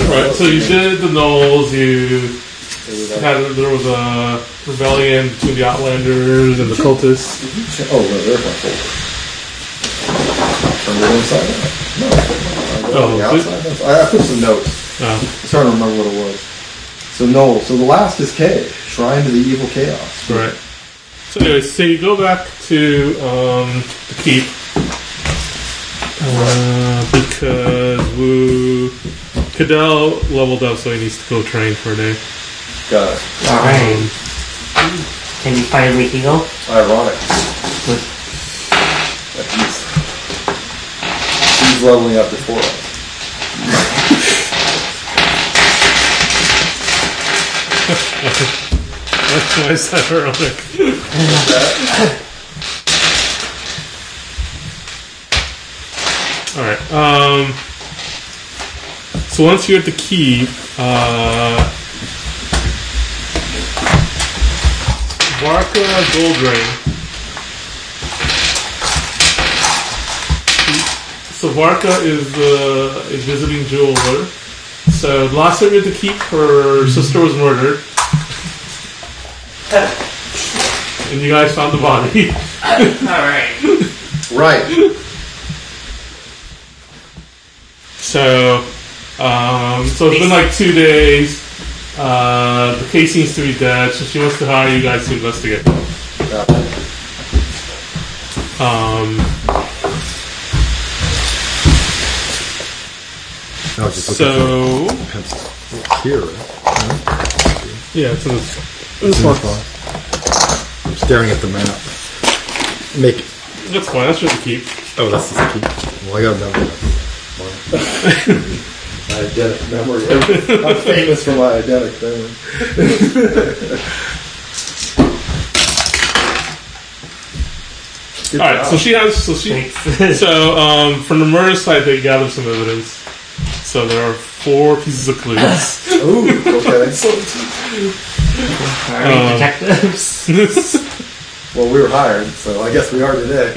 Right, so you did the Knolls, there was a rebellion between the Outlanders and the Cultists. Oh, no, there's my folder. From the inside? No. The outside? I put some notes. I'm trying to remember what it was. So, no. So the last is K. Shrine to the Evil Chaos. Right. So anyway, so you go back to the keep. Because Cadell leveled up, so he needs to go train for a day. Got it. Alright. Can you finally heal? Ironic. He's leveling up before us. That's why I said ironic. Alright, so once you're at the keep, Varka Goldrain. So Varka is a visiting jeweler. So the last time you had to keep, her sister was murdered. And you guys found the body. Alright. Right. So it's been like 2 days. The case seems to be dead, so she wants to hire you guys to investigate. I was just so looking for pencil. Here, right? Yeah, it's in this box. I'm staring at the map. That's fine. That's just a keep. Oh, that's just a keep. Well, I got another one. Eidetic memory. I'm famous for my eidetic memory. Alright, so from the murder site they gathered some evidence. So there are 4 pieces of clues. Ooh, okay. Alright, detectives. Well, we were hired, so I guess we are today.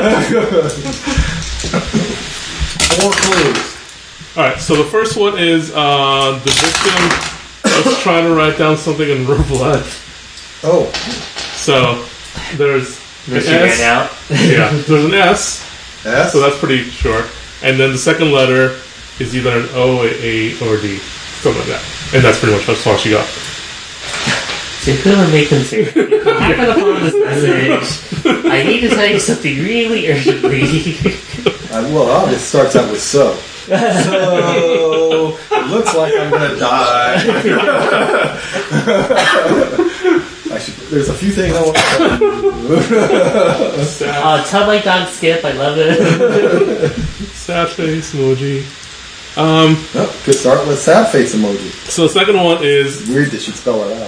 4 clues. Alright, so the first one is the victim was trying to write down something in her blood. Oh. So there's an she ran out. Yeah, there's an S. S? So that's pretty short. And then the second letter is either an O, A, or D. Something like that. And that's pretty much as far as she got. So who am I concerned? Happen upon this message. I need to tell you something really urgently. Well, it starts out with so. So, it looks like I'm going to die. There's a few things I want to tell you. Tell my dog Skip, I love it. Sad face emoji. Good start with sad face emoji. So the second one is... Weird that she'd spell it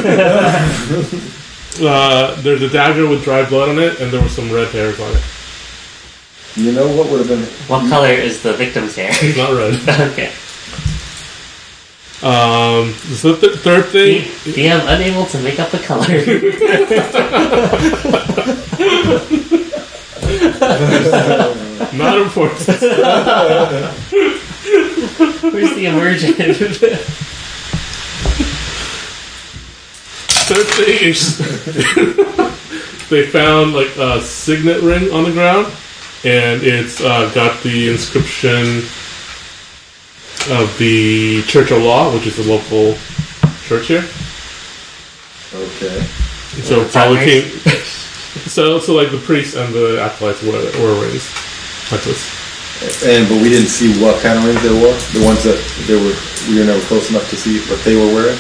out. There's a dagger with dry blood on it, and there were some red hairs on it. You know what would have been... What color is the victim's hair? It's not red. Okay. So the third thing... I'm unable to make up the color. Not important. Where's the emergent? Third thing is they found like a signet ring on the ground, and it's got the inscription of the Church of Law, which is the local church here. Okay. So probably came. So like the priests and the acolytes wore rings like this. But we didn't see what kind of rings they wore. The ones that we were never close enough to see what they were wearing.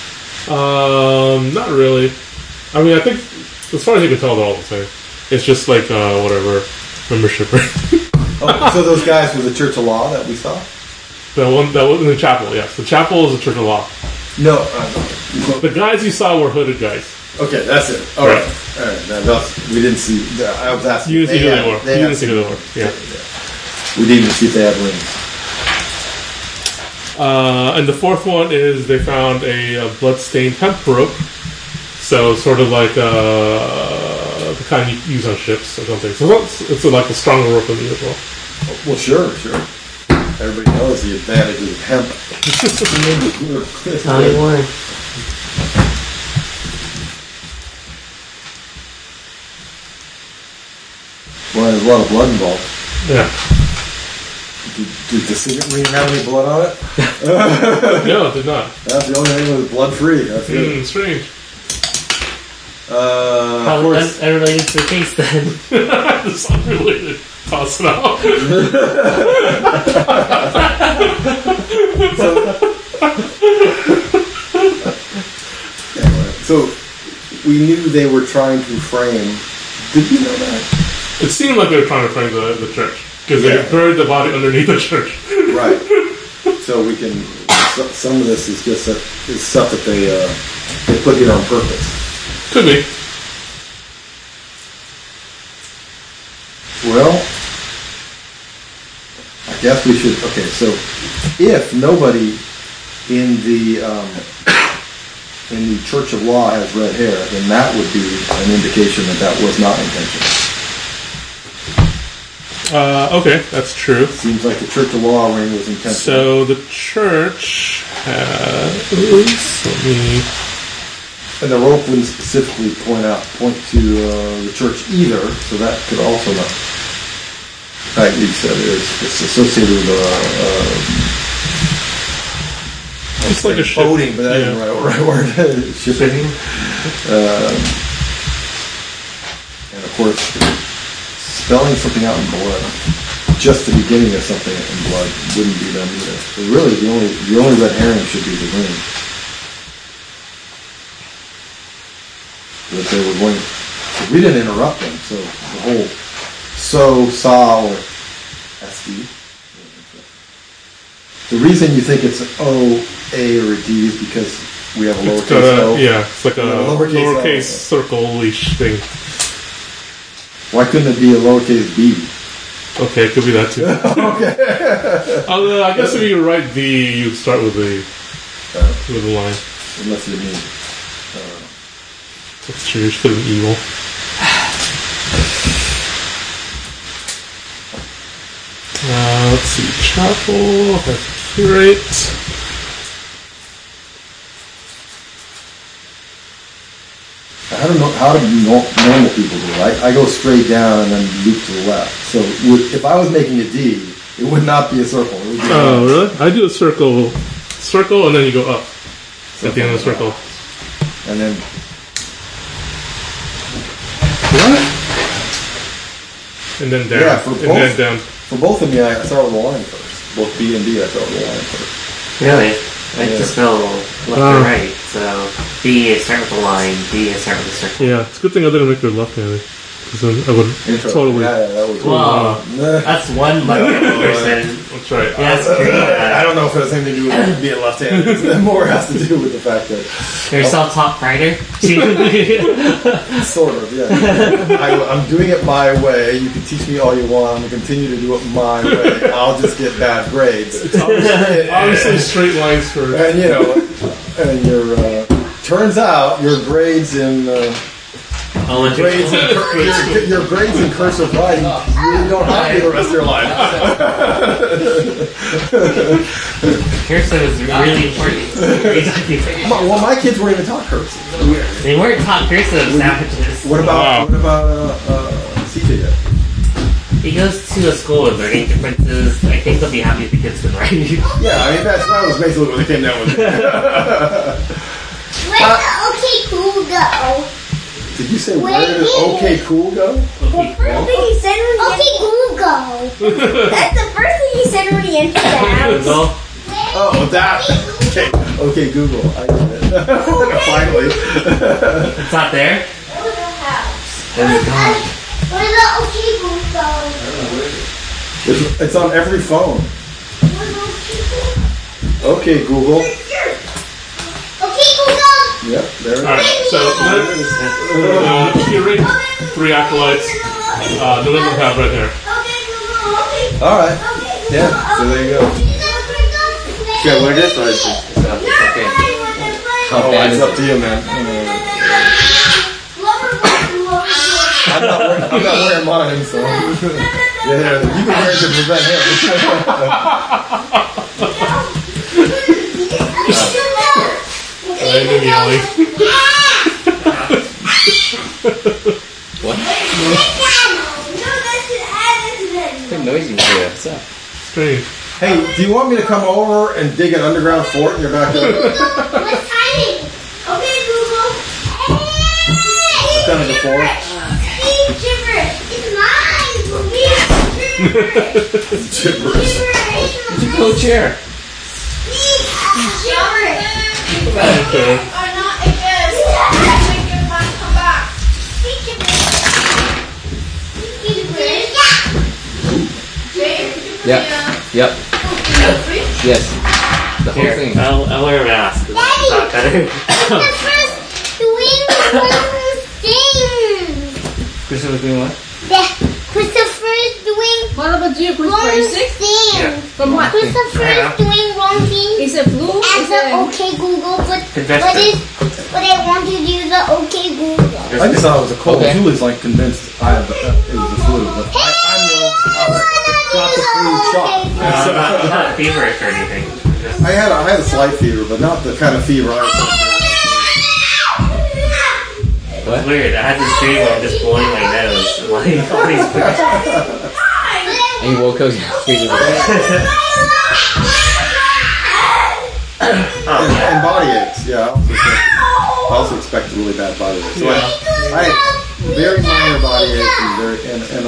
Not really. I mean, I think as far as you can tell, they're all the same. It's just like whatever membership ring. So those guys were the Church of Law that we saw. The one that was in the chapel. Yes, the chapel is the Church of Law. No. The guys you saw were hooded guys. Okay, that's it. All right. We didn't see. I was asking. You didn't see who they were. You didn't see who they were. Yeah. We didn't even see if they had rings. And the fourth one is they found a blood-stained hemp rope. So sort of like the kind you use on ships or something. So it's like a stronger rope than usual. Well, sure. Everybody knows the advantages of hemp. Tell me more. Well, there's a lot of blood involved. Yeah. Did the signet ring have any blood on it? No, it did not. That's the only thing that was blood free. That's good. Strange. Of Probably course. unrelated to the case then. It's unrelated. Toss it out. Anyway, so we knew they were trying to frame. Did you know that? It seemed like they were trying to frame the church. Because they buried the body underneath the church. Right. So we can. Some of this is just is stuff that they put here on purpose. Could be. Well, I guess we should. Okay, so if nobody in the Church of Law has red hair, then that would be an indication that was not intentional. Okay, that's true. Seems like the Church of Law ring was intentional. So the church has... Let me... And the rope wouldn't specifically point to the church either, so that could also not. In fact, you said it's associated with it's like a ship. boating, but that isn't the right word. Shipping. And of course, spelling something out in blood, just the beginning of something in blood, wouldn't be them either. So really, the only red herring should be the ring. That they were going. We didn't interrupt them, so the whole saw or SD. The reason you think it's an O, A, or a D is because we have a lowercase O. Yeah, it's like a lowercase circle leash thing. Why couldn't it be a lowercase B? Okay, it could be that too. Okay. Although I guess if you write D, you'd start with a line. Unless you mean. That's true. She could have been evil. Let's see. Chapel. That's great. I don't know how do normal people do it. I go straight down and then loop to the left. So if I was making a D, it would not be a circle. It would be really? I do a circle, and then you go up at the end of the circle. And then. What? And then down. Yeah, for and then down. For both of me, I start with the line first. Both B and D, I start with the line first. Really? I just go left or right. So B, I start with the line. D, I start with the circle. Yeah, it's a good thing I didn't make her left-handed. Because then I would totally... Yeah, that was well, that's one left-handed person. That's right. Yeah, that's great. I don't know if it has anything to do with being left-handed. It more has to do with the fact that... You're a self-taught writer? Sort of, yeah. I'm doing it my way. You can teach me all you want. I'm going to continue to do it my way. I'll just get bad grades. It's obviously straight lines first. And, and your... turns out your grades in... your grades in cursive writing, you really don't have to the rest of your life. Cursive is really important. Well, my kids weren't even taught cursive. They weren't taught cursive sandwiches. What about CJ yet? He goes to a school with learning differences. I think they'll be happy if the kids can write. Yeah, I mean, that was basically what they came down with. Where's the OK Cool go? Did you say where did OK Cool go? The first thing he said when he OK Cool go. That's the first thing he said when he entered the house. Oh, that. Okay, Google. I get it. Finally. It's not there? Where's the house? Then it's gone. Where's the OK Cool go? It's on every phone. Where's the OK Okay, Cool? Google. OK Cool go. Yep, there it is. Alright, so here, 3 acolytes. None of them have red hair. Alright. Yeah, so there you go. Yeah, we're just it's okay. Oh, it's up to you, man. I'm not wearing mine, so. Yeah, you can wear it to prevent him. I've been yelling. What? What noise you hear? What's up? Strange. Hey, do you want me to come over and dig an underground fort in your backyard? What's hiding? Okay, Google. What kind of a fort? Speak gibberish. It's mine. Speak Gibberish. gibberish. Go chair. Speak gibberish. Okay. Are not a guest. Make your mind come back. Speak gibberish. Speak gibberish. Jane, could you put Yeah. me Yep. in the fridge? Yes. The whole Here, thing. I'll wear a mask. It's not better. The first doing things. Christopher doing what? Christopher's doing What about you? Chris wrong very sick? things. From what? Christopher's doing wrong things. Is it flu? As Is the it... OK Google, but Congestion. I want to do the OK Google. I just thought it was a cold. Okay. Julie's like convinced it was a flu, but I'm the one who got the flu shot. I'm not feverish or anything. Just, I had a slight fever, but not the kind of fever I was. it's weird. I had this dream where I'm just blowing my nose. Like, all these And you woke up feeling And body aches, yeah. I also expect a really bad body ache. So I had very minor body aches and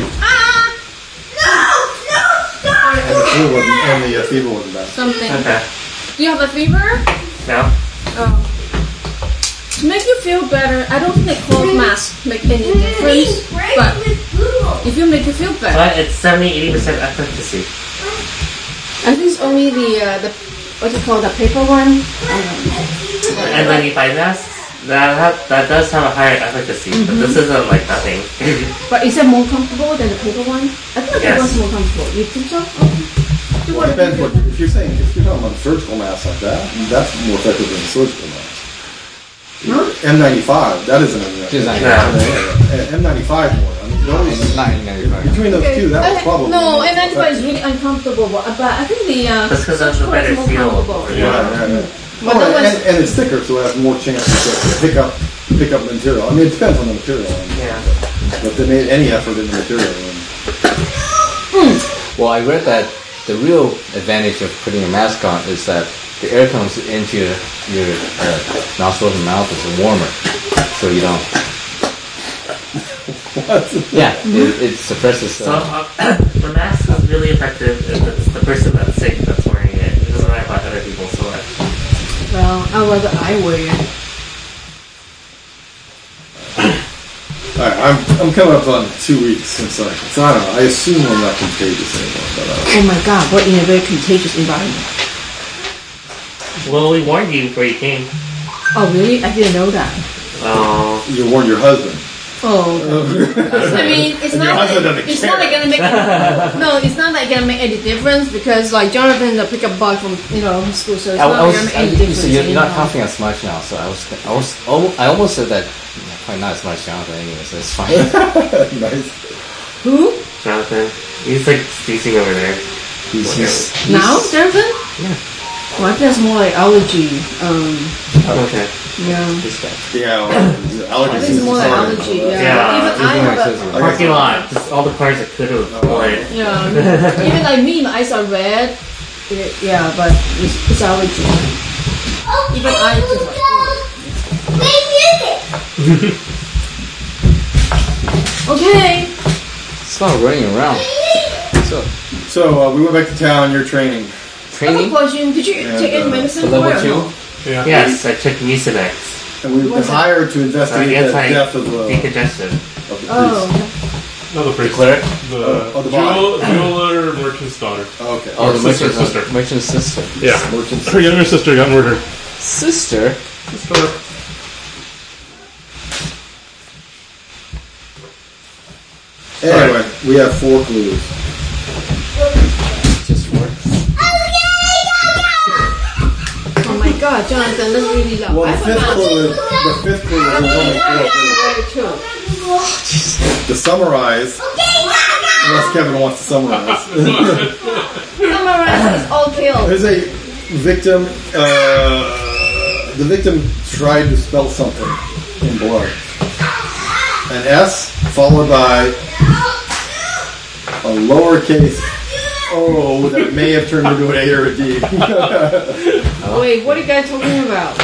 the flu wasn't, and the fever wasn't bad. Something. Okay. Do you have a fever? No? Oh. To make you feel better, I don't think the cloth mask make any difference. But if you make you feel better, But it's 70-80% efficacy. I think it's only the what do you call the paper one? N95 masks, that does have a higher efficacy, but this isn't like nothing. But is it more comfortable than the paper one? I think the paper Yes. one's more comfortable. You think so? Okay. Well, it depends what if you're talking about a surgical mask like that, that's more effective than a surgical mask. N95, that isn't Just a like N95 more. I mean, those, 995. between those two, that was probably No, more N95 is effective. really uncomfortable. But I think the Just because that's a surgical is better more feel. comfortable. Yeah. But that was- And it's thicker, so it has more chances to pick up material. I mean, it depends on the material, Yeah. but they made any effort in the material. Well, I read that the real advantage of putting a mask on is that the air comes into your nostrils and mouth is warmer, so you don't. Yeah, it suppresses. So the mask is really effective if it's the person that's sick that's wearing it. It doesn't matter about other people, so Well, I'd rather I wear it. Alright, I'm coming up on 2 weeks since I don't know, I assume I'm not contagious anymore, but Oh my God, we're in a very contagious environment. well, we warned you before you came. Oh really? I didn't know that. Oh, you warned your husband. Oh. I mean, it's Your not. husband doesn't It's care. not like gonna make. No, it's not like gonna make any difference because like Jonathan pick up bug from school, so it's not gonna make any difference. So you're not anymore. coughing as much now. So I almost said that. Probably not as much, Jonathan. Anyway, so it's fine. Nice. Who Jonathan, he's like sneezing over there. He's now, Jonathan? Yeah. Well, I think that's more like allergy. Okay. Yeah. This guy. Yeah, I allergy think it's more like season allergy. started. Yeah. Yeah. Even I have a. Parking lot, just all the cars that could have avoided. Yeah. Even like me, my eyes are red. Yeah, but it's allergy. Even I just like. Okay. It's not running around. So we went back to town. You're training. I have a Training. question. Did you And, take any medicine The for level it? 2. or no? Yeah. Yes, I took Mucinex. And we've been hired to investigate the death of the Decongestant. priest. Oh. No, the priest. Cleric? The Oh, the body. jeweler merchant's daughter. Okay. Oh, the sister, merchant's merchant's sister. Yeah. Merchant's- Her younger sister got murdered. Sister? Sister. Anyway, we have 4 clues. Just 4. Oh my God. God, Jonathan, that's really low. Well, I the put fifth mine. clue is only 4 clues. Very true. To summarize, unless Kevin wants to summarize. Summarize is all killed. There's a victim. The victim tried to spell something in blood. An S followed by a lowercase O that may have turned into an A or a D. Wait, what are you guys talking about?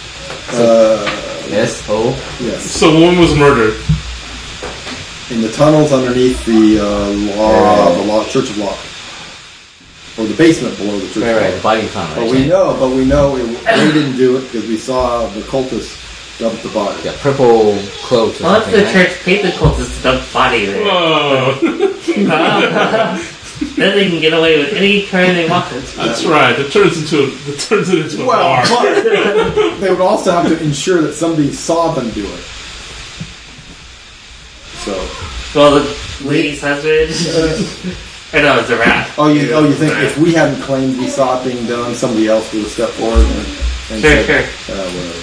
S-O. Yes. So one was murdered. In the tunnels underneath the Church of Law. Or the basement below the Church Right, of right. Law. The body found, right? But we know they didn't do it because we saw the cultists dump the body. Yeah, purple cloaks or Well, if something, the right? church paid the cultists to dump body there, Oh, then they can get away with any crime they wanted. that's right. It turns it into a bar. But they would also have to ensure that somebody saw them do it. So, Well, the lady's husband. I know, it's a rat. you think if we hadn't claimed we saw it being done, somebody else would have stepped forward and Sure, said, sure. whatever.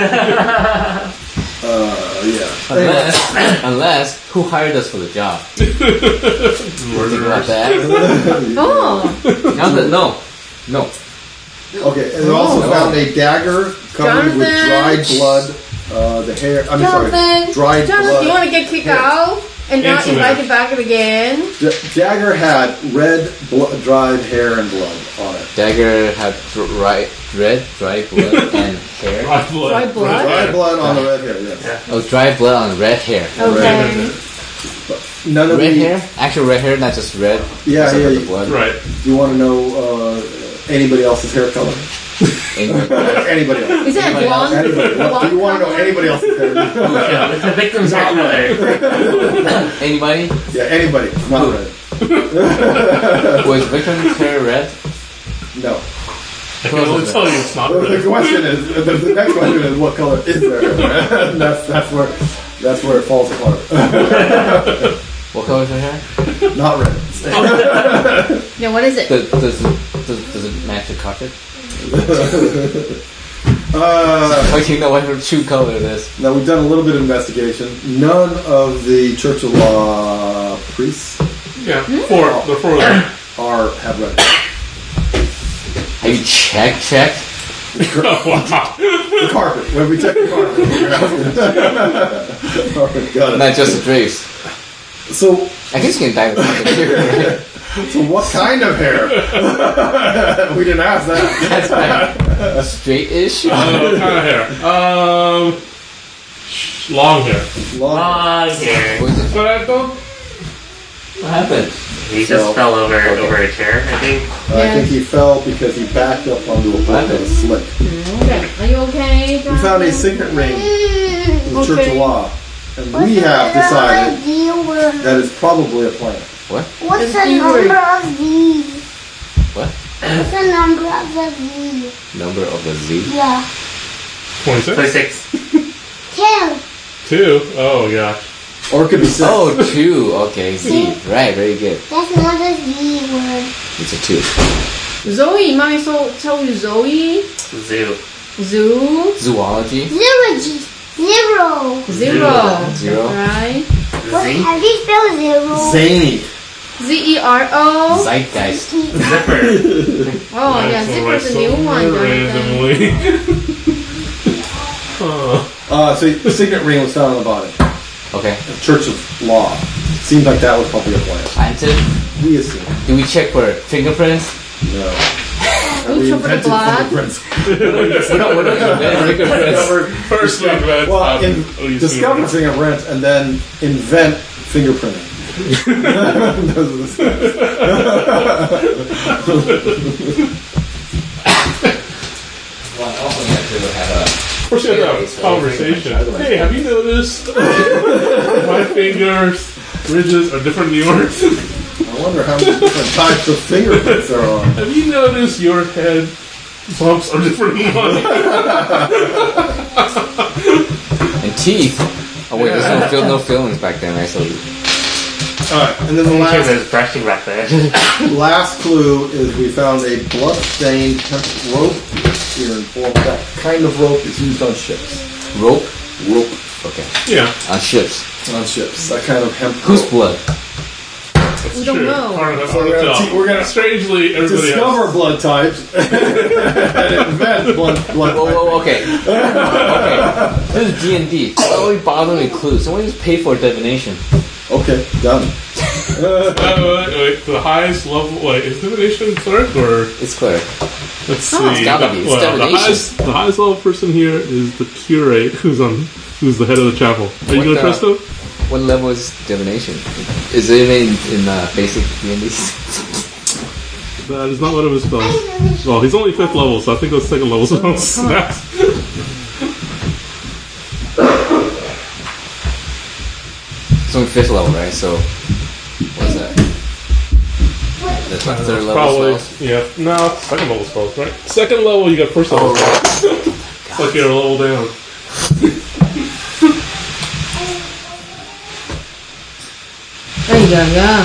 Yeah. Unless, who hired us for the job? Think about that. Oh, No. Okay, and they also found a dagger covered with Jonathan. dried blood. The hair. Jonathan. Dried Jonathan, blood. you want to get kicked out and not Answer invited back again? Dagger had red, dried hair and blood on it. Dagger had red, dry blood and hair. Dry blood. Dry blood? Dried blood on the red hair. Yes. Oh, dry blood on red hair. Okay. None of Red the, hair? Actual red hair, not just red. Yeah, except for yeah. the blood. Right. Do you want to know anybody else's hair color? Anybody else? Is it blonde? Anybody. Do you want to know anybody else's hair? Yeah, it's the victim's hair color. Anybody? Yeah, anybody. Not red. Was victim's hair red? No. I can only tell you it's not The red. question is, the next question is, what color is their hair? that's where it falls apart. What color is her hair? Not red. Yeah, what is it? Does it match the carpet? Uh, How do you know what her true color is? now we've done a little bit of investigation. None of the Church of Law priests Yeah, four. There are four of them. have red hair. Have you checked? Wow. The carpet. When we check the carpet. Carpet, got it. Not just the drapes. So I guess you can dye the carpet too, right? So what kind of hair? We didn't ask that. That's fine. Straight-ish? What kind of hair? Long hair. Long. Long hair. What is it? But I don't. What happened? He just fell over a chair, I think. I think he fell because he backed up onto a boat that was slick. Okay. Are you okay, We found a signet ring in the Church of Okay. Law, and we have decided that it's probably a plant. What? What's the D number word. of these? What? What's the number of the V? Number of the Z? Yeah. 26? 26. 10. 2? Oh, gosh. Or it could be six. Oh, 2. Okay, Z. Right, very good. That's not a Z word. It's a 2. Zoe, mommy tell you Zoe. Zoo. Zoo. Zoology? Zero. Zero. Zero. Right. What? Z. How do you spell zero? Zany. Zero. Zeitgeist. Zipper. Oh, yeah, Zipper's a new one, Jonathan. Randomly. Oh. So the signet ring was found on the body. Okay. The Church of Law. Seems like that was probably a plant. Planted? We assume. Do we check for fingerprints? No. Who took the blood? fingerprints. We're not fingerprints. First thing that Well, discover fingerprints and then invent fingerprinting. Those are the steps. Well, I also have to have First, you have to have a conversation. Hey, have you noticed my fingers, ridges are different than yours? I wonder how many different types of fingerprints there are. Have you noticed your head bumps are different than mine? And teeth. Oh wait, there's no fillings back then, right? So Alright, and then the Because last there's brushing back there. last clue is we found a blood-stained hemp rope. You're informed that kind of rope is used on ships. Rope? Rope Okay. Yeah. On ships. on ships. That kind of hemp Whose rope. blood? That's We don't true. know. Hard to So we're gonna tell. we're gonna Strangely, everybody discover else. blood types and invent blood types. Whoa, okay. Okay. This is D&D. Why are we bothering with clues? Why don't you just pay for divination? Okay, done. Wait, the highest level. Wait, is divination cleric or It's clear. let's see? it's gotta be. It's Well, the divination. highest level person here is the curate, who's the head of the chapel. Are you What gonna the- trust him? What level is divination? Is it in basic D&D? That is not one of his spells. Well, he's only 5th level, so I think those second level spells. Snaps. It's only 5th level, right? So, what's that? That's like 3rd level Probably, spells? yeah. No, second level spells, right? Second level, you got first level spells. It's like you're a level down. Yeah.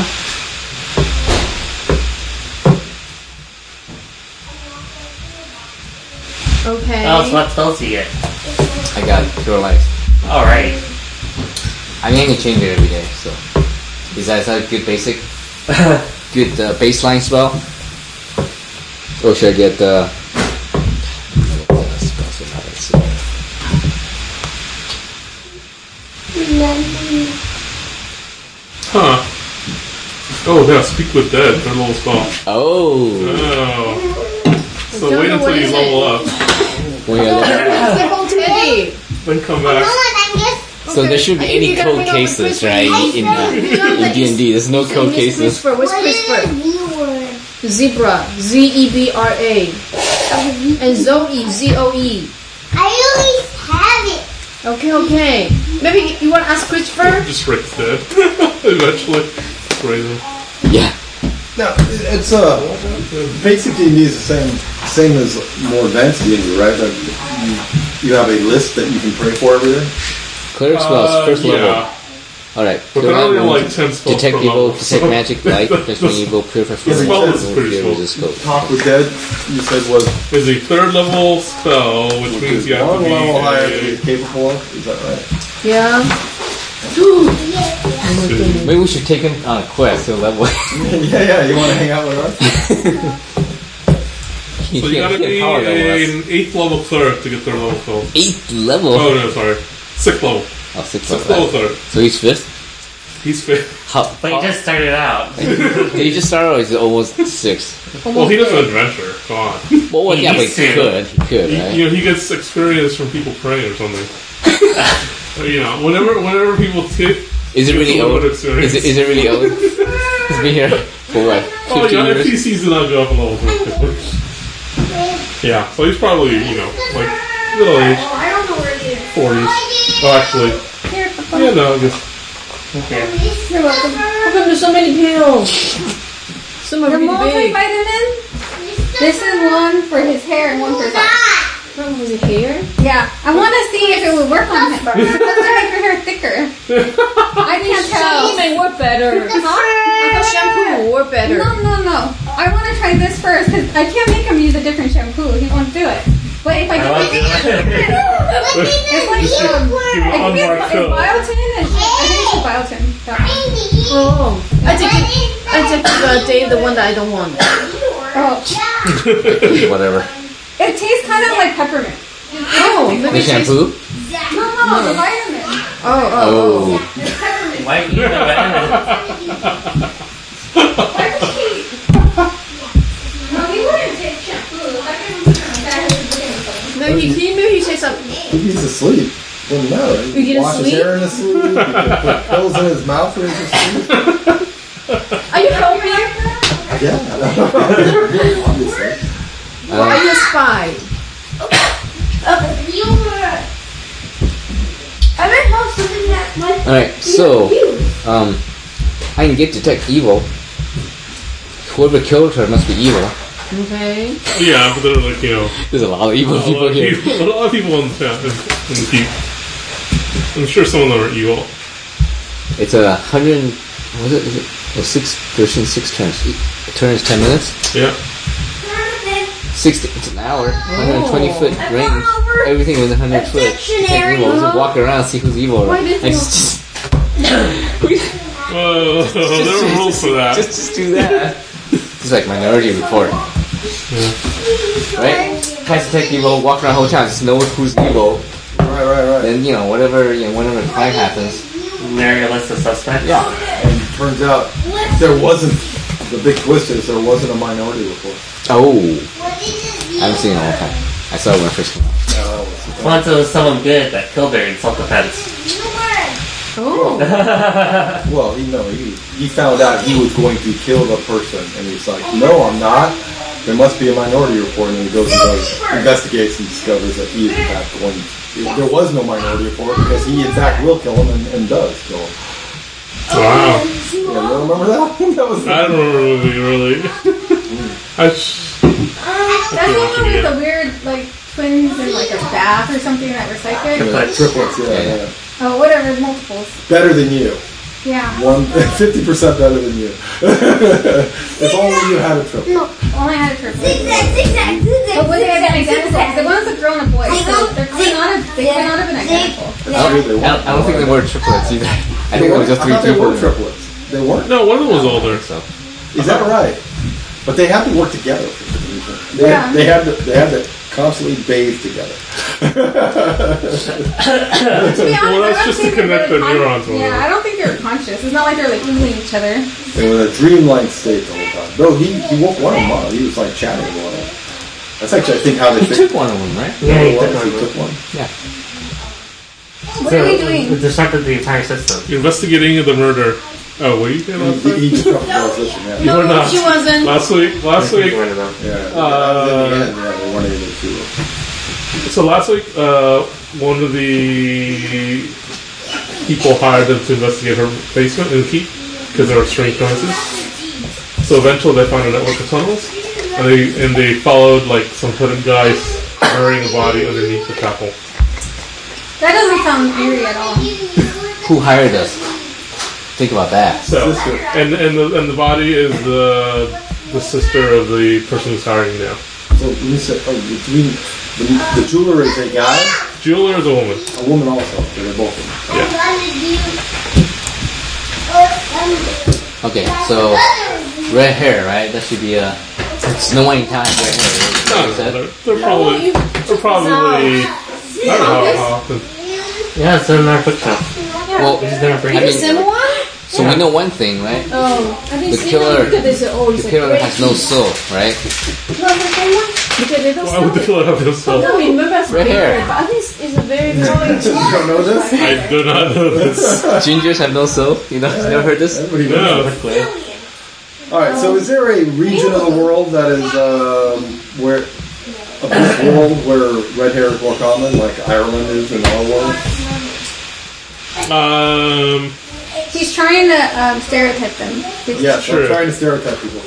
Okay. Alice, what spells do you get? I got Cure Light. Alright. I mean, I can change it every day, so. Is that a good basic? Good baseline spell? Or should I get the. Huh. Oh, yeah, Speak with Dead, third level spell. Oh! Oh. So don't wait know until what you is level up, When you're level- It's the whole Teddy. then come back. So there shouldn't be any code cases, right? In D&D, there's no code cases. CRISPR. What's CRISPR? Zebra. ZEBRA. And Zoe. ZOE. I always have it. Okay. Maybe you want to ask Christopher? Just Rick's dead. Eventually. Raise him. Yeah. No, it's basic D&D is the same as more advanced D&D, right? Like you have a list that you can pray for every day. Cleric spells, first level. Yeah. Alright. But they're only like 10 spells Detect per evil, level, detect so- magic, light, transform evil, purify The food, spell is pretty fear, slow. resist cold. Talk with Dead, you said was Is a third level spell, which means you have to one be level higher than a... you're capable of. Is that right? Yeah. Maybe we should take him on a quest to level. yeah. You want to hang out with us? He So you can't- gotta he be can't power level us. an 8th level cleric to get third level spells. 8th level? Oh no, sorry. 6th level. Oh, 6th 6th level. level cleric. So he's 5th? He's 5th. How? But you just started out. Did he just start or is it almost 6th? Well, he does an adventure. Come on. Well, He yeah, but needs he to. could. He could, right? You know, he gets experience from people praying or something. You know, whenever people get... Is it It's really a little old? bit of experience. Is it really old? He's been here for what? 15 Oh, yeah, years? NPCs do not go up a level pretty quickly. Yeah, so he's probably, like, middle age, I don't know where it is. 40s. Well, actually, Here, Papa. yeah, no, I guess. You're welcome. How come there's so many pills? Some are The really big. multivitamin. This is one for his hair and one for his eyes. Oh, was it hair? Yeah, I want to see if it would work on him. It's supposed to make your hair thicker. I can't tell. Shampoo may work better. Huh? I thought shampoo would work better. No. I want to try this first because I can't make him use a different shampoo. He won't do it. But if I I give like him, it. it's like Give him I think unmarked it's pill. biotin and I think it's biotin. That one. Oh, I take Dave the one that I don't want. Oh, Whatever. it tastes kind of like peppermint. Oh, The maybe it tastes. shampoo? No, the vitamin. Oh. It's peppermint. Why do you know that? No, he wouldn't take shampoo. If I give him that, Maybe he says something. He needs to sleep. Doesn't matter. You get to wash his sleep? hair in his sleep. You can put pills in his mouth for his sleep. Are you helping? Yeah. Obviously. Or are you a spy? Alright, so, I can get detect evil. Whoever killed her must be evil. Okay. Yeah, but they're like, There's a lot of evil a people lot of here. people, a lot of people in the town, in the keep. I'm sure some of them are evil. It's a Was it? Is it? Oh, 6 turns. A turn is 10 minutes. Yeah. 60. It's an hour. 120 foot range. Everything within 100 foot. It's like evil. Just walk around, see who's evil. Why Right? did Like, you- Whoa, there were rules for that. Just do that. It's like Minority Report. Right? Tries to take evil, walk around the whole town, just know who's evil. Right. Then whenever the crime happens. Narrow list of suspects. Yeah. And it turns out there wasn't. The big twist is there wasn't a Minority Report. Oh. I haven't seen it in a long time. I saw it when it first came out. Once it was someone good that killed her in self-defense. Oh. Well, he found out he was going to kill the person, and he's like, "No, I'm not. There must be a Minority Report." And he goes and investigates and discovers that he is in fact going. There was no Minority Report because he in fact will kill him and does kill him. Wow. Yeah, you don't remember that? That was. I don't remember the movie, really. That's the one with the weird, like, twins in, like, a bath or something that were psychic. Triplets, yeah. Oh, whatever, multiples. Better than you. Yeah. 50% better than you. If only you had a triplet. No, only had a triplet. Zigzag. But would they have been identical? The one was a girl and a boy, so they could not have been identical. I don't think they were triplets either. I think it was just 3 I thought they people. were triplets. They weren't? No, one of them was older. So. Is that right? But they had to work together for some reason. They had to constantly bathe together. To be honest, Well, that's I don't just to think they're connect really their neurons. Yeah, I don't think they're conscious. It's not like they're like eating each other. They were in a dreamlike state the whole time. Though he woke one of them up. He was like chatting with one of them. That's actually, I think, how they He took one of them, right? Yeah, he took He one. took one. What are we doing? It disrupted the entire system. Investigating the murder. Oh, were you there last He week? disrupted the position, yeah. You were not. She wasn't. Last week? Last week? Yeah, that was in the end, yeah, they weren't able to. So last week, one of the people hired them to investigate her basement and keep because there were strange noises. So eventually they found a network of tunnels, and they followed like some hooded guys burying a body underneath the chapel. That doesn't sound eerie at all. Who hired us? Think about that. So and the body is the sister of the person who's hiring you now. So you said, between the jeweler is a guy, Jeweler is a woman. a woman also. So they're both women. Okay, so red hair, right? That should be a Snow White in time. Red hair. No, they're probably. I don't know how often. Yeah, it's in our bookshelf. Well, We just never bring I it. mean, so we know one thing, right? Oh, I didn't The see killer- them because they said, oh, it's The a killer great has no soul, right? Because they don't Why would the killer have this soul? No, remember as Red hair. but at least it's a very, very You don't know this? I do not know this. Gingers have no soul. You know, never heard this? Everybody knows. No. Alright, so is there a region of the world that is, where, of this world where red hair is more common, like Ireland is in our world? He's trying to stereotype them. Yes, Sure. I'm trying to stereotype people.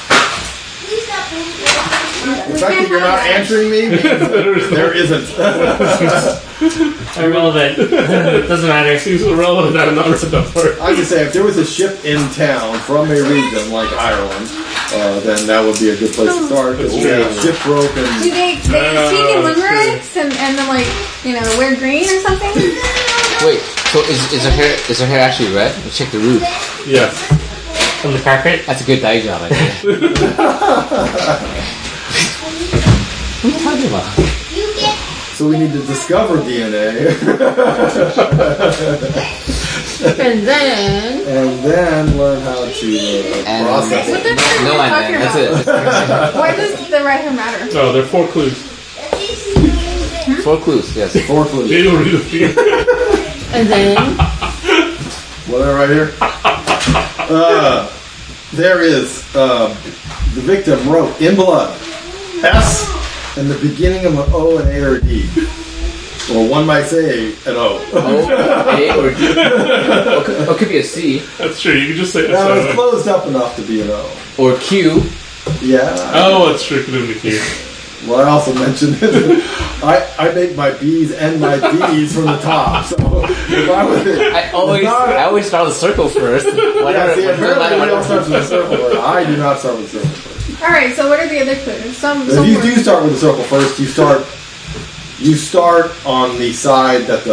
The fact that you're not answering me means there isn't. Irrelevant. It doesn't matter. Seems irrelevant. I'm not read that part. I can say if there was a ship in town from a region like Ireland, then that would be a good place to start. Because we have ship broke Do and they speak in limericks and then like wear green or something? Wait, so is her hair actually red? Let's check the roof. Yes. On the carpet? That's a good dye job, I think. What are you talking about? so we need to discover DNA And then, and then learn how to And process What it. the heck are no, you and talking then that's about? it. Why does the red hair matter? No, there are 4 clues. 4 clues, yes. 4 clues. They don't read the fear. and then, What right here? There is the victim wrote in blood S and the beginning of an O, an A, or a D. Or one might say an O. O, A, or D. Or could be a C. That's true. You can just say Now it's S. closed up enough to be an O. Or Q. Yeah. Oh, that's true. Could be key. Well, I also mentioned it. I make my B's and my D's from the top. So if I was I always start with the circle first. yeah, see, apparently everybody else starts with a circle, but I do not start with a circle first. Alright, so what are the other clues? If you do start with the circle first, you start on the side that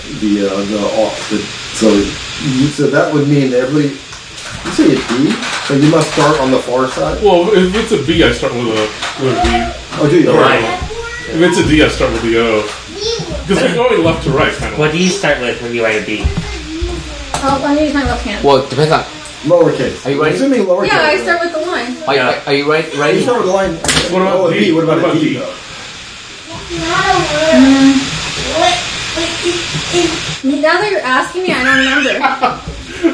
so that would mean that everybody. You say a D, so you must start on the far side. Well, if it's a B, I start with a B. Oh, do you? Right. If it's a D, I start with the O. Because we're going left to right, kind of. What do you start with when you write a B? Oh, let me use my left hand. Well, it depends on. Lowercase. Are you ready? Assuming lowercase. Yeah, I start with the line. Are you right? You start with the line. What about D? What about a D? Now that you're asking me, I don't remember.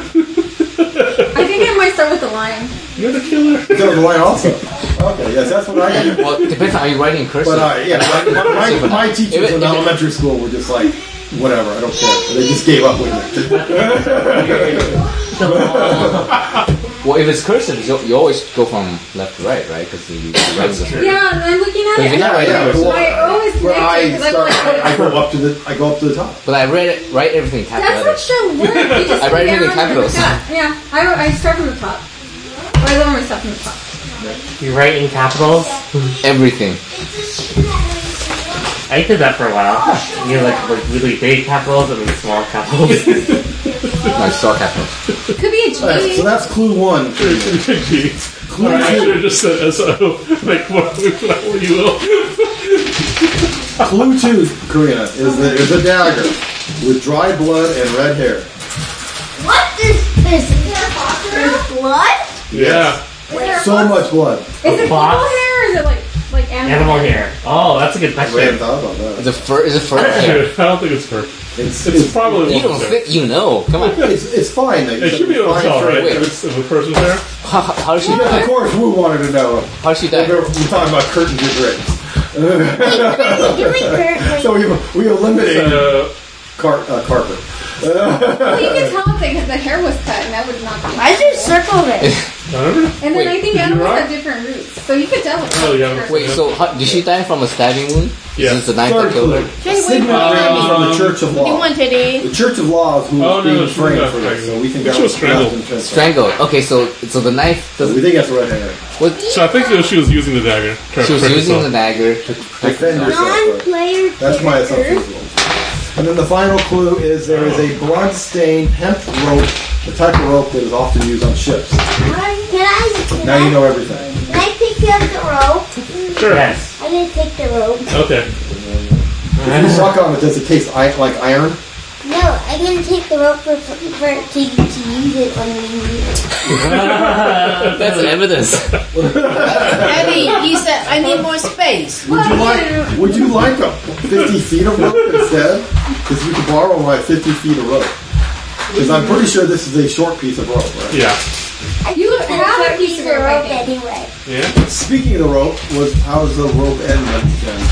I think I might start with the line. You're the killer. You start with the line also. Okay, yes, that's what I do. Well, it depends on. Are you writing in cursive? But my teachers in elementary school were just like, whatever, I don't care. They just gave up with it. Well, if it's cursive, you always go from left to right, right? Because you write the cursive. Yeah, I'm looking at But if it. you're not writing cursive, I always connect it because I'm like, I go up to the top. but I write everything in capital that's letters. not sure work. You just I write everything in down capitals. Yeah, I start from the top. I learn my stuff from the top. You write in capitals? Everything. I did that for a while. You know, like really big capitals and then small capitals. No, small capitals. Could be a G. Alright, so that's clue one. Jeez. Alright, I should have just said S-O. Make more what you will. Clue two, Karina, is a dagger with dry blood and red hair. What is this? There's blood? Yeah. So much blood. Is it Box? animal hair or is it like Animal hair. Oh, that's a good I hadn't question. thought about that. Is it fur hair? I don't think it's fur. It's It's probably You don't woman's hair. think you know? Come on. It's fine. It should be able to tell, right? Wait. If it's a person's hair. How does she Of die? course, Wu wanted to know. How does she die? We're talking about curtains and drapes. So we eliminated carpet. Well, you can tell if the hair was cut, and that would not be. Why is there a circle there? Remember? And then Wait, I think did you animals rock? have different roots, so you could tell. Oh, yeah. Wait, so did she die from a stabbing wound? Yeah. Is this the knife that Third killed clue. her? Jay, wait Signet ring from the Church of Law. Teddy. The Church of Law is who Oh, was no, being she framed got for this. So we think She that was strangled. Strangled. Okay, so the knife. So we think that's red hair. What? So I think she was using the dagger. She was using the dagger to protect Defend herself. yourself. Right? Non-player That's my assumption as well. And then the final clue is there is a blood-stained hemp rope, the type of rope that is often used on ships. Now you know everything. Can I pick up the rope? Sure. Yes. I'm gonna take the rope. Okay. If you suck on it, does it taste like iron? No, I'm gonna take the rope to use it when we need it. That's evidence. Eddie, he said, I need more space. Would you like a 50 feet of rope instead? Because you could borrow my 50 feet of rope. Because I'm pretty sure this is a short piece of rope, right? Yeah. You have a piece of rope, I think. anyway. Yeah. Speaking of the rope, how does the rope end then?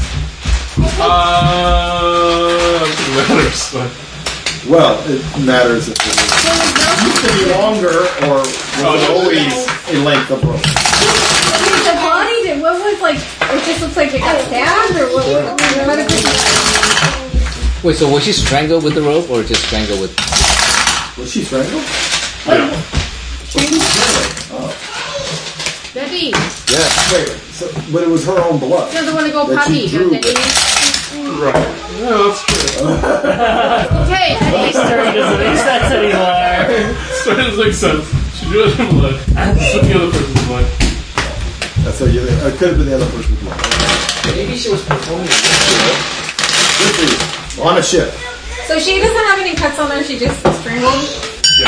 It matters. But Well, it matters if it used to be longer or was always a length of rope. The body did. What was like? It just looks like it got stabbed, or what is it? Wait, so was she strangled with the rope or just strangled with? Was she strangled? yeah. Daddy, Yeah. Wait, so, but it was her own blood. doesn't want to go That she potty, drew Daddy. Right. No, that's true. Okay, Daddy. Story doesn't make sense anymore. Story doesn't make sense. She drew it in blood. It's the other person's blood. That's how it could have been the other person's blood. Maybe she was performing. Good for you. On a ship. So she doesn't have any cuts on her. She just strangled. Yeah.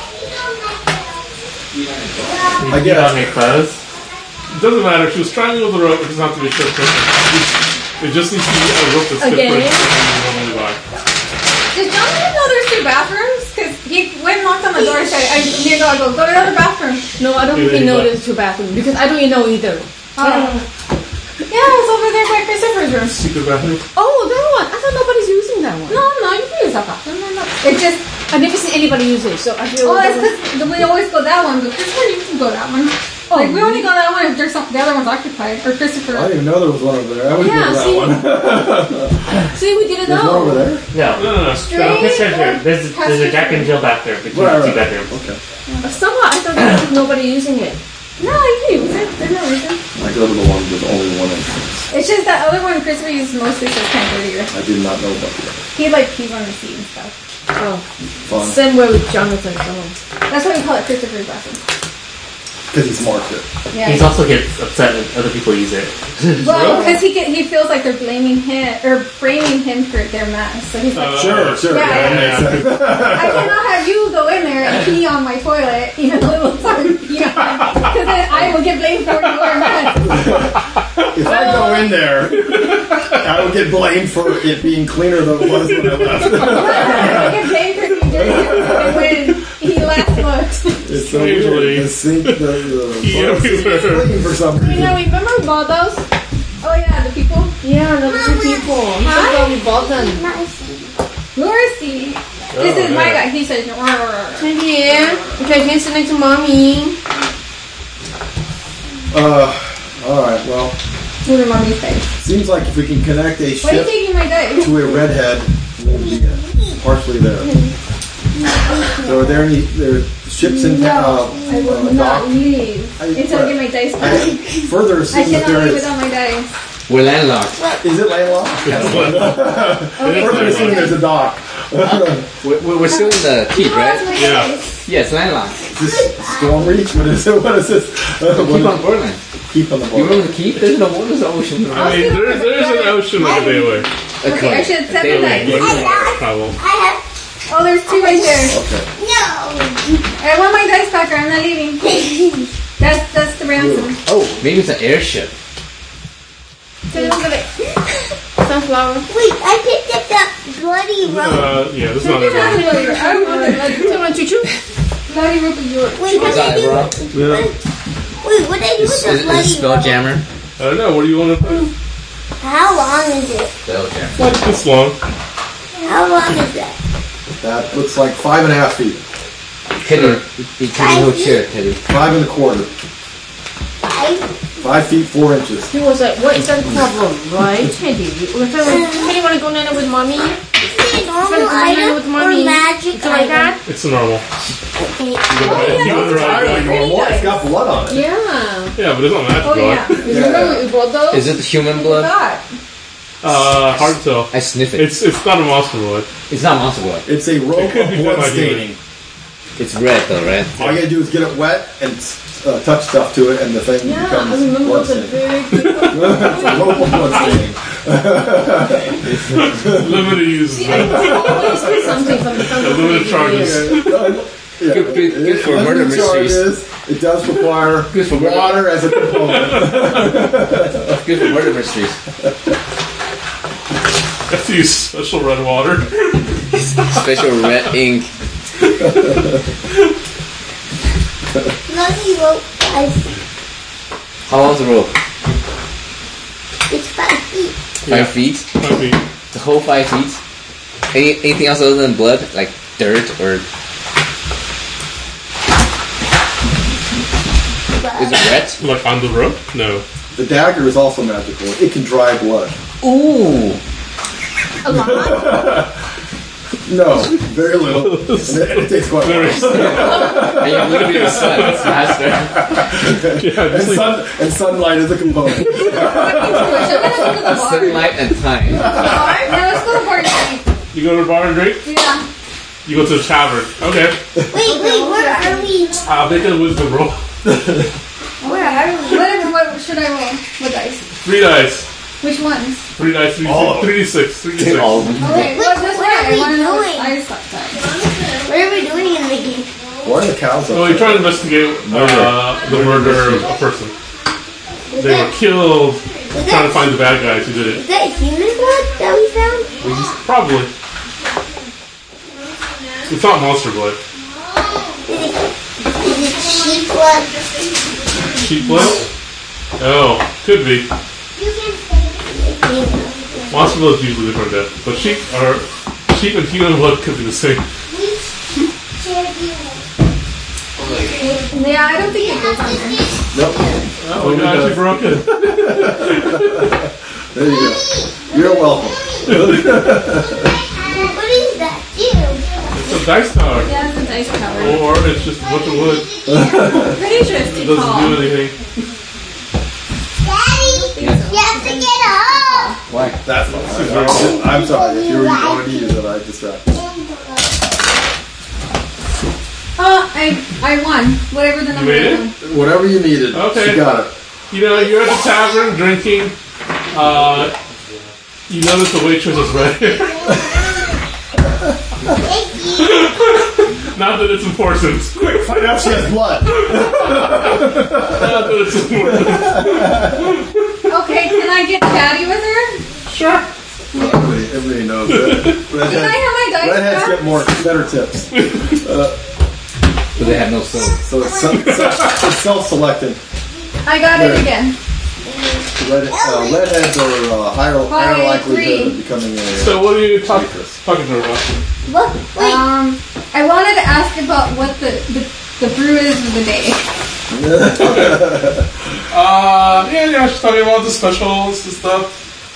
I Did you guess. on your clothes? It doesn't matter. She was strangling with a rope. It doesn't have to be a short person. It just needs to be a rope that's Again? different than you normally buy. Did Jonathan know there's two bathrooms? Because he went and knocked on the door and said, I go to the other bathroom. No, I don't Yeah, even you know got- there's two bathrooms because I don't even know either. Yeah, it's over there by Christopher's room. Secret bathroom. Oh, that one. I thought nobody's using that one. No, you can use that bathroom. No. It's just, I've never seen anybody use it, so I feel. oh, that's because we always go that one, but Christopher, you can go that one. Like, we only go that one if there's the other one's occupied. Or Christopher. I didn't even know there was one over there. I wouldn't Yeah, go to see? that one. See, we didn't There's one over know. there? No. Straight There's a Jack and Jill back there between Right, the two right. bedrooms. Okay. Somehow I thought there was nobody using it. No, I can use it. There's no reason. I go to the one with only one entrance. It's just that other one Christopher uses mostly so it's kind of dirtier. I did not know about that. He like pees on the seat and stuff. Oh. Fun. Same way with Jonathan. Oh. That's why we call it Christopher's bathroom. Because he's marked it. Yeah. He also gets upset when other people use it. Well, because he feels like they're blaming him or framing him for their mess. So he's like, Sure. Yeah, that makes sense. I cannot have you go in there and pee on my toilet, even though it looks like pee on it, because then I will get blamed for your mess. If I go in there, I would get blamed for it being cleaner than it was when I left. I get blamed for being dirty when he last looked. It's so weird. The sink, the toilet seat is clean for some You reason. know, remember we bought those? Oh yeah, the people. Yeah, no, those are people. He said that we bought them. Mercy. This is my guy. He says, Right here. Okay, can't sit next to mommy. Alright, well, to the mommy's face. seems like if we can connect a Why are you ship taking my dice? to a redhead, we'll be partially there. So are there any ships in town? I will not dock? leave until I get my dice I back. further I assume that cannot there leave is. without my dice. We're landlocked. Is it landlocked? Further assuming there's a dock. We're still in the keep, Who has my right? Yeah. dice? Yeah, it's landlocked. Is this Storm Reach? What is it? What is this? Keep on Portland. Keep on the You board. want to keep? There's no water, there's an ocean. I mean, there's an ocean like a day away. Okay, I should have Day seven away. dice. Problem. Oh, there's two right there. Okay. I want my dice back or I'm not leaving. That's the ransom. Oh, maybe it's an airship. Sunflower. Wait, I picked up that bloody rope. Yeah, this is not everyone. I don't want the Someone choo-choo? bloody rope of yours. Wait, what Is did I that do? everyone? Yeah. Wait, what did I do with Is the it bloody Spelljammer? I don't know. What do you want to put? How long is it? Spelljammer. Like this long. How long is that? That looks like 5.5 feet. Teddy, Teddy, hold chair, Teddy. 5 1/4. 5 feet 4 inches. He was like, what is that problem, right, Teddy? Teddy want to go nana with mommy? Is it a normal Spend time item with or mommy. magic Something like item? that? It's normal. Okay. Entirely normal. It's got blood on it. Yeah. Yeah, but it's not magical. Oh yeah. Remember we bought those? Is it the human blood? God. Hard to tell. I sniff it. It's not a monster blood. It's not monster blood. It's a rope It could of be blood blood staining. It's red though, right? All you gotta do is get it wet and touch stuff to it, and the thing Yeah, I becomes remember blood those are staining. big. It's a rope of blood staining. Limited use. Always do something from the Limited charges. Yeah. Good for Limited murder mysteries. charges. It does require Good for murder. water as a component. Good for murder mysteries. I have to use special red water. Special red ink. Bloody rope, guys. How long's the rope? It's 5 feet. 5 feet? Might be. The whole 5 feet? Anything else other than blood? Like dirt or... Is it red? Like on the rope? No. The dagger is also magical. It can dry blood. Ooh! A lot. No, very little. It takes quite a while. And you have a little bit of sun. It's faster. Yeah, just like, And sunlight is a component. Sunlight and time. Let's go to bar and drink. you go to the bar and drink? Yeah. You go to the tavern. Okay. Wait, where are we? I'll make a wisdom roll. Where are we? What should I roll? What dice? 3 dice. Which ones? 3 dice, 3 All of them. 3d6. 3d6. All of them. Okay, What this are way. I we want to know what doing? dice that What are we doing in the game? Why are the cows up Well, you try to investigate the murder of a person. They were killed trying to find the bad guys who did it. Is that human blood that we found? Probably. It's not monster blood. Is it sheep blood? Sheep blood? Oh, could be. Monster blood is usually different than that. But sheep and human blood could be the same. Yeah, I don't think it goes on there. Nope. Oh my gosh, you broke it. There you go. You're welcome. What is that? It's a dice tower. Yeah, it's a dice tower. Or it's just a bunch of wood. Pretty sure it's It too doesn't tall. do anything. Daddy, you have to get up. Why? That's fine. I'm sorry. If you wanted to use it, I distracted. Oh, I won. Whatever the You number made is. it? Whatever you needed. Okay. She got it. You know, you're at the tavern drinking. You notice the waitress is red hair. Not that it's important. Quick, find out she has blood. Not that it's important. Okay, can I get chatty with her? Sure. Everybody knows that. Can I have my dice Redheads back? get better tips. But they have no soul. So it's self-selecting. I got it again. Redheads are higher likelihood of becoming a. So what are you talking to her about? Look, wait. I wanted to ask about what the brew is of the day. Yeah, she's talking about the specials and stuff.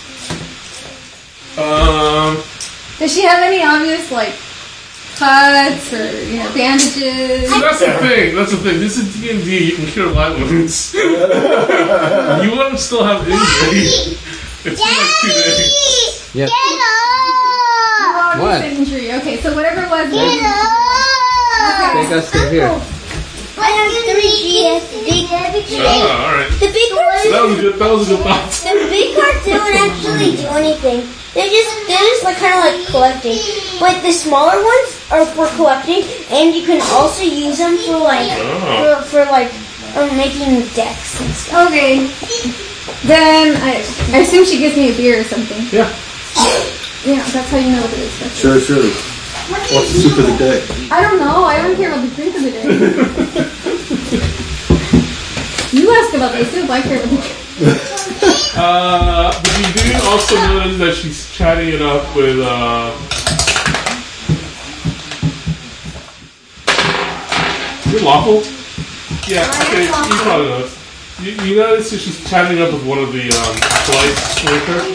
Does she have any obvious cuts or bandages? That's the thing. This is D&D. You can cure light wounds. You won't still have injury. It's been like 2 days. Yeah. Get up. What? Injury. Okay, so whatever it was. Get up. Take us to here. I have 3G. Alright. The big ones. That was a good thought. The big cards don't actually do anything. They're just kind of like collecting. But the smaller ones are for collecting, and you can also use them for making decks and stuff. Okay. Then I assume she gives me a beer or something. Yeah. Yeah, that's how you know what it is. Sure. What's the soup of the day? I don't know. I don't care about the drink of the day. You ask about the soup. I care about the drink. But you do also notice that she's chatting it up with, is it lawful? Yeah, okay, you probably noticed. You notice that she's chatting up with one of the, acolytes with her?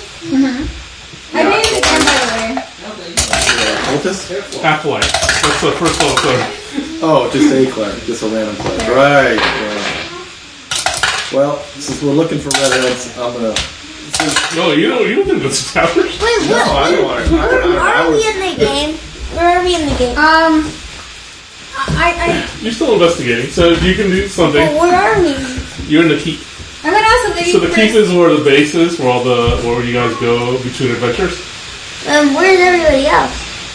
I didn't understand, by the way. Cultist? Acolyte. That's the first level cleric. Oh, just a cleric. Just a random cleric. Right. Well, since we're looking for redheads, I'm gonna. No, you don't think that's a tavern. Wait, what? No, I don't want to. Where are we in the game? Where are we in the game? You're still investigating, so you can do something. Well, where are we? You're in the keep. I'm gonna ask the lady So the first. keep is where the base is, where you guys go between adventures. Where's everybody else?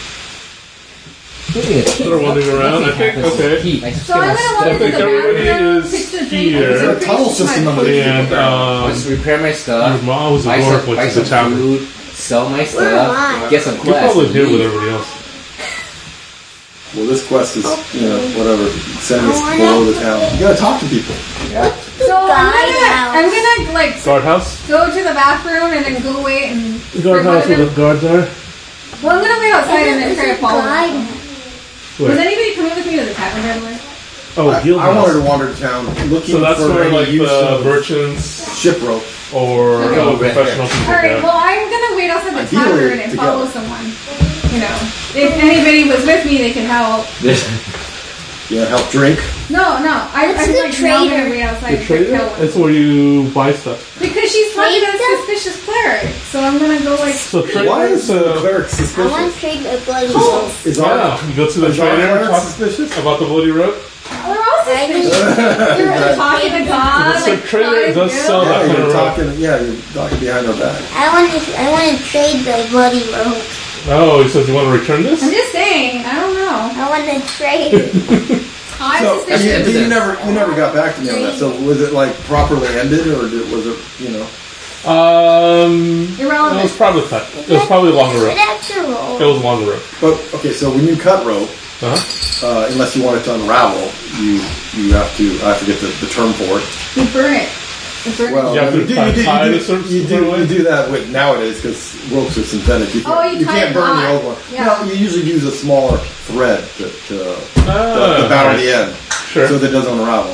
They're wandering around, I think. Okay. So I'm gonna walk I into think the everybody bathroom, is fix the drink. here. There's a tunnel system under the And Just repair my stuff. your mom was a buy dwarf, some, which buy is a some tavern. food. Sell my Where am stuff. I? Get some You're quests. probably here and with leave. everybody else. Well, this quest is, whatever. Send us I wanna- below the town. You gotta talk to people. So I'm gonna Guardhouse? go to the bathroom and then go wait and. Guardhouse where the guards are? Well, I'm gonna wait outside and then try to follow. Guide. Was Where? anybody coming with me to the tavern, by the way? Oh, guild I wanted to house. wander to town looking So that's for where any like use the of merchants ship rope. or professional people Alright, go. well, I'm gonna wait outside the Ideally, tavern and together. follow someone. If anybody was with me, they could help. You know, help drink. No, I'm the now gonna trader? wait outside The and trader? kill That's one. where you buy stuff. Because she's talking to a Trader? suspicious cleric, so I'm gonna go So trader, Why is the so cleric I suspicious? want to trade a bloody Oh. soul. Is yeah, you go to the is our trader, cleric talk suspicious? about the bloody rope. We're all suspicious. You're talking to God. So trader does sell Yeah, that kind you're of rope. talking. Yeah, you're talking behind our back. I want to trade the bloody rope. Oh, he says you want to return this? I'm just saying, I don't know. I want to trade. I'm So suspicious. you never got back to me on that. So was it like properly ended, or was it It Irrelevant. was probably cut. It was probably a longer rope. That's a It roll. was a longer rope. But okay, so when you cut rope, unless you want it to unravel, you have to. I forget the term for it. You burn it. You burn Well, You have to tie it a certain you way? do that with nowadays because ropes are synthetic. You can't, Oh, you tie can't it burn the hot. old one. Yeah. No, you usually use a smaller thread to Ah, about on the end, Sure. so that it doesn't unravel.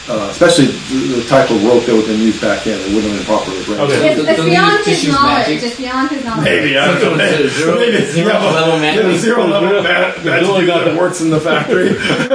especially the type of rope that was been used back then. It wouldn't have been properly branded. Okay. It's Don't beyond you his use knowledge. magic? It's beyond his knowledge. Maybe, I don't know. Maybe, Zero level magic. zero level magic that works in the factory.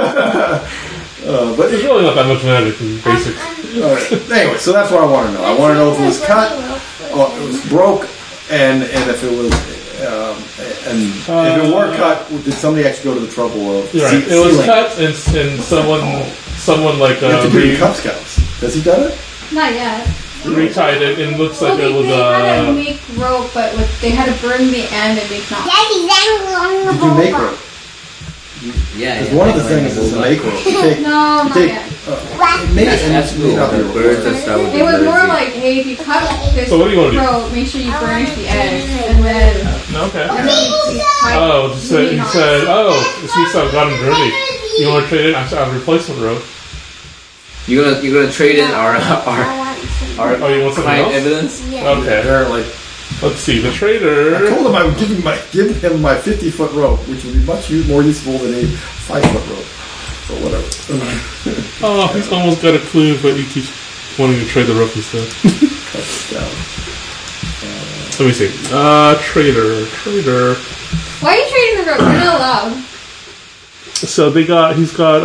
But There's really not that much magic in basics. anyway, so that's what I want to know. I want to know if it was cut, or it was broke, and if it was, and if it were cut, did somebody actually go to the trouble of You're right. It was sealing cut, and someone like You have to do the Cub Scouts. Has he done it? Not yet. retied it, and it looks like Well, it was they had to make rope, but they had to burn the end and make knots. Did you make rope? Yeah, Because one of the things is to make rope. You take, No, not take, yet. That's cool. Birds and stuff with It the was birds more eat. like, hey, if you cut this So what do you wanna do? rope, make sure you burnish the edge, and then Okay. you cut. Oh, he said, it seems to have gotten dirty. You want to trade it? I have a replacement rope. You're gonna trade in our Oh, you want something client else? evidence? Okay. apparently. Let's see. The I trader. told him I would give him my 50-foot rope, which would be much more useful than a 5-foot rope. So whatever. Oh, he's almost got a clue, but he keeps wanting to trade the rope instead. Cut it down. Let me see. Trader. Why are you trading the rope? You're not allowed. So he's got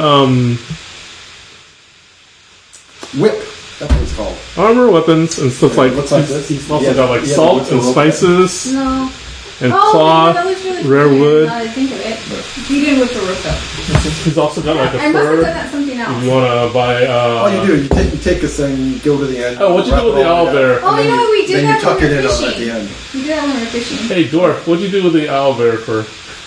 Whip. That's what it's called. armor, weapons, and stuff like. Looks like this. He's also Yeah, got like yeah, salt with the and rope. spices No. and Oh, cloth, that looks really rare cool. wood. Now that I think of it. You didn't whip the rope up. He's also got like a I must have done fur. that something If else. you want to buy. All you do, you take this thing, you go to the end. Oh, what'd you wrap do with it the all owl together, bear? Oh, and you then know what? We did then that you tuck when it we in were at the fishing. end. We did that when we were fishing. Hey, Dwarf, what'd you do with the owl bear for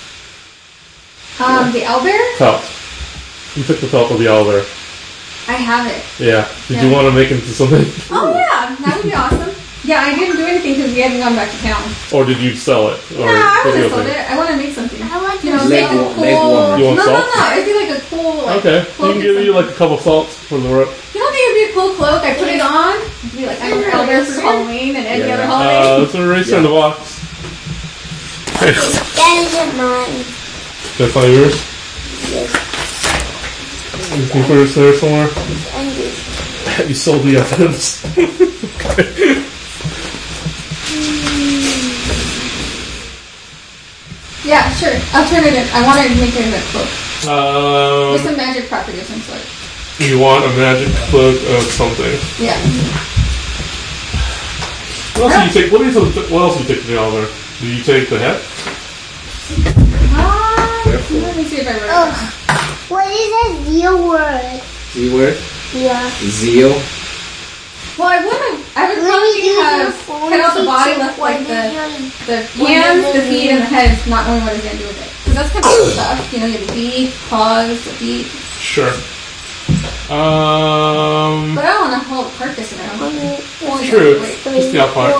The owlbear? pelt? You took the pelt of the owl bear. I have it. Yeah. Did Yeah. you want to make it into something? Oh yeah, that would be awesome. Yeah, I didn't do anything because we hadn't gone back to town. Or did you sell it? Or No, I what do you wouldn't sold think? it. I want to make something. want You know, Leg make a warm- cool. leg warmer. You want no, salt? no. It'd be like a cool. Like, Okay. cloak You can or give you something. like a couple salts for the rope. You don't think it'd be a cool cloak? I put it on. It'd be like I'm an owlbear for Halloween and any other holiday. It's a eraser in the box. That isn't mine. That's all yours? You can put it there somewhere? And you. You sold the evidence. Yeah, sure. I'll turn it in. I want to make it into a cloak with some magic property of some sort. You want a magic cloak of something. Yeah. What else do you take? What else do you take to the oliver? Do you take the head? Let me see if I wrote it down. What is a real word? Z word? Yeah. Zeal. Well, I would probably have cut out the body, left like the hands, the feet, and the head, not knowing what he's gonna do with it. Because that's kind of cool stuff. You know, you have the beak, paws, the feet. Sure. But I don't want to haul the carcass around. Only True. wait. Just the out part.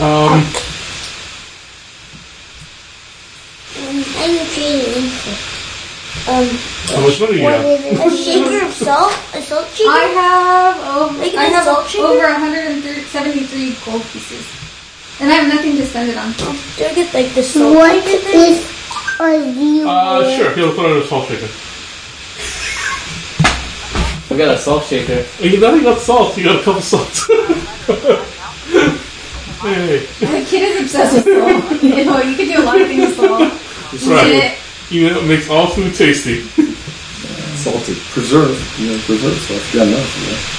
Are you trading? How much money you What got? is it? A shaker of salt? A salt shaker? Like I a have salt shaker? over 173 gold pieces. And I have nothing to spend it on. Do I get like the salt shaker thing? A real Sure. He'll put on a salt shaker. We got a salt shaker. Now you got salt. You got a couple salts. Hey. The kid is obsessed with salt. You know, you can do a lot of things with salt. That's right. You know, it makes all food tasty. Salted. Preserve. Preserve stuff. Yeah, no.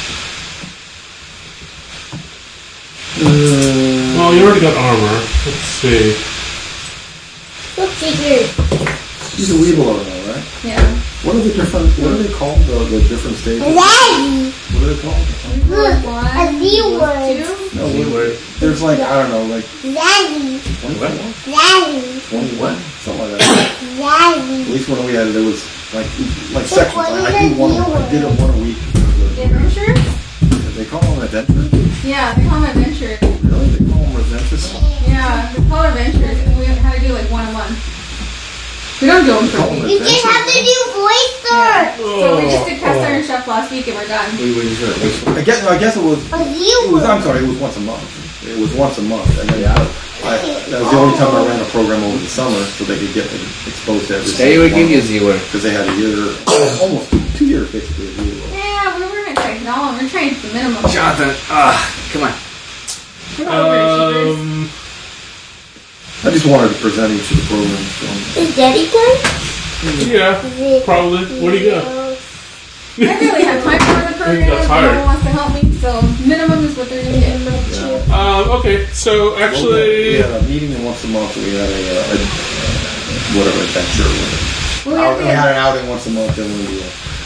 Well, you already got armor. Let's see. Salt shaker. He's a weevil over there, right? Yeah. What are they called? The different stages? Zaddy. What are they called? Look, One, a Z word. two. No, there's like, I don't know, like Zaddy. 21? Zaddy. 21? Something like that. Zaddy. At least when we had it, it was like sections. what I is do one. a I did it one a week. Adventure? They call them adventure. Yeah, they call them adventure. Really? They call them adventures. Yeah, they call it adventures. And we had to do like one a month. We don't do them for a week. You just have to do voice search. So we just did Cast Iron Chef last week and we're done. I guess it was. A Z It was. word. I'm sorry. It was once a month. It was once a month, and then that was the only time I ran a program over the summer, so they could get exposed to everything. They would give you a Z word. Because they had a year, almost 2 years basically. Of year. Yeah, we were in technology trying to hit the minimum. Jonathan, come on. We're not overachievers. I just wanted to present each of the programs. Is Daddy done? Yeah, probably. What do you got? I really have time for the program. got tired. No one wants to help me, so minimum is what they're going to get. Okay, so We actually, had a meeting once a month. We had a whatever adventure. Well, we We have had an outing once a month, and the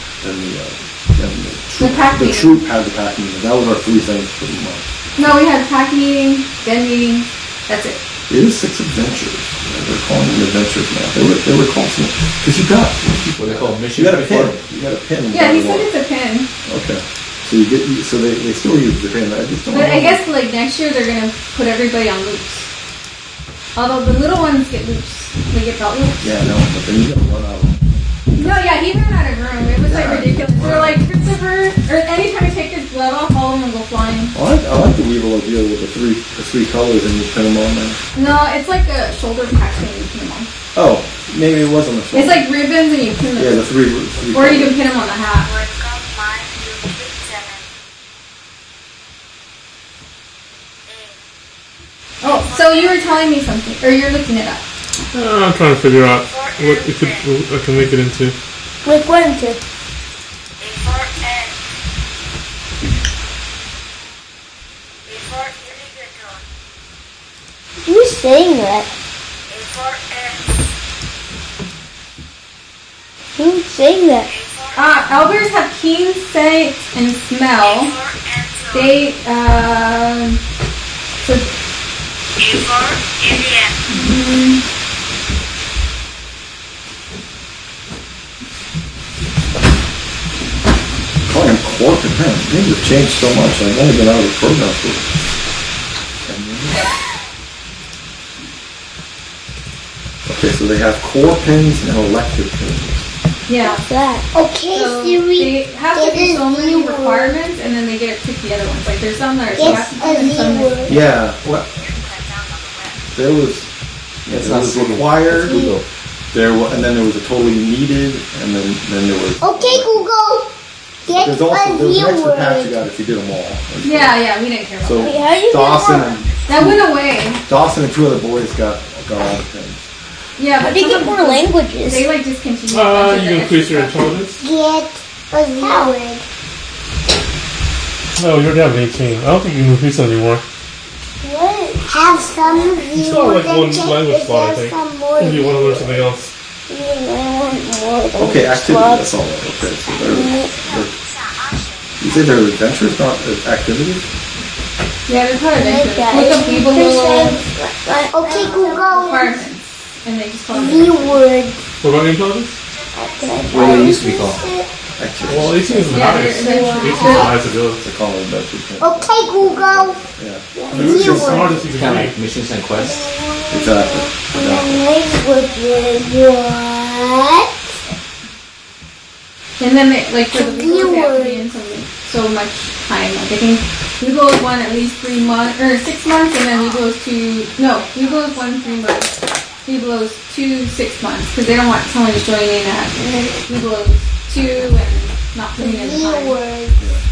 pack meeting. troop had the pack meeting. That was our 3 things for the month. No, we had pack meeting, den meeting. That's it. It is 6 adventures. They're calling them adventures now. They were called something because you got What they call you mission. got a pin. You got a pin. Yeah, he said it's a pin. Okay. So you get so they still use the pin. I just don't But know. I guess like next year they're gonna put everybody on loops. Although the little ones get loose. They get belt loops. Yeah, no, but then you gotta run out. No, yeah, he ran out of room. It was like Yeah. ridiculous. We were like, Christopher, or anytime you take his glove off, all of them will go flying. I like the Weevil idea with the three colors and you pin them on there. No, it's like a shoulder patch thing you pin them on. Oh, maybe it was on the shoulder. It's like ribbons and you pin them. yeah, the three Or you can pin them on the hat. Oh, so you were telling me something, or you're looking it up. I'm trying to figure out what I can make it into. Like what into? Who's saying that? Who's saying that? Elders have keen sight and smell. They, so calling them quark and hens. Things have changed so much. I've only been out of the program for 10 years. Okay, so they have core pins and elective pins. yeah. That. Okay, So Siri. they have to it do is so many the requirements, and then they get to pick the other ones. Like there's some that are It's selected a and some Z that word. Yeah, well, there was It's there not was Google. required. Google. And then there was a totally needed, and then there was. Okay, Google. Get There's a also there was Z an extra patch you word. got if you did them all. Yeah, we didn't care about So Wait, how do you get Dawson more? and that. Went away. Dawson and 2 other boys got all the pins. Yeah, How but do you some get of more them- languages? They like discontinued. a bunch of You the can increase your extra stuff. intelligence. Get a Z word. No, you already have an 18. I don't think you can increase it anymore. What? Have some Z Still words like one and check language if slot, I there's think. some more. If you want to learn something else. I want more than Okay, activity. slots. That's all. Okay, so you say they're adventures, not activities. Yeah, they're probably Like adventures. that. Look up people little Okay, Google. requirements, and they just call them. Z word. What about intelligence? What they used to be called. Activities. Well, 18 is the Yeah, highest. they're 18 is the highest it goes. They call them adventures. Okay, Google. Yeah, It's Z the word. smartest you can Kind of be. like missions and quests. exactly. And then languages. What? And then they, like for the Z Weebles, they have to word. be in so much time. Like I think Weebles won at least 3 months or 6 months, and then Weebles 1 3 months. Weebles 2 6 months because they don't want someone just joining in at Weebles 2 and not putting in the Z time. word.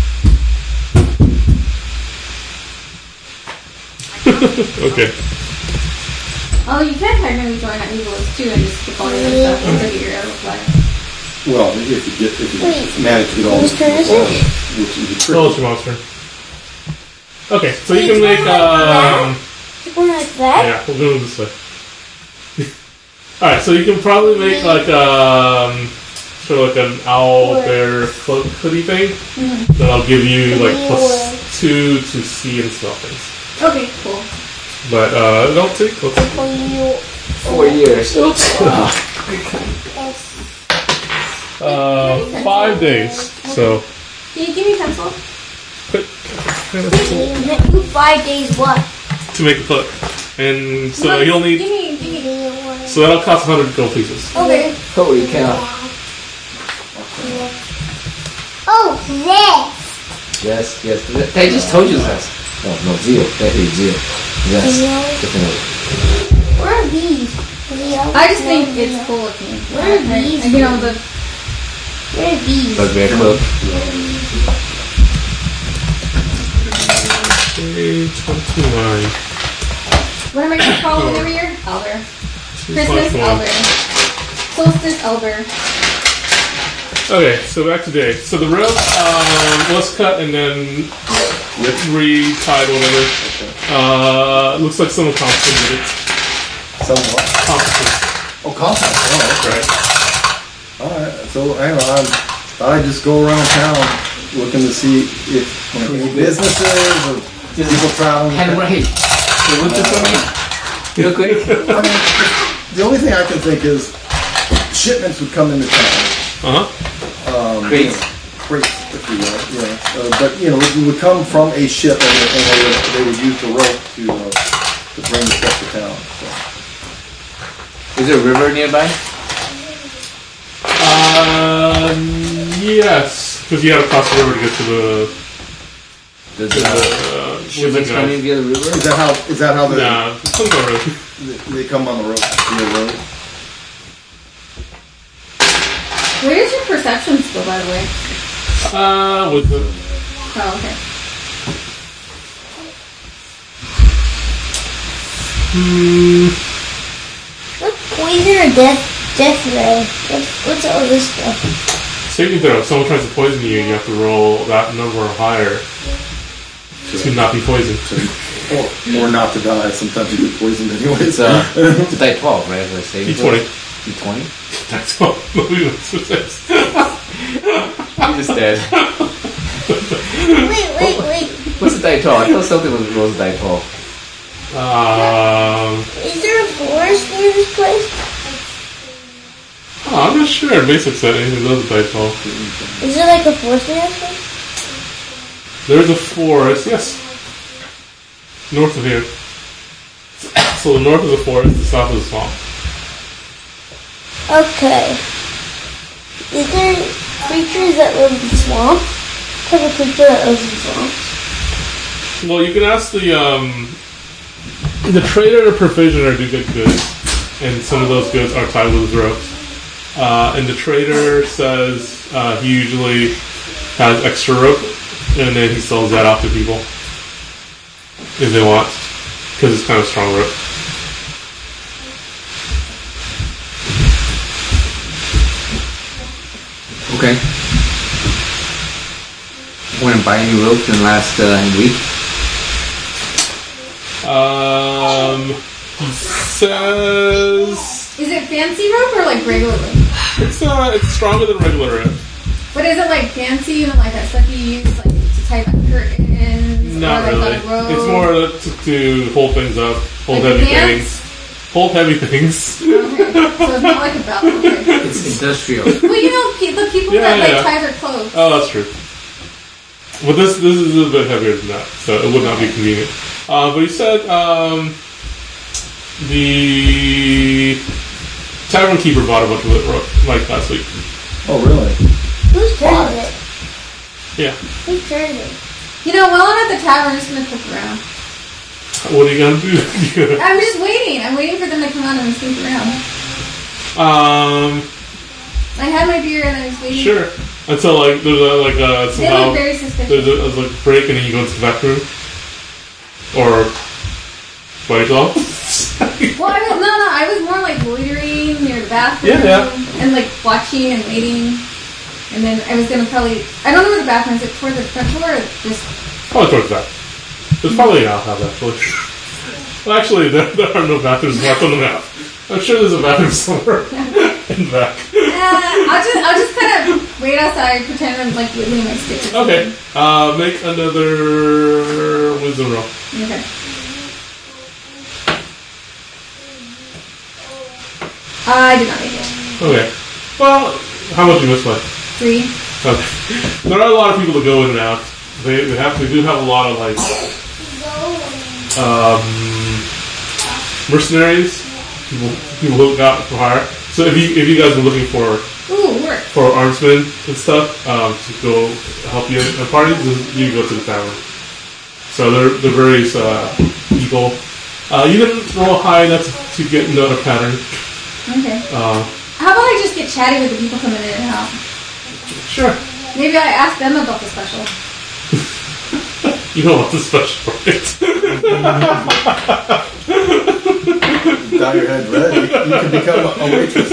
Okay. Although you can technically join at Weebles 2 and just skip all the other stuff and figure your other life. Well, if you Wait, manage to get all whose turn is it? which is a trick. Oh, it's your monster. Okay, so you can make, One like that? yeah, we'll go this way. Alright, so you can probably make like, sort of like an owl bear cloak hoodie thing. That'll give you like +2 to see and smell things. Okay, cool. But, it'll take, let's see. 4 years. 5 days. So, Can you give me a pencil? You 5 days what? to make the cloak. And so Look, you'll need, Give me. so that'll cost 100 gold pieces. Okay. Holy cow. Oh, this. Yes. They just told you this. No, Zio. That is Zio. Yes, definitely. Where are these? I just think it's cool looking. Where are these? You know, the Where are these? Bugbear cloak. Day 29. What am I going to call it every year? Elder. Christmas, 2+1. Elder. Solstice, Elder. Okay, so back to Dave. So the rope was cut and then retied, whatever. Looks like someone compensated it. Somewhat. Compensate. Oh, compass. Oh, That's right. Alright, so I thought I'd just go around town looking to see if any businesses or people traveling. Handwrite. So look this for me. Real quick. I mean, the only thing I can think is shipments would come into town. Crates. Crates, if you will. But it would come from a ship, and they would use the rope to bring the stuff to town. So. Is there a river nearby? Yes, because you had to cross the river to get to the. Does shipments come in via the river? Is that how they? Nah, it's on the road. They come on the road. Via road. Where's your perception skill, by the way? With the. Oh, okay. What's poison or death ray? What's all this stuff? Saving throw. If someone tries to poison you, you have to roll that number or higher to not be poisoned. Or not to die. Sometimes you get poisoned anyway. It's a die 12, right? For a saving throw? D20. D20? That's all. Nobody knows what it is. I'm just dead. Wait. What's a die 12? I thought something was die 12. Is there a forest near this place? Oh, I'm not sure. Basic setting, it does die 12. Is there like a forest near this place? There's a forest, yes. North of here. So the north of the forest, the south of the swamp. Okay. Is there creatures that live in swamps? Type of creature that lives in swamps? Well, you can ask the trader or provisioner do get goods, and some of those goods are tied with ropes. And the trader says he usually has extra rope, and then he sells that out to people if they want, because it's kind of strong rope. Okay. Want to buy any rope in the last week? He says Is it fancy rope or like regular rope? it's stronger than regular rope. But is it like fancy, like that stuff you use like to tie up curtains? Not or, like, really. a rope? It's more to hold things up, hold Like heavy pants? things. Hold heavy things. Okay, so it's not like a belt. Okay. It's industrial. Well, the people that like tie their clothes. Oh, that's true. But this is a bit heavier than that, so it would not be convenient. But he said the tavern keeper bought a bunch of it like last week. Oh, really? Whose turn is it? Yeah. Whose turn is it? While I'm at the tavern, I'm just gonna poke around. What are you gonna do? I'm just waiting. I'm waiting for them to come out and sneak around. I had my beer and I was waiting. Sure. Until like there's They somehow look very suspicious. there's a break and then you go into the back room or by yourself. Well, I was more like loitering near the bathroom. Yeah. And like watching and waiting. And then I was gonna probably, I don't know where the bathroom is. Is it toward the front door or just? Probably towards the back. There's probably an outhouse actually. Well, actually, there are no bathrooms marked on the map. I'm sure there's a bathroom somewhere in the back. I'll just kind of wait outside, pretend I'm like wiggling my stick. Okay. Make another wisdom roll. Okay. I did not make it. Okay. Well, how much you miss by? 3. Okay. There are a lot of people that go in and out. They do have a lot of like mercenaries, people who got for hire. So if you guys are looking for Work. armsmen and stuff to go help you in parties, you go to the tavern. So they're various people. You didn't roll high enough to get another pattern. Okay. How about I just get chatty with the people coming in and out? Sure. Maybe I ask them about the special. You don't want the special rights. Dye your head red. You can become a waitress.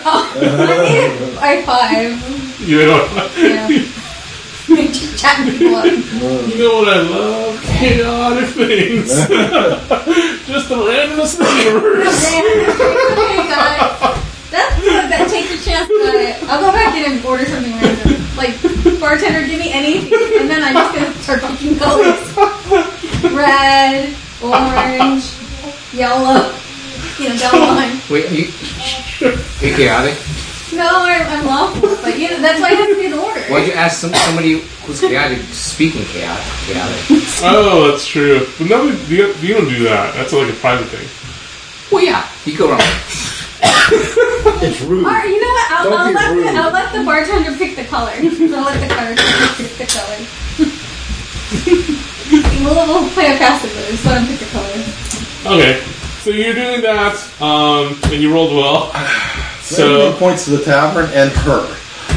I 5. You know, Yeah. Just chatting people up. you know what I love? Chaotic things. Just the randomness of the universe. Okay, got it. That's good. That takes a chance. Got it. I'll go back in and order something random. Like, bartender, give me anything. And then I'm just going to start picking colors. Red, orange, yellow. You know, down the line. Wait, you chaotic? No, I'm lawful. But, you know, that's why you have to do the order. Why'd you ask somebody who's chaotic speaking chaotic? Oh, that's true. But no, you don't do that. That's like a private thing. Well, yeah, you go wrong. It's rude. Alright, you know what? Don't be rude. I'll let the bartender pick the color. I'll let the bartender pick the color. We'll play a passive move. Just let him pick the color. Okay, so you're doing that, and you rolled well. So points to the tavern and her.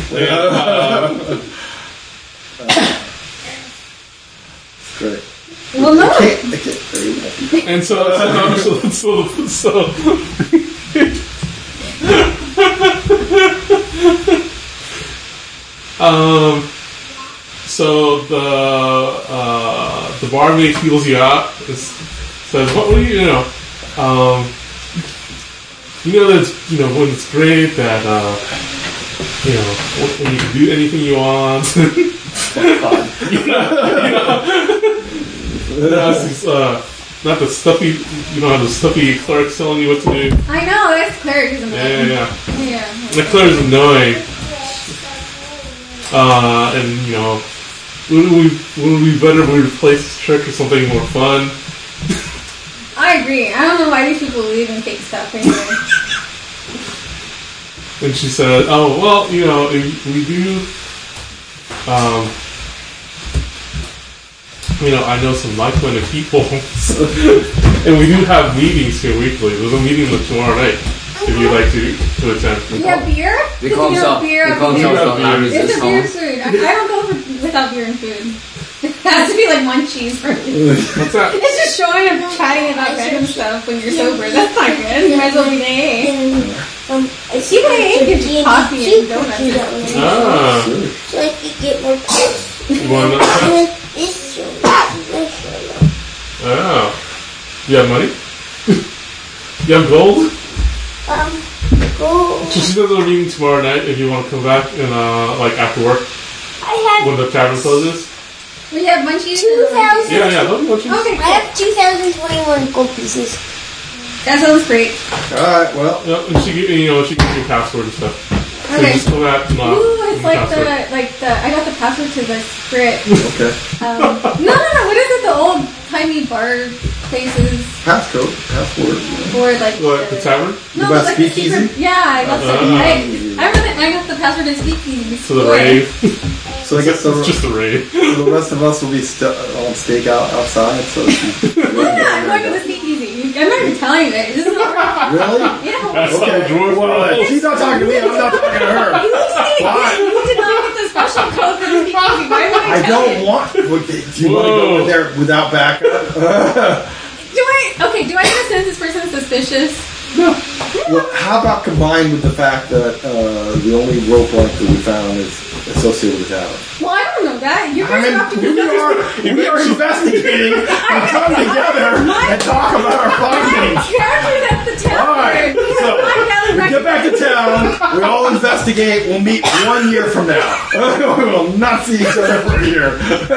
Great. Well, no. I can't. There you go. And so so the barmaid feels you out. Says, "What do you know? You know that when it's great that when you can do anything you want." Not the stuffy, how the stuffy clerk's telling you what to do. I know, that's clear. He's annoying. Yeah. Yeah. The clerk is annoying. And wouldn't it be better if we replace this trick with something more fun? I agree. I don't know why these people believe in fake stuff anyway. And she said, "Oh well, we do. I know some like-minded people, and we do have meetings here weekly. There's a meeting tomorrow night if you'd like to attend." You have beer? They call themselves It's a beer food. I don't go without beer and food. It has to be like munchies. What's that? It's just showing up chatting about random stuff when you're sober. That's not good. You might as well be in AA. See what AA gives you coffee and donuts. Ah, So I could get more points. you want another one? This show. Oh, you have money? You have gold? Gold. So she does a meeting tomorrow night if you want to come back and after work I have when the tavern closes. We have munchies. 2,000. Yeah, those munchies. Okay, I have 2,021 gold pieces. that sounds great. Alright, well. Yeah, and she gives you password and stuff. So you Okay. just come back and Ooh, it's like password. I got the password to the script. Okay. No, what is it? The old timey bar places Password. or like What, the tavern? No, You got like the Speakeasy? secret. Yeah, I got I got the password to Speakeasy. To the rave. So I guess It's just a rave. the rest of us will be on stakeout outside. So Yeah, I'm going to the Speakeasy. I'm not even telling you that. This is not really? Yeah. That's Okay. how dwarves Well, roll. she's not talking to me. I'm not talking to her. You did not get the special code for the Speakeasy. Why would I don't want. Do you want to go in there without backup? Do I get a sense this person is suspicious? Well, how about combined with the fact that the only rope length that we found is associated with the tavern? Well, I don't know that. You're going to have to we are investigating and come together and talk about our findings. characters at the tavern. All right, so we get back to town. We all investigate. We'll meet 1 year from now. We will not see each other for a year.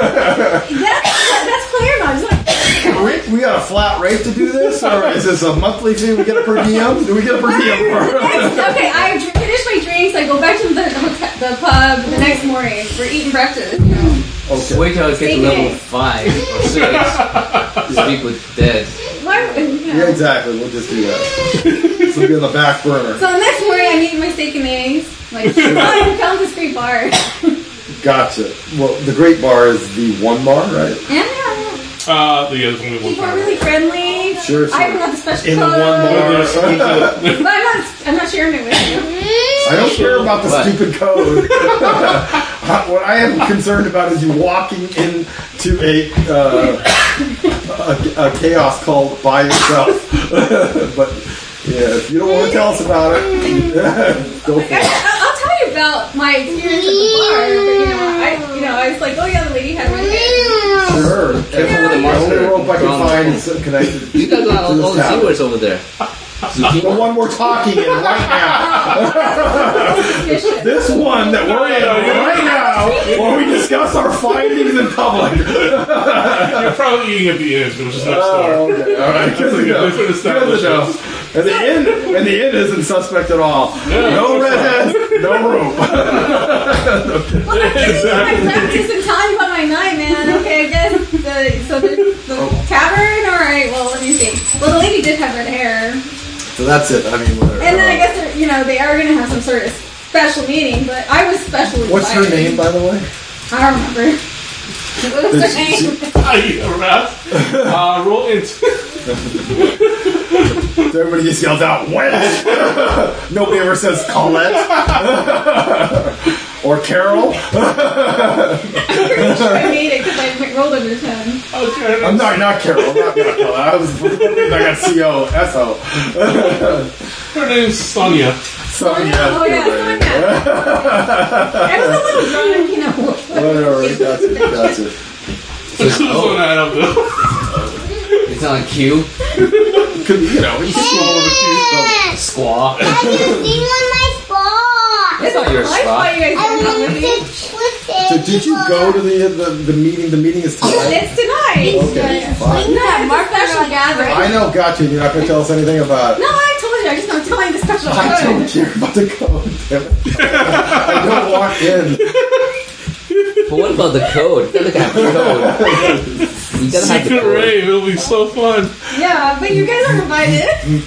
That's clear now. It's like, We got a flat rate to do this, or is this a monthly fee? We get a per diem? Do we get a per diem for it? okay, I finish my drinks. I go back to the pub the next morning. We're eating breakfast. Just wait till I get to level 5 or 6 to speak with dead. Yeah, exactly. We'll just do that. This will be on the back burner. So the next morning, I'm eating my steak and eggs. Like, I found this great bar. Gotcha. Well, the Great Bar is the one bar, right? Yeah. There's only one People are tavern. really friendly. Sure. I even got the special In the code. one bar. But I'm not sharing it with you. I don't care about the What? stupid code. I What I am concerned about is you walking into a chaos cult by yourself. But yeah, if you don't want to tell us about it, go for it. I'll tell you about my experience at the bar. But I was like, oh yeah, the lady had red hair. Sure. Careful with the The only monster. rope I can find is connected. You guys got all the tower. sewers over there. The one we're talking in right now. This one that we're in right now, where we discuss our findings in public. You're probably eating at the inn, which is next door. Oh, okay. All right. Good to go. Different Good to know. establishments. And the inn isn't suspect at all. No redheads, no rope. Well, I'm giving you my practice and telling you about my night, man. Okay, I guess the tavern. All right. Well, let me see. Well, the lady did have red hair. So that's it. I mean, whatever. And then I guess they are going to have some sort of special meeting, but I was specially What's her invited. name, by the way? I don't remember. What was her name? You rat. Roll into. So everybody just yells out, "Wench!" Nobody ever says Colette or Carol. I'm pretty sure I made it because I rolled under 10. Okay. I'm not Carol. Not Colette. I got C-O-S-O. Her name's Sonia. Sonia. Oh, yeah, I was a little drunk, Whatever. Gotcha. This is what I don't know. It's on cue. Could be, it's just all over the Squaw. Have you seen my spot? It's not your I spot. thought you guys I were not wanted with to me. twist it. So did you go to the meeting? The meeting is tonight. It's tonight. Okay, fine. No, it's a special gathering. I know, gotcha. You're not going to tell us anything about it. No, I told you. I just not telling the special I don't code. care about the code, damn it. I don't walk in. But what about the code? You gotta have the code. You gotta have the Secret code. rave. It'll be so fun. Yeah, but you guys are invited.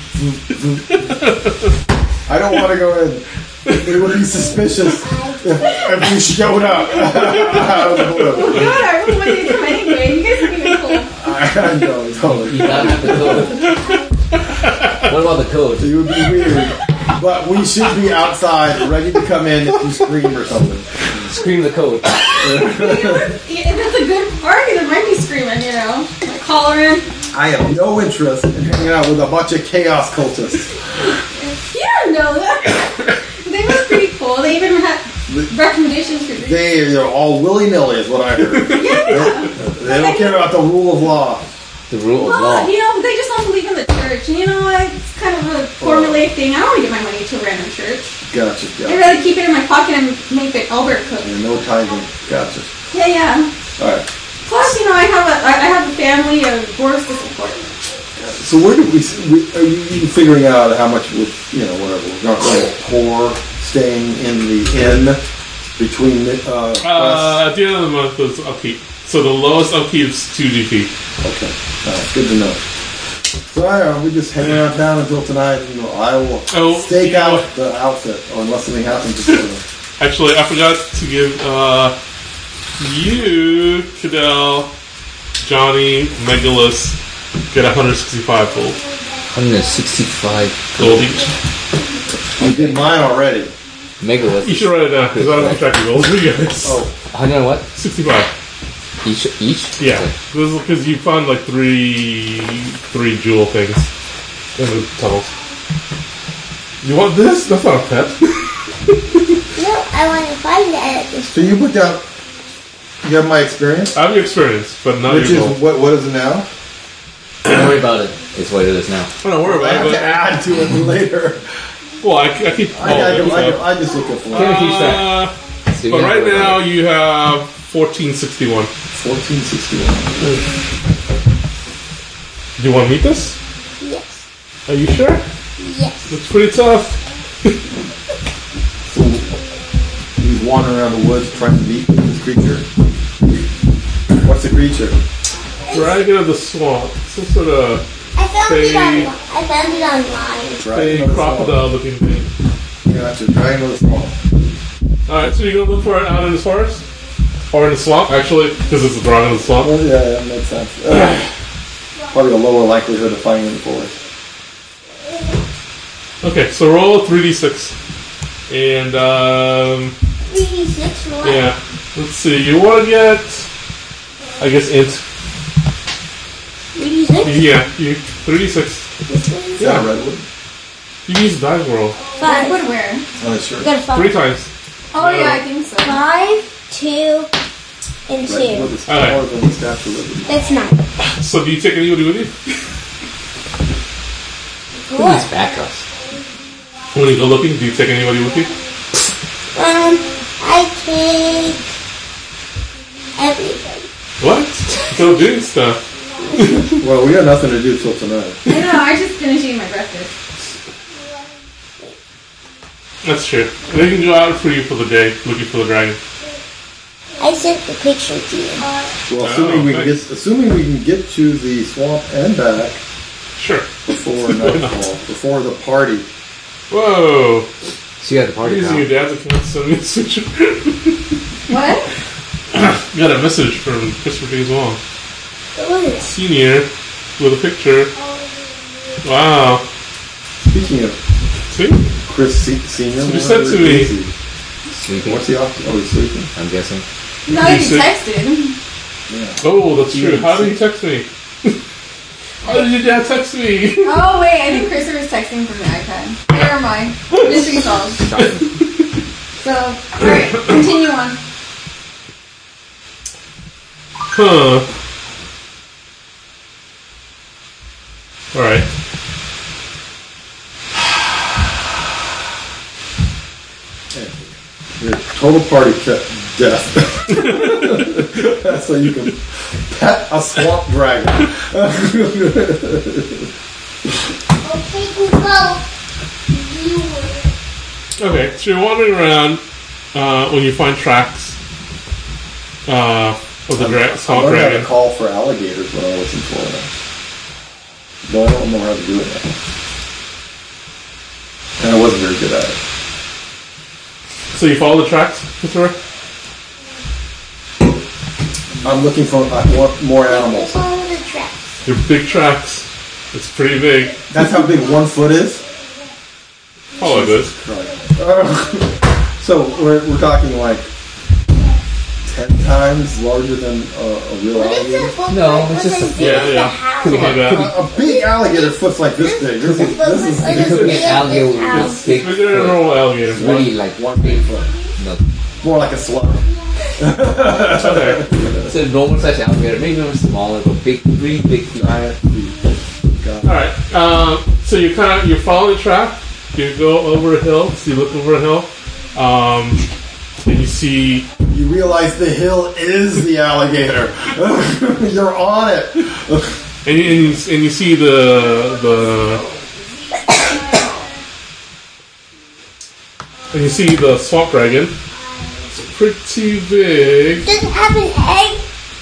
I don't want to go in. It would be suspicious if you showed up out of the blue. Well, good. I really wanted you to come anyway. You guys are being cool. I know, totally. You gotta have the code. What about the code? It would be weird. But we should be outside, ready to come in if you scream or something. Scream the code. If it's a good party, there might be screaming, like hollering. I have no interest in hanging out with a bunch of chaos cultists. You don't know that. They were pretty cool. They even had recommendations for drinks. They're all willy-nilly is what I heard. Yeah. They don't care about the rule of law. The rule of Well, law. they just don't believe in the church. And it's kind of a formulaic thing. I don't want to give my money to a random church. Gotcha. I'd rather keep it in my pocket and make it Albert cook. No tithing. Gotcha. Yeah. All right. Plus, I have a family of dwarves to support. So where did we are you figuring out how much would, whatever, we're not going to pour staying in the inn between quests? At the end of the month, it's upkeep. So the lowest upkeep is 2 DP. Okay. Good to know. So we just hang around town until tonight, and I will stake out the outfit, or unless something happens. Actually, I forgot to give you, Cadell, Johnny, Megalus, get 165 gold. 165 Gold each. You did mine already. Megalith. You should write it down, because I don't keep track of gold for you guys. 100 what? 65. Each? Yeah, because you found like three jewel things in the tunnels. You want this? That's not a pet. No, I want to find that. So you put down. You have my experience, I have your experience, but not which your is gold. what is it now? Don't worry about it. It's what it is now. Don't worry I have about to it. add to it later. Well, I keep all of it. I just look up for Can't it. teach that. So you But gotta right worry about now it. you have 1461. 1461. Do you want to meet this? Yes. Are you sure? Yes. Looks pretty tough. So he's wandering around the woods trying to meet this creature. What's the creature? Dragon of the swamp. Some sort of I found it They- online. big of the crocodile looking thing. swamp. Gotcha. Dragon of the swamp. Alright, so you're going to look for it out in the forest? Or in the swamp, actually, because it's a dragon of the swamp. Well, yeah, that makes sense. Probably a lower likelihood of finding in the forest. Okay, so roll a 3d6. And, 3d6 roll. yeah. Let's see. You want to get, I guess, int. 3d6? Yeah, you 3d6. Yeah, redwood. You use dice roll 5. Redwood where? Oh, sure. You got a 5. 3 times. Oh yeah, I think so. 5, 2, and 2. Redwood is taller than the Statue of Liberty. That's 9. So do you take anybody with you? Who needs backups? When you go looking, do you take anybody with you? I take everybody. What? Still doing stuff. Well, we got nothing to do till tonight. I know. I just finished eating my breakfast. That's true. They can go out for you for the day, looking for the dragon. I sent the picture to you. Well, assuming we can get to the swamp and back Sure. before nightfall, before the party. Whoa. See you at the party Using now. your dad's account to send me a message. What? Got a message from Christopher James Wong. What is Senior with a picture. Wow. Speaking of See? Chris Senior, You said to me. Sleeping, What's he off to? Oh, he's sleeping. I'm guessing. No, You you said- texted. Oh, that's true. How did he text me? How did your dad text me? Oh wait, I think Christopher was texting from the iPad. Never mind. Mystery solved. So, alright, continue on. Huh. Alright. Your total party death. So you can pet a swamp dragon. Okay, Google. Okay, so you're wandering around when you find tracks of the swamp I learned how dragon. to call for alligators when I was in Florida. Though I don't know how to do it now. And I wasn't very good at it. So you follow the tracks, Christopher? I'm looking for more animals. Follow the tracks. They're big tracks. It's pretty big. That's how big 1 foot is? Follow this. So we're talking like 10 times larger than a real What is alligator? this book? No, like? it's just What's a- as big as Yeah, the yeah. house? Something like that. A big alligator foot's like this big. This is Like You could be an alligator with house. a big Bigger than a foot. normal alligator. Really like one big foot. no. More like a slug. Okay. It's a normal size alligator, maybe even smaller, but big, really big feet. Alright. So you follow the track. You go over a hill. So you look over a hill. And you see. You realize the hill is the alligator. You're on it. And you see the swamp dragon. It's pretty big. Does it have an egg?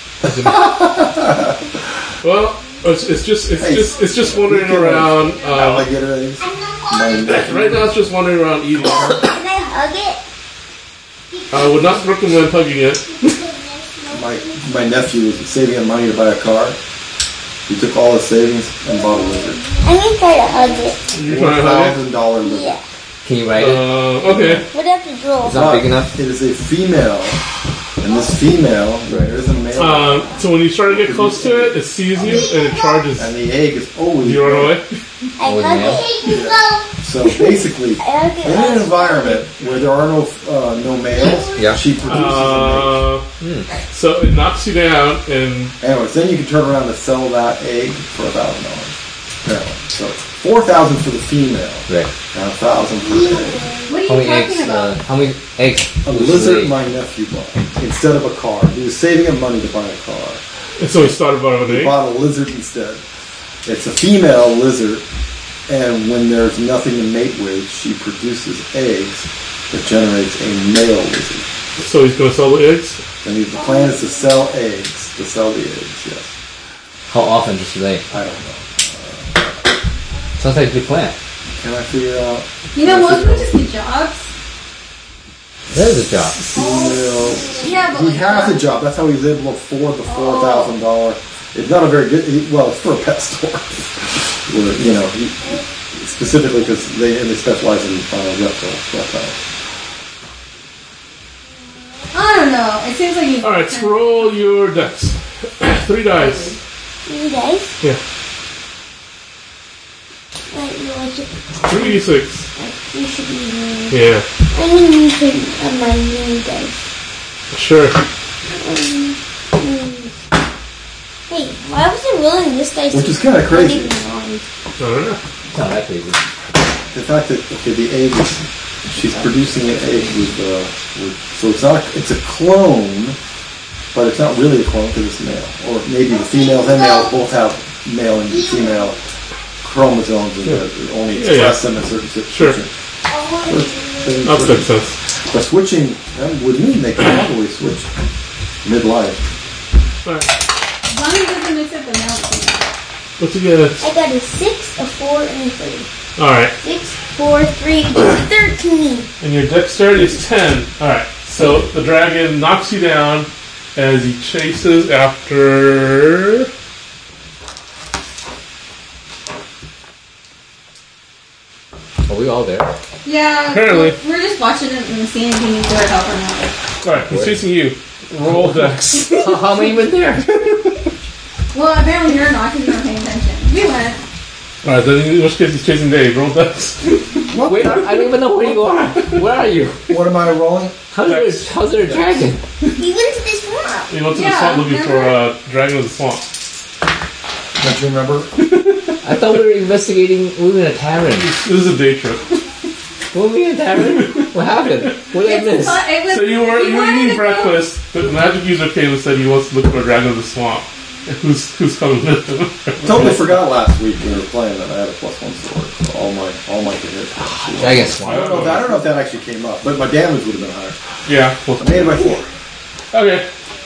Well, it's just wandering around. Alligator eggs. Right now, it's just wandering around eating. Can I hug it? I would not recommend hugging it. My nephew was saving up money to buy a car. He took all his savings and bought a lizard. I'm gonna try to hug it. You're trying to hug it? $1,000 lizard. Yeah. Can you ride it? Okay. What have to draw? It's not big enough. It is a female, and this female, there isn't a male. So when you start to get close to it, it sees you and it charges. And the egg is always. You run away. I hug it. So basically, I hug it. in an environment where there are no males, Yeah. she produces So it knocks you down, and an egg. Anyways, then you can turn around and sell that egg for $1,000. Apparently. So $4,000 for the female, Right. and $1,000 for the egg. What are How you many talking eggs? about? How many eggs? A would you lizard lay? my nephew bought instead of a car. He was saving up money to buy a car. so he started by an He egg. bought a lizard instead. It's a female lizard, and when there's nothing to mate with, she produces eggs that generates a male lizard. So he's going to sell the eggs. And the plan is to sell eggs, yes. How often does she lay? I don't know. Sounds like a good plan. Can I figure out You know, most of them just do jobs. That is a job. female? Yeah, but He like has a job. That's how he's able to afford the $4,000. It's not a very good. Well, it's for a pet store. Where, specifically because they specialize in reptiles. I don't know. It seems like you. Alright, so roll your dex. 3 dice. 3 dice. Yeah. Right, you want to. 3d6. You should be. Yeah. I mean, you can have my new dice. Sure. Hey, why was I rolling this dice? Which is kind of crazy. I don't know. It's not that crazy. The fact that the egg is, she's producing an egg with so it's a clone, but it's not really a clone because it's male. Or maybe the females and males both have male and female chromosomes and only express them in certain situations. That makes sense. But switching would mean they can probably switch midlife. Alright. As long as it doesn't mix up the male and female. What's you get? I got a 6, a 4, and a 3. Alright. 6, 4, 3, 13. And your dexterity is 10. Alright. So the dragon knocks you down as he chases after. Are we all there? Yeah. Apparently. We're just watching it and seeing if he needs our help or not. Alright, he's chasing you. Roll dex. How many went there? Well, apparently you're not because you weren't paying attention. We went. Alright, then in which case he's chasing Dave. Roll dex. Wait, I don't even know where you are. Where are you? What am I rolling? How's there a dragon? He went to this swamp. He went to the swamp looking for a dragon of the swamp. Don't you remember? I thought we were investigating. We were in a tavern. This is a day trip. Were we in a tavern? What happened? What did I miss? So you were eating breakfast, but the magic user came and said he wants to look for a dragon of the swamp. Who's coming with him? Totally forgot last week when we were playing that I had a +1 sword. So all my hit. Dragon I swamp. don't know if that actually came up, but my damage would have been higher. Yeah. Well, I made it by 4. okay.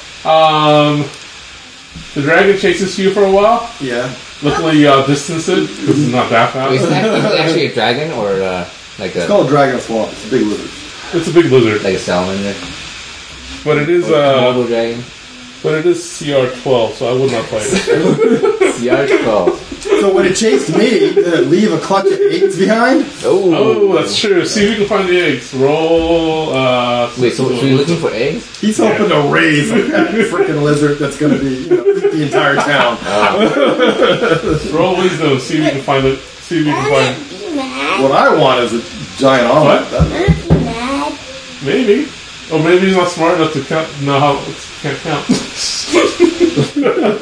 The dragon chases you for a while. Yeah. Luckily, distance it because it's not that fast. Wait, is it actually a dragon or like It's called a dragon swamp. It's a big lizard. It's a big lizard, like a salamander? but it is Komodo dragon? CR12, so I would not play it. CR12. So when it chased me, did it leave a clutch of eggs behind? Oh, that's true. See if you can find the eggs. Roll. Wait, so you're looking for eggs? He's hoping to raise that freaking lizard that's going to be, eat the entire town. Roll wisdom. See if you can find it. See if you can find. Be mad. What I want is a giant omelet. What? Be mad. Maybe. Or maybe he's not smart enough to know how can't count. It's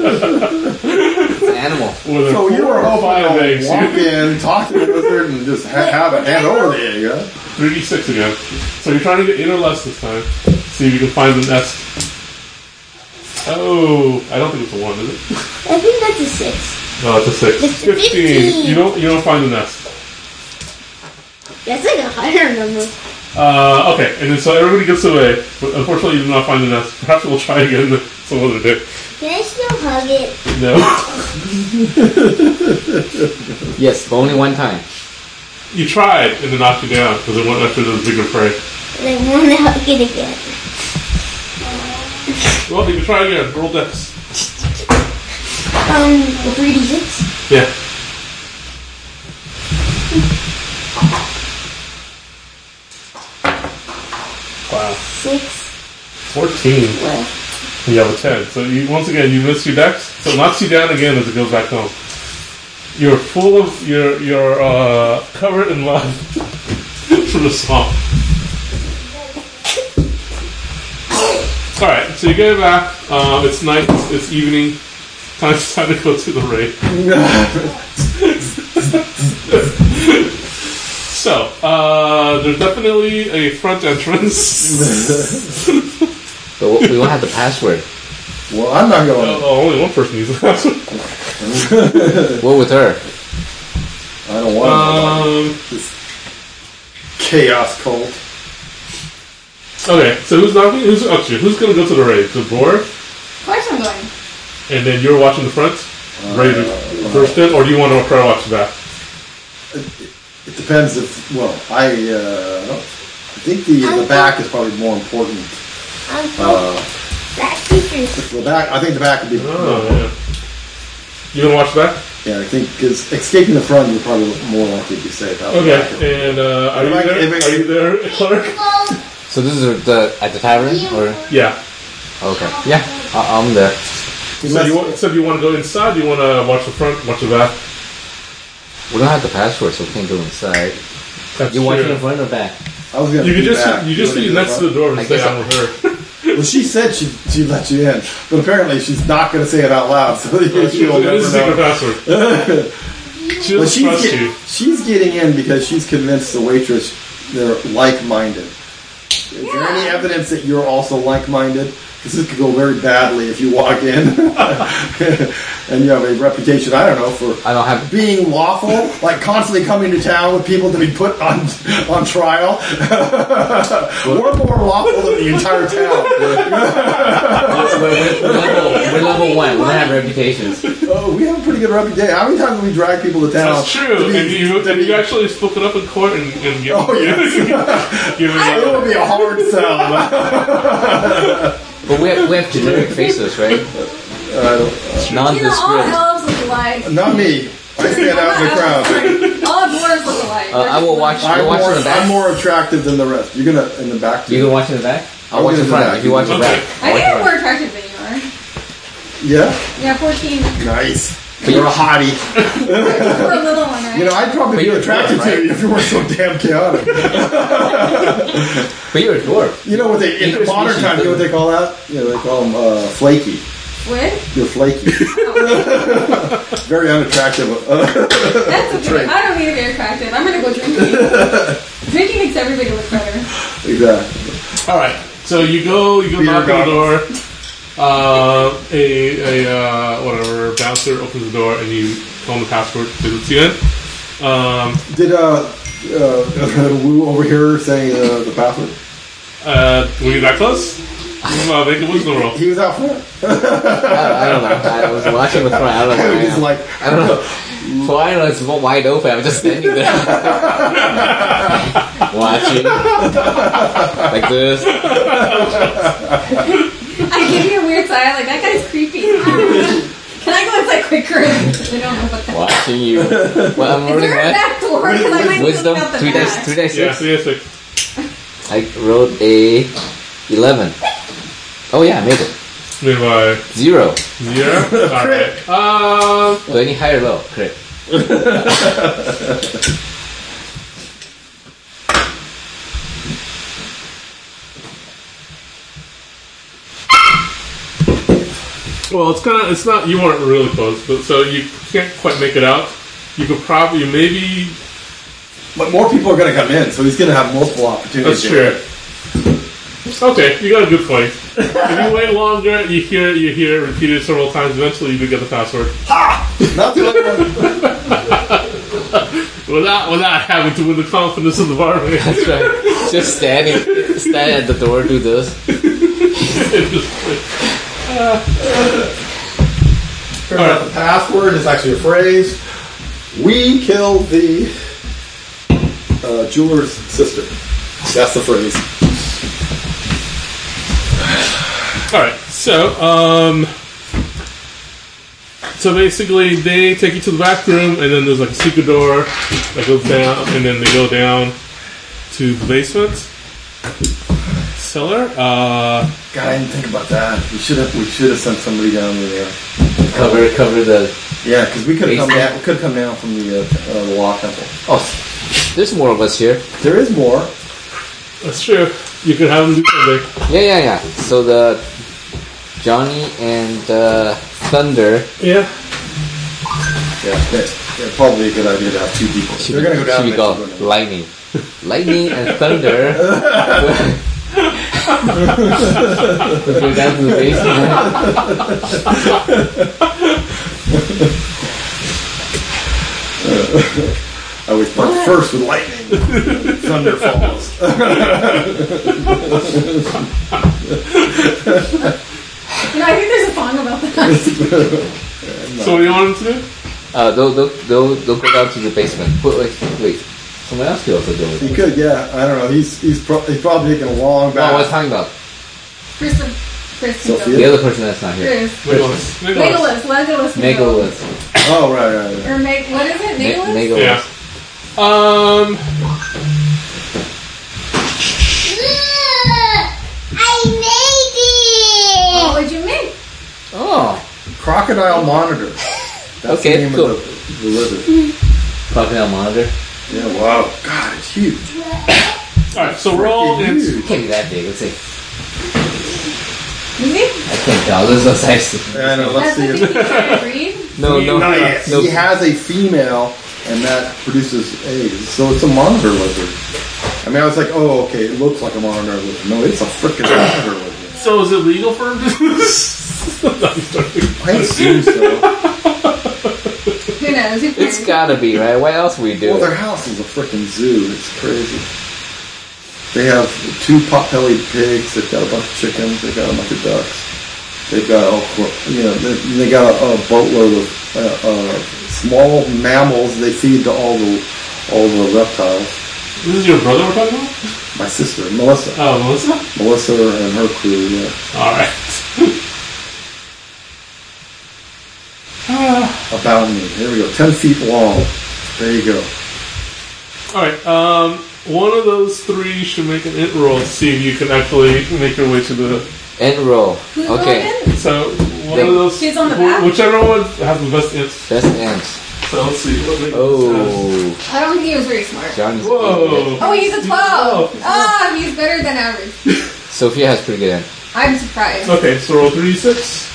an animal. So you were hoping five to eggs. walk in, talk to the lizard, and just have it hand over the egg, huh? 3d6 again. So you're trying to get in or less this time. See if you can find the nest. Oh, I don't think it's a 1, is it? I think that's a 6. No, it's a 6. It's a 15. You don't find the nest. That's like a higher number. Okay, and then so everybody gets away, but unfortunately you did not find the nest. Perhaps we'll try again some other day. Can I still hug it? No. Yes, but only one time. You tried, and it knocked you down, because it went after the bigger prey. And I want to hug it again. Well, you can try again. Roll dex. 3d6? Yeah. Wow. 6. 14. Well, You have a 10. So once again, you miss your dex. So it knocks you down again as it goes back home. You're full of, you're covered in mud from the swamp. Alright, so you get back. It's night, it's evening. Time to go to the raid. So, there's definitely a front entrance. But we won't have the password. Well, I'm not going. Only one person uses the password. What with her? I don't want this chaos cult. Okay, so who's knocking? Who's going to go to the raid? The board? Of course I'm going. And then you're watching the front? Ready to first in? Or do you want to try to watch the back? It depends if. Well, I think the back is probably more important. back features. The back. I think the back would be. Oh, yeah. You going to watch the back? Yeah, I think because escaping the front, you're probably more likely to be safe. Okay, and are you there, clerk? So this is at the tavern, or Yeah. Okay. Yeah, I'm there. So you want to go inside? You want to watch the front, watch the back? We don't have the password, so we can't go inside. That's You want it true. in front or back? I was gonna. You do can just that. you just wanna be do next to that? the door and I stay guess down with her. Well, she said she'd let you in, but apparently she's not going to say it out loud, so This you'll is a secret never know. password. She But doesn't trust you. she's getting in because she's convinced the waitress they're like-minded. Is there any evidence that you're also like-minded? Because this could go very badly if you walk in and you have a reputation, I don't know, for I don't have. being lawful, like constantly coming to town with people to be put on trial. We're more lawful than the entire town. We're level 1. We don't have reputations. Oh, we have a pretty good reputation. How many times have we dragged people to town? That's true. And you actually spoke it up in court and give Oh, yes. give It would be a hard sell. But we have generic faces, right? Nondescript. all elves look alike. Not me. I stand out in the crowd. All dwarves look alike. I will watch. I'm You'll watch in the I'm back. more attractive than the rest. You're gonna in the back too. You can watch in the back. I'll I'm watch in gonna do front. that. If you watch in the back. I think I'm more attractive than you are. Yeah, Yeah, 14. nice. You're a hottie. You're a little one, right? You know, I'd probably But be you're a attracted dwarf, to right? you if you weren't so damn chaotic. But you're a dwarf. You know what they in You're a modern species, times? You know what they call that? You know, they call them flaky. What? You're flaky. Very unattractive. That's okay. I don't need to be attractive. I'm gonna go drinking. Drinking makes everybody look better. Exactly. All right. So you go knock on the door. Whatever bouncer opens the door and you tell him the password to let you in. Did Wu over here say the password? Were you that close? Make a wisdom roll. He was out front. I don't know. I was watching the front. I don't know. He's like, I don't know. So I know it's wide open. I'm just standing there, watching like this. I give you a weird side, like, that guy's creepy. Can I go inside quicker? I don't know what that Watching you. Well, I'm is. rolling There a what? back door? Because I might Wisdom. out the 3 dice. back. 3 dice. Yeah, 6. so yes, I rolled a 11. Oh yeah, I made it. made by 0. 0. All right. So any higher or low? Crit. Well, it's not. You weren't really close, but so you can't quite make it out. You could probably maybe. but more people are going to come in, so he's going to have multiple opportunities. That's true. Okay, you got a good point. If you wait longer, you hear it repeated several times. Eventually, you do get the password Not the other one. without having to win the confidence of the barmaid. That's right. Just standing at the door, do this. Turns out the password is actually a phrase. We killed the jeweler's sister. That's the phrase. All right, so basically they take you to the back room, and then there's like a secret door that goes down, and then they go down to the basement cellar. God, I didn't think about that. We should have sent somebody down there. Cover the. Yeah, because we could have come Basement. down. We could come down from the Law Temple. Oh, there's more of us here. There is more. That's true. You could have them do something. Yeah. So the Johnny and Thunder. Yeah. Yeah, probably a good idea to have two people. They're going to go down. Should we go and then lightning and thunder? Go down to the basement. I always start first with lightning. Thunder falls. You know, I think there's a song about that. So what do you want them to do? They'll go down to the basement. Wait. Someone else could also do it. He could, yeah. I don't know. He's probably taking a long Oh, bath. I was talking about Kristen. Sophia? the other person that's not here. Chris. Legolas. Legolas. Megalith. Oh, right. Or what is it? Megalith? Megalith. Yeah. I made it! Crocodile Monitor. That's Okay, the name cool. of the lizard. Crocodile monitor. Yeah, wow. God, it's huge. Alright, so roll Freaking and huge. It can't be that big. Let's see. Easy? I can't tell. There's no size. Yeah, I know. Let's That's see. the thing he's trying to breed. No. He has a female, and that produces eggs. So it's a monitor lizard. I mean, I was like, oh, okay, it looks like a monitor lizard. No, it's a freaking monitor lizard. so is it legal for him to do this? I assume so. Who knows? Who It's cares? gotta be, right? What else we do? Well, their house is a freaking zoo. It's crazy. They have 2 pot-bellied pigs. They've got a bunch of chickens. They've got a bunch of ducks. They've got they got a boatload of small mammals. They feed to all the reptiles. This is your brother we're talking about? My sister, Melissa. Oh, Melissa? Melissa and her crew. Yeah. Alright. About me. Here we go. 10 feet long. There you go. Alright, one of those 3 should make an int roll to see if you can actually make your way to the... End roll. Who's Okay. going in? So, one of those... She's on the back? Whichever one has the best ints. Best ends. So, let's see. What they Oh. I don't think he was very smart. John's. Whoa! Oh, he's a 12. Oh. Ah, he's better than average. Sophia has pretty good end. I'm surprised. Okay, so roll 3d6.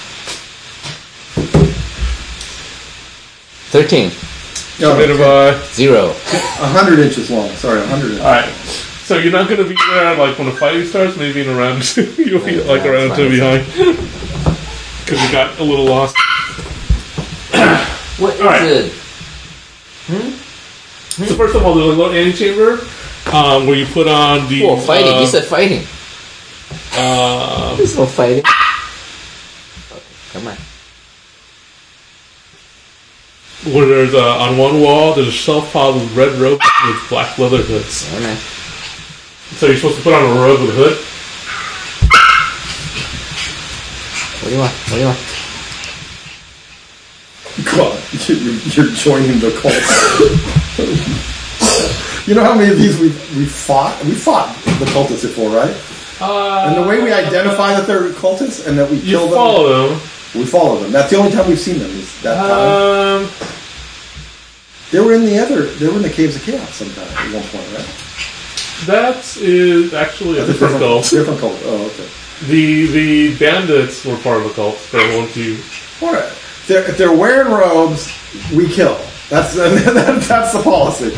13. Divided by... 0. 100 inches long. Sorry, 100 inches. Alright. So you're not going to be there like when the fighting starts, maybe in a round or 2. You'll be like a round or 2 behind. Because you got a little lost. What is Alright. it? So first of all, there's a little antechamber where you put on the... Oh, fighting. You said fighting. There's no fighting. Okay, come on. where there's on one wall, there's a shelf piled with red robes with black leather hoods. Okay. So you're supposed to put on a robe with a hood? What do you want? What do you want? God, you're joining the cult. You know how many of these we fought? We fought the cultists before, right? And the way we identify that they're cultists and that we You kill them, follow them. we follow them. That's the only time we've seen them. Is that time? They were in the caves of chaos sometime at one point, right? That is actually a different cult. Different cult. Oh, okay. The bandits were part of the cult. They want to. All right. If they're wearing robes, we kill. That's that's the policy.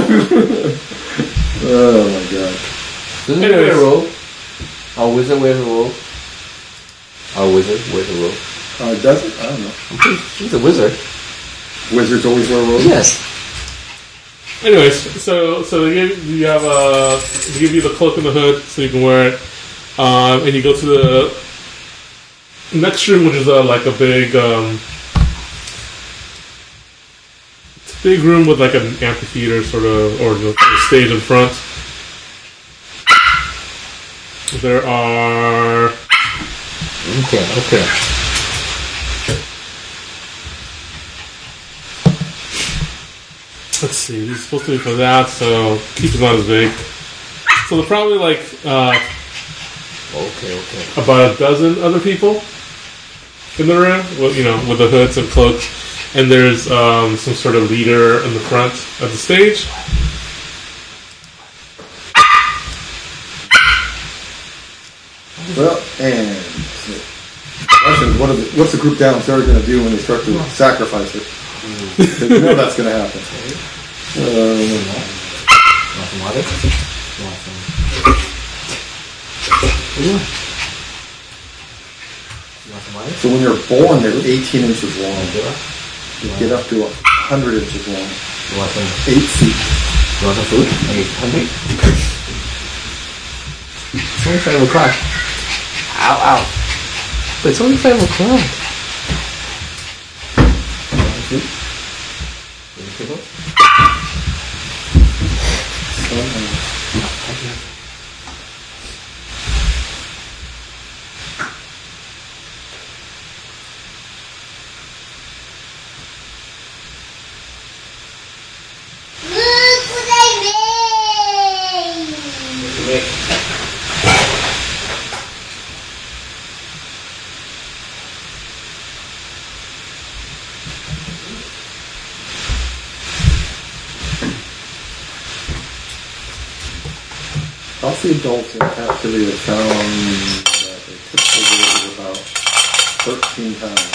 Oh my god. Doesn't he wear a robe? Our wizard wears a robe. Our wizard wears a robe. Does it? I don't know. He's a wizard. Wizards always wear robes. Yes. Anyways, so they give you the cloak and the hood so you can wear it, and you go to the next room, which is like a big it's a big room with like an amphitheater sort of or a stage in front. There are Okay. let's see, these are supposed to be for that, so keep it not as big. So they're probably like Okay. about a dozen other people in the room, with the hoods and cloaks, and there's some sort of leader in the front of the stage. Well, and question: what's the group downstairs going to do when they start to sacrifice it? Because you know that's going to happen. You want some water? You want some? What do you want? You want some water? So when you're born, they're 18 inches long. You get up to 100 inches long. You want some? 8 feet. You want some food? Are you hungry? It's only 5 o'clock. Ow. But it's only 5 o'clock. You want food? You want pickles? Look what I made! Healthy adults in captivity have found that a typical weight is about 13 pounds.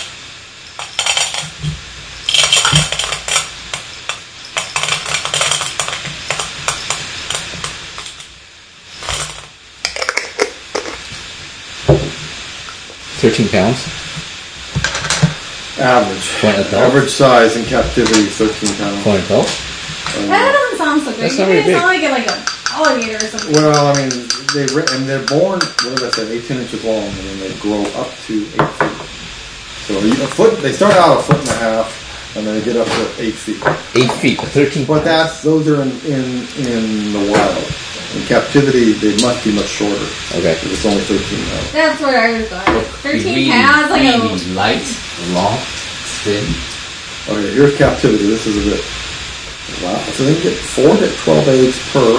£13. Average. For an adult? Average size in captivity, 13 pounds. For an adult? That doesn't sound so big. That's You not think very it's not like a alligator or something. Well, I mean, they're born, what did I say, 18 inches long, and then they grow up to 8 feet. So a foot, they start out a foot and a half, and then they get up to 8 feet. 8 feet, 13 But those are in the wild. In captivity, they must be much shorter. Okay. Because it's only 13 pounds. That's where I was going. 13 Really, pounds, like really light, long, thin. Okay, here's captivity. This is a bit. Wow. So they get 4 to 12 eggs per.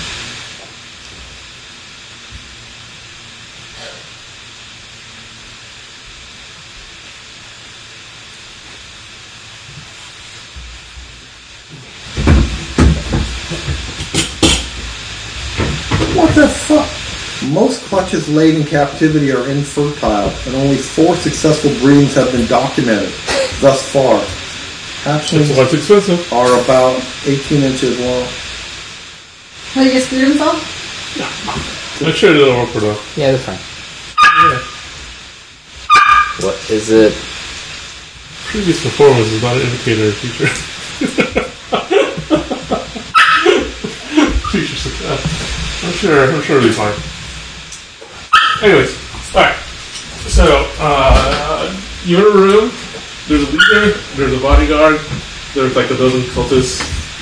What the fuck? Most clutches laid in captivity are infertile, and only 4 successful breedings have been documented thus far. Hatchlings What's expensive? are about 18 inches long. Will he just screwed himself? I'm sure it'll work for them. Yeah, that's fine. What is it? Previous performance is not an indicator of future. Future success. I'm sure it'll be fine. Anyways, alright. So, you're in a room, there's a leader, there's a bodyguard, there's like a dozen cultists.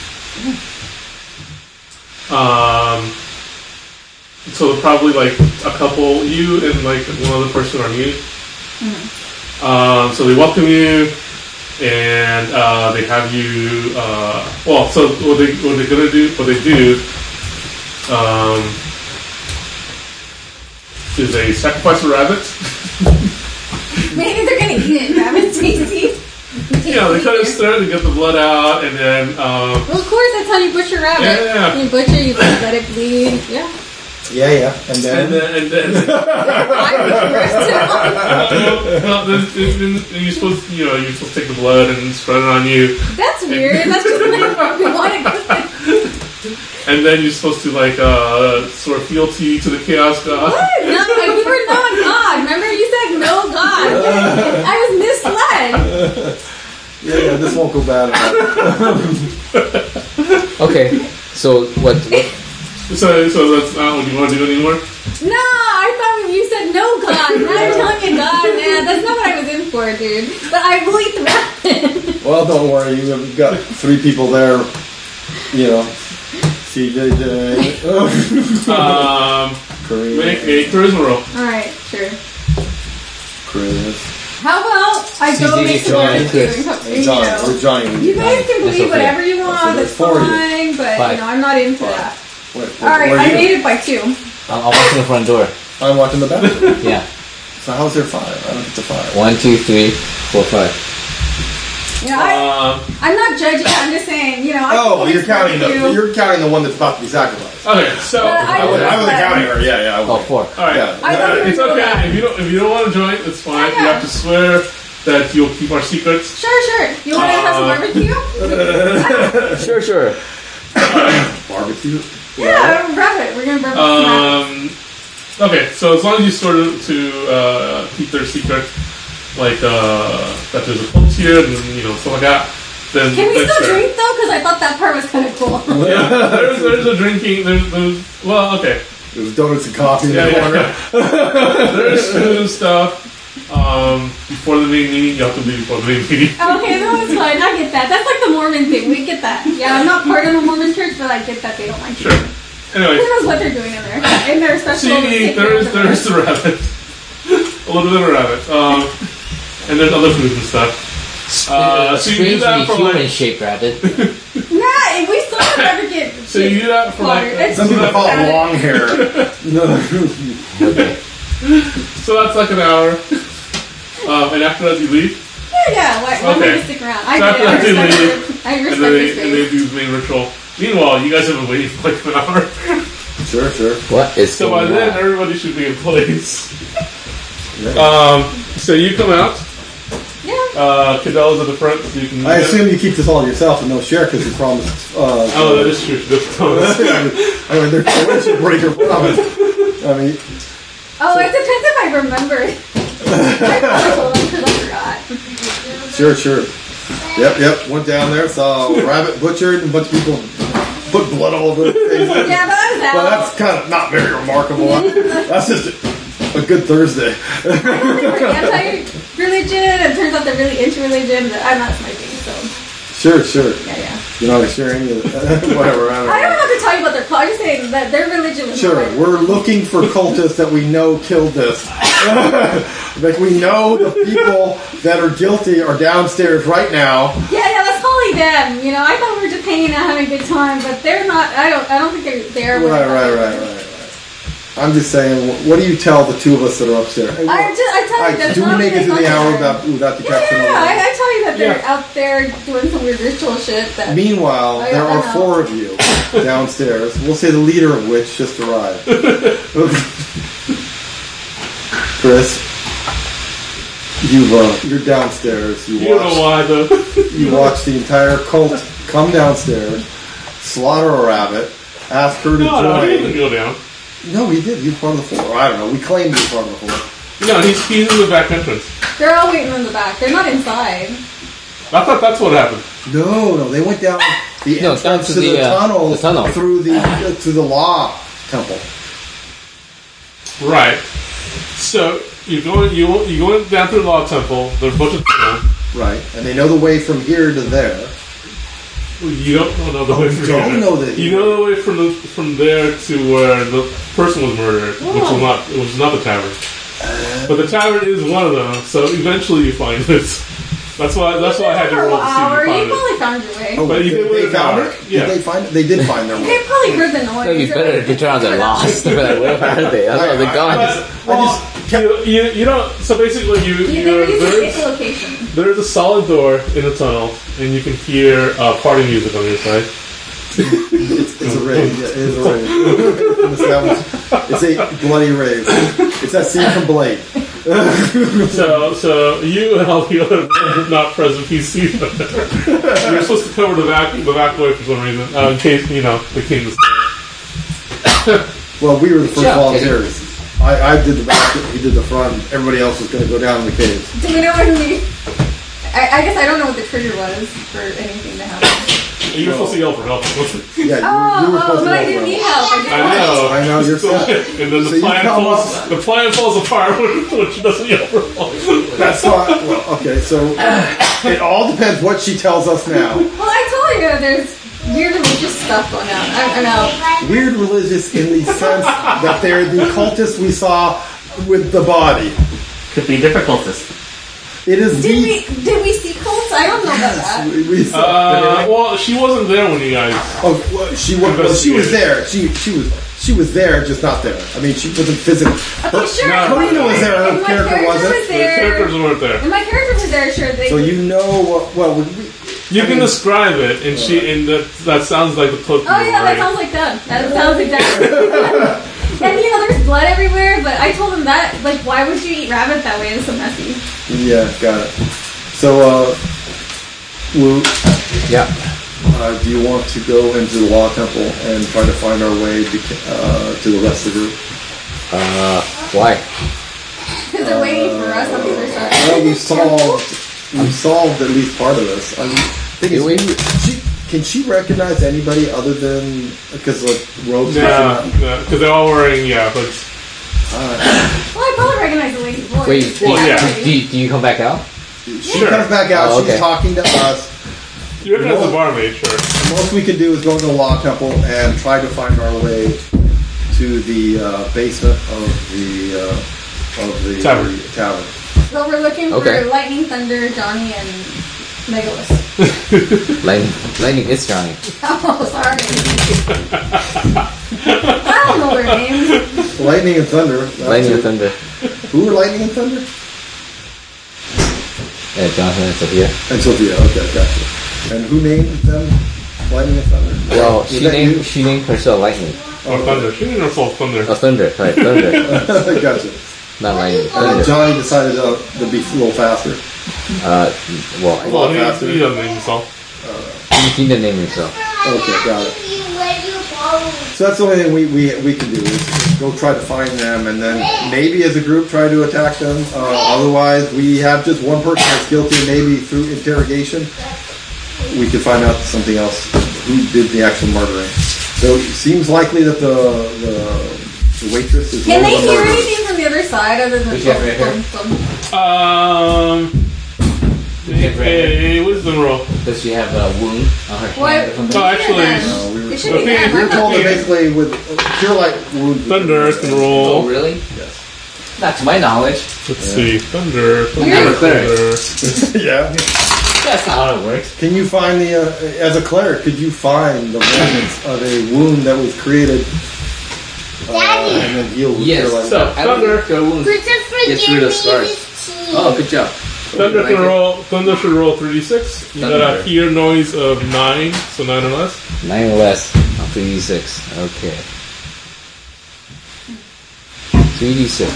So probably like a couple, you and like one other person are new. So they welcome you, and they have you. So what they do is they sacrifice a rabbit. Maybe they're gonna eat it. Rabbit's tasty. Yeah, they cut its throat, they get the blood out, and then. Well, of course, that's how you butcher rabbit. Yeah. You butcher, you let it bleed. Yeah. Yeah. And then you're supposed to take the blood and spread it on you. That's weird. That's just like we want to cook it. And then you're supposed to sort of fealty to the chaos god. What? No, we were not God. Remember, you said no God. I was misled. Yeah, this won't go bad enough. Okay, so what? So that's not what you want to do anymore? No, I thought when you said no God. Now you're telling me God, man. That's not what I was in for, dude. But I will eat the rabbit. Well, don't worry. You've got 3 people there. CJJ. Make a charisma roll. Alright, sure. Chris. How about I go make some Johnny, Chris. Johnny. Where's Johnny? You guys can believe okay. whatever you want, that's So there's 40. fine, but Five. I'm not into that. Where Alright, are I you? made it by 2. I'm watching the front door. I'm watching the bathroom. Yeah. So how's there 5? I don't get to 5. 1, 2, 3, 4, 5. I'm not judging, I'm just saying, Oh, you're counting the one that's about to be sacrificed. Okay, so I wasn't counting her. Yeah. Oh, 4. all right. Yeah. I thought It's you were okay that. if you don't want to join. It's fine. Yeah. You have to swear that you'll keep our secrets. Sure. You want to have some barbecue? Sure. Barbecue. Yeah, rabbit. We're going to barbecue. Okay, so as long as you sort of to keep their secret, like that there's a cult here and stuff like that, then Can we that's still fair. drink though? Because I thought that part was kind of cool. Yeah, there's a drinking. There's okay. There's donuts and coffee in Yeah, the corner. There's food and stuff. Before the main meeting, you have to leave before the main meeting. Okay, no, it's fine. I get that. That's like the Mormon thing. We get that. Yeah, I'm not part of the Mormon church, but I get that they don't like Sure. it. Anyway, Who knows what they're doing in there? In their special. see, there's the rabbit, a little bit of a rabbit, and there's other food and stuff. So you do that for human-shaped rabbit. Nah, we still never get. So you do that for Some people call it long hair. So that's like an hour, and after that you leave. Yeah. Why am I Okay. to stick around? I So get after it. that you leave, I and respect then your they space. do the main ritual. Meanwhile, you guys have been waiting for like an hour. Sure. What is So by going then, on? everybody should be in place. Yeah. So you come out. Yeah. Cadella's at the front, so you can. I assume you keep this all to yourself and no share because you promised. Oh, that is true. That's Thomas. I mean, there's a friendship breaker promise. I mean, Oh, it depends if I remember it. I probably told them because I forgot. sure. Yep. Went down there, saw a rabbit butchered, and a bunch of people put blood all over their faces. Yeah, but I was out. Well, that's kind of not very remarkable. That's just a good Thursday. Anti-religion, and turns out they're really into religion, but I'm not smoking, so. Sure. Yeah. You're not sharing whatever. I don't have to tell you about their cult. I'm just saying that their religion was Sure, not we're looking for cultists that we know killed this. Like we know the people that are guilty are downstairs right now. Yeah, that's probably them. You know, I thought we were just hanging out having a good time, but they're not. I don't think they're there. when I thought they were. Right. I'm just saying, what do you tell the two of us that are upstairs? Hey, I tell you that. do we make it to the hour without detection? Yeah, I tell you that they're out there doing some weird ritual shit. That Meanwhile, I there don't are know. 4 of you downstairs. We'll say the leader of which just arrived. Chris, you're downstairs. You don't know why, though. You watch the entire cult come downstairs, slaughter a rabbit, ask her to No, he didn't join. go down. No, he did. He was part of the 4. I don't know. We claimed he was part of the 4. No, he's in the back entrance. they're all waiting in the back. They're not inside. I thought that's what happened. No, they went down the No, entrance down to to the tunnel, the tunnel. through to the law temple. Right. So you go down to the law temple. There's a bunch of tunnels. Right, and they know the way from here to there. You don't know the way from don't here. know that. You know the way from there to where the person was murdered, which was not the tavern. But the tavern is one of them. So eventually you find it. That's why I had to roll to see hour. if you You find it. probably found your way. Oh, But you did they wait an found hour. it? Yeah. Did they find it? They did find their way. They probably heard the noise. It'd be better if you turn out they're lost. They're like, where are they? I thought they're gone. You don't. So basically, They were using its location. there's a solid door in the tunnel, and you can hear party music on your side. It's a rave. Yeah, it is a rave. It's a bloody rave. It's that scene from Blade. So you and all the other not present PCs, you're supposed to cover the back way for some reason, in case the king is there. Well, we were the first Yeah. volunteers. I did the back, he did the front. Everybody else was going to go down in the caves. Do we know when we? I guess I don't know what the trigger was for anything to happen. You were supposed to yell for help. Yeah, you were supposed but to I go didn't for need it. help. I know. I know, you're set. And then So the you plan come falls. up- The plan falls apart when she doesn't yell for help. That's why. Well, okay, so it all depends what she tells us now. Well, I told you there's weird religious stuff going on. I'm out. Weird religious in the sense that they're the cultists we saw with the body. Could be difficultest. It is Did we see cults? I don't know about that. we saw. Well, she wasn't there when you guys. Oh, well, she was there. She was there, just not there. I mean, she wasn't physically. Okay, sure. No, Karina was there. Her If my character wasn't. was The there. characters weren't there. And my character was there, sure. They So you know what? Well, You can describe it, and that sounds like the token. Oh yeah, that sounds like them. That sounds exactly. And there's blood everywhere. But I told him that, like, why would you eat rabbit that way? It's so messy. yeah, got it. So, Wu, Yeah. do you want to go into the Law Temple and try to find our way to the rest of the group? Why? Because they're waiting for us on the other side. Well, we solved at least part of this. I mean, thing is, Did we? can she recognize anybody other than because robes? Yeah, because they're all wearing but Well, I probably recognize the lady's voice. Wait, Well, yeah. do you come back out? She Sure. comes back out. Oh, She's okay. talking to us. you recognize the barmaid, sure. The most we can do is go into the Law Temple and try to find our way to the basement of the Tavern. tavern. So we're looking Okay. for Lightning, Thunder, Johnny, and Legolas. Lightning is Johnny. Oh, sorry. I don't know their names. Lightning and Thunder. That's Lightning it. and Thunder. Who were Lightning and Thunder? Yeah, Jonathan and Sophia. And Sophia. Okay, gotcha. And who named them? Lightning and thunder. Well, Was that you? she named herself Lightning. Or Thunder. She didn't herself Thunder. Oh, Thunder. Sorry, Thunder. Gotcha. Not Lightning. And Thunder. Johnny decided to be a little faster. Well, Well, faster. he doesn't name himself. he didn't name himself. Okay, got it. So that's the only thing we can do is go try to find them, and then maybe as a group try to attack them. Otherwise, we have just one person that's guilty. Maybe through interrogation, we could find out something else. Who did the actual murdering? So it seems likely that the waitress is. Can one they of the hear murderers. anything from the other side other than Does she have red hair? Hey, wisdom roll. Does she have a wound on her What? hand or something? Oh, actually, No, we were It should be Okay, that. we were told that basically with pure light wounds. Thunder can Oh, roll. really? Yes. Not to my knowledge. Let's see. Thunder. I'm a cleric. Yeah. That's not how it works. Can you find the as a cleric? Could you find the remnants of a wound that was created and then healed with Yes. pure light? So, I don't Thunder. think her wounds gets rid of scars. Oh, good job. Thunder Like can it? roll. Thunder should roll 3d6. You got a Thunder. hear noise of 9, so 9 or less. 9 or less on 3d6. Okay. 3d6.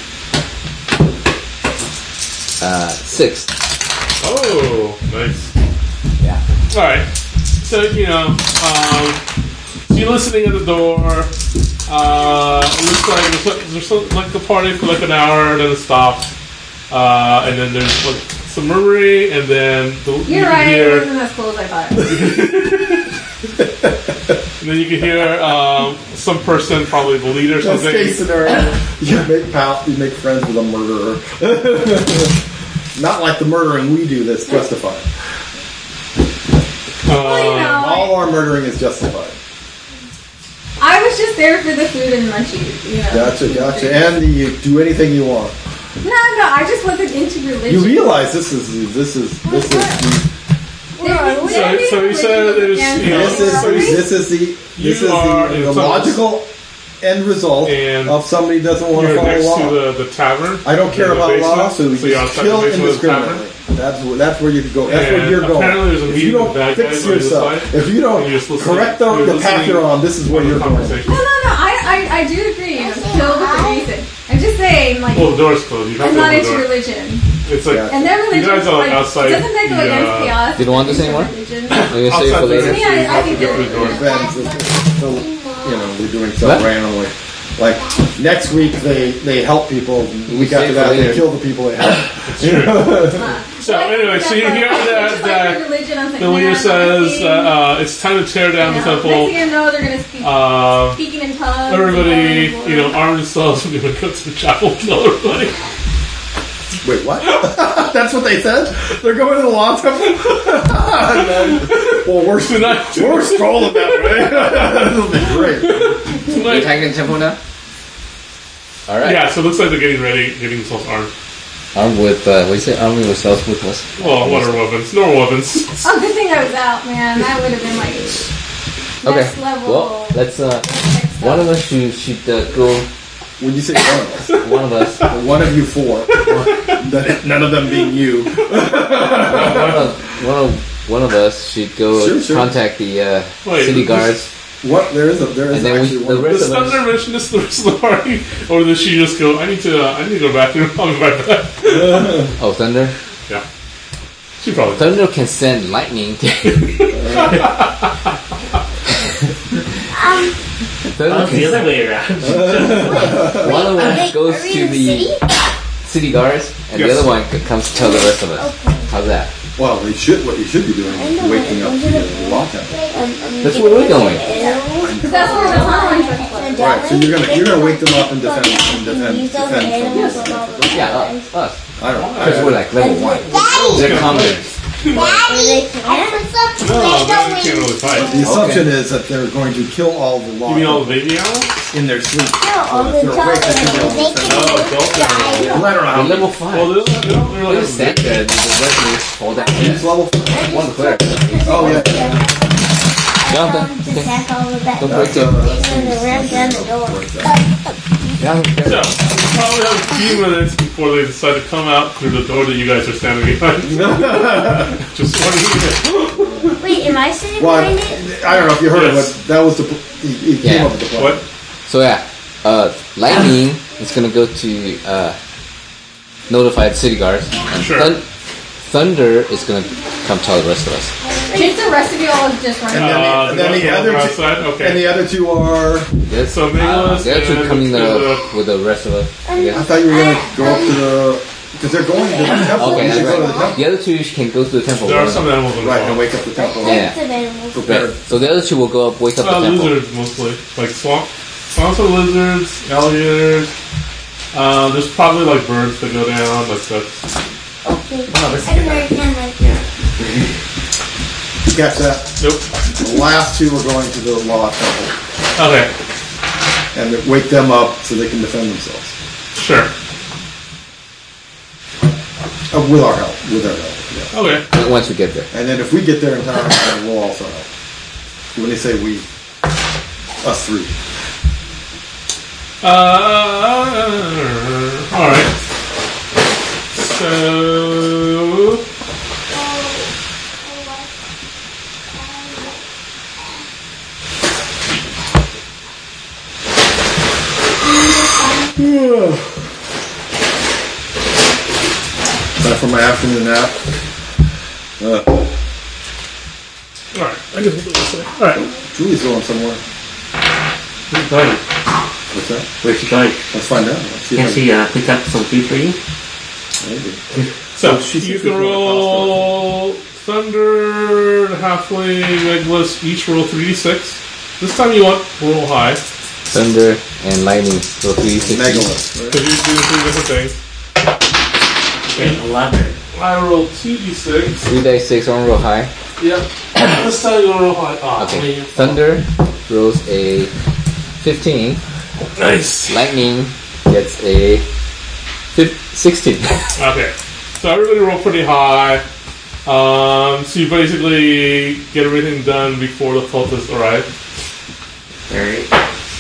6. Oh, nice. Yeah. All right. So so you're listening at the door. It looks like there's like a party for like an hour, then it stops, and then there's like some murmuring, and then you You're can right, it hear, wasn't as cool as I thought. and then you can hear some person, probably the leader or Best something. case scenario, you make friends with a murderer. Not like the murdering we do that's justified. Well, you know, All our murdering is justified. I was just there for the food and munchies, you know. Gotcha. And you do anything you want. No, I just wasn't into religion. You realize this is So you said it is, this is are the in some- logical end result And of somebody who doesn't want to you're follow next law. to the tavern. I don't care in the about law, basement. so you you're just outside the kill basement of the tavern. indiscriminately. That's where you go. That's where And you're going. apparently there's a If meeting you don't with bad fix guys on the other yourself, side, if you don't and you're just listening- correct you're the path listening you're on, this is where to the you're going. conversation. No, I do agree. You know, kill with a reason. I'm just saying, like, Well, the door's closed. You have I'm to not open the into door. religion. It's like Yeah. And their religion, guys are, like, outside doesn't that go the, against chaos? You don't want this anymore? Religion? I'm gonna save outside for the later. Yeah, I think get through the door. Depends. So, we're doing stuff What? randomly. Like next week, they help people. The week after save that, for they later. kill the people they help. So anyway, so you hear that the leader Next says it's time to tear down the temple. thing you know, they're gonna speak speaking in tongues. Everybody, arm themselves. We're going to go to the chapel and kill everybody. Wait, what? That's what they said? They're going to the law temple? Well, we're scrolling that way. That'll be great. You're attacking the temple now? Alright. Yeah, so it looks like they're getting ready, getting themselves armed. Armed with, what do you say? Armed with self with what? Well, what are weapons? Normal weapons. Oh, good thing I was out, man. That would have been like Okay. next level. Well, let's, next one of us should go, When you say one of us, one of us, one of you four, none of them being you. one of us should go Sure. contact the Wait, city this- guards. What? There is And then actually the one. rest Does of us. Thunder mention this to the rest of the party? Or does she just go, I need to go to the bathroom, I'll be right back? Oh, Thunder. Yeah. She probably does. Thunder can send lightning. Thunder The other can, way around. one of us goes to the city guards, and the Yes. other one comes to tell the rest of us. How's that? Well, what you should be doing is waking up the law temple. That's where we're going. That's where the hormones are flowing. Right, so you're gonna wake them up and defend from Yeah, us. I don't know. Because we're like level 1. They're commoners. Daddy, No, they can't really fight. The assumption is that they're going to kill all the law You mean all the baby animals? in their sleep. all So the if they're awake, they should be able to time. defend. No, adult animals. I don't know They're how many. level 5. Well, they don't They really just stand there and the rest of us hold that. Who's level 5? One clear. Oh, yeah. Jonathan, To okay. sack all of that. Don't break That's, it. And then ram down the door. Jonathan, So, probably have a few minutes before they decide to come out through the door that you guys are standing behind. Just 20 minutes. Wait, Wait, am I sitting Well, behind it? I don't know if you heard it, Yes. but that was the he came Yeah. up with the plan. What? So yeah, lightning is gonna go to notify the city guards. And Sure. thunder is gonna come tell the rest of us. Since the rest of you all just run And out. then the other two, outside? Okay. and the other two are. Yes. So Nicholas the other two and coming the- with the rest of us. I I guess. thought you were gonna go up to the because they're going to the temple. Okay, You should that's go to the right. temple. The other two can go to the temple. There are some animals Right, and involved. wake up the temple. Yeah. It's available. Prepare. Right. So the other two will go up, wake up the temple. Lizards mostly, like swamps are lizards, alligators. There's probably like birds that go down, like that. Okay. Oh, this I can write it down right Yeah. You catch that? Nope. The last two are going to the Law Temple Okay, and wake them up so they can defend themselves. sure. With our help. With our help. Yeah. Okay. Once we get there. And then if we get there in time, then we'll also help. When they say we, us three. All right. So. Time for my afternoon nap. All right. I guess we'll do this way. All right. Julie's going somewhere. Where's she going? What's that? Where's she going? Let's find out. Let's see Can if she pick up some food for you? maybe. So She you seems can to be roll Thunder, Halfling, Legless, each roll 3d6. This time you want roll high. Thunder and lightning. So 360. Megalith. Right? Because you do three different things. Okay, 11. I roll 2d6. 3d6 on roll high. Yep. This time you want to roll high. Ah, Okay. Thunder rolls a 15. Nice. Lightning gets a 16. Okay. So everybody roll pretty high. So you basically get everything done before the cultists arrive. Alright.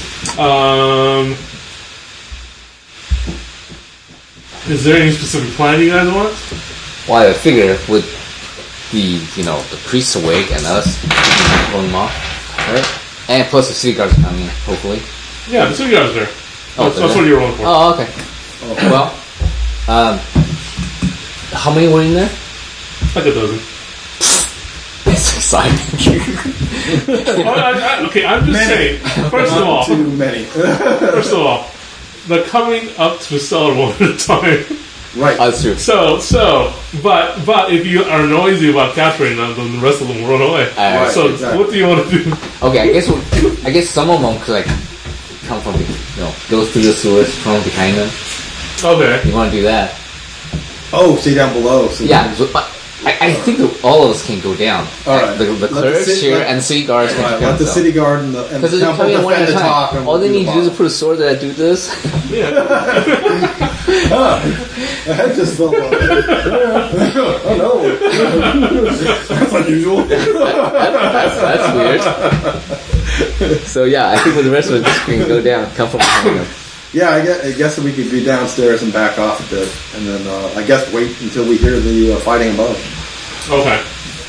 Is there any specific plan you guys want? Well, I figure with the priests awake and us going them off, right? And plus the city guards coming, hopefully. Yeah, the city guards are there. Oh, That's they're what there? you're rolling for. Oh, okay. Well, how many were in there? Like a dozen. It's exciting. Okay, I'm just saying. First of all, Too many. first of all, they're coming up to the cellar one at a time. Right. That's true. But if you are noisy about capturing them, then the rest of them will run away. Alright, So exactly. what do you want to do? Okay, I guess some of them could like come from go through the sewers from behind them. Okay. You want to do that? Oh, stay down below. So Yeah, but I think that all of us can go down. All right. The Let the clerks city- here let- and city guards can Right, defend let the themselves. city guard and the Because temple they're coming in one at defend a the top. time. And All they we'll need to do is bottom. put a sword that do this. Yeah. I just felt like oh no. That's unusual. That's weird. So yeah, I think with the rest of it, just can go down, come from behind them. Yeah, I guess we could be downstairs and back off a bit, and then I guess wait until we hear the fighting above. Okay.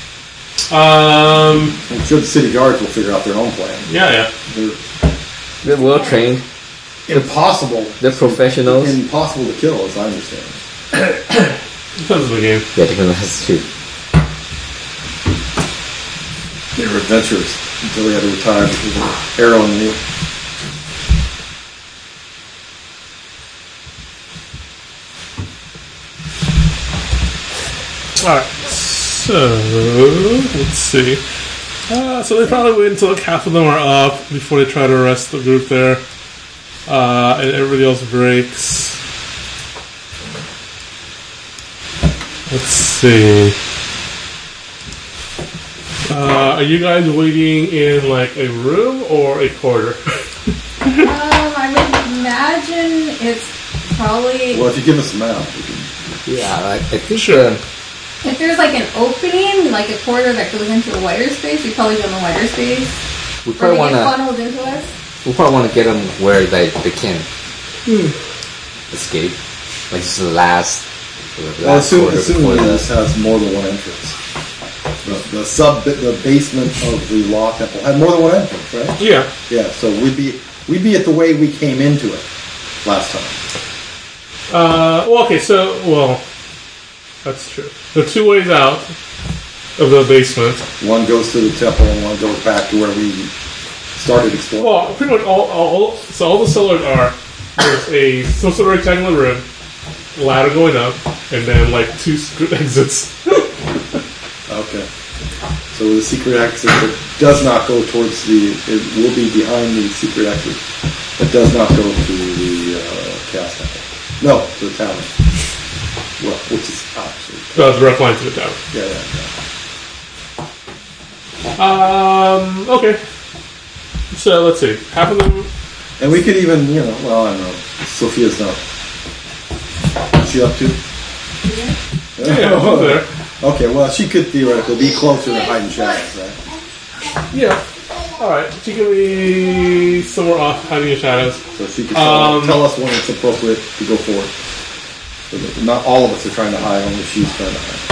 I'm sure the city guards will figure out their own plan. Yeah. They're They're well trained. impossible. They're professionals. Impossible to kill, as I understand. Depends on the game. Yeah, different has too. They were adventurers until they had to retire because of arrow in the knee. Alright. So, let's see. So they probably wait until like half of them are up before they try to arrest the group there. And everybody else breaks. Let's see. Are you guys waiting in like a room or a corridor? I would imagine it's probably Well, if you give us a map, we can. Yeah, I think Sure. if there's like an opening, like a corridor that goes into a wider space, we probably go in the wider space. we Or probably they want get to. funneled into us. We probably want to get them where they can escape. Like just the last Well, assuming quarter before this has more than one entrance. the basement of the Law Temple had more than one entrance, right? Yeah. Yeah. So we'd be at the way we came into it last time. That's true. There are two ways out of the basement. One goes to the temple, and one goes back to where we started exploring. Well, pretty much all the cellars are there's some sort of rectangular room, ladder going up, and then like two exits. Okay. So the secret exit does not go towards it will be behind the secret exit. It does not go to the Chaos Temple. No, to the tower. Well, which is actually... direct line to the tower. Yeah. Okay. So, let's see. Half of them... And we could even, I don't know. Sophia's not... What's she up to? Yeah, she's there. Okay, well, she could theoretically be closer to hiding shadows, right? Yeah. Alright, she can be somewhere off hiding in shadows. So she can tell us when it's appropriate to go forward. So that not all of us are trying to hide, only she's trying to hide.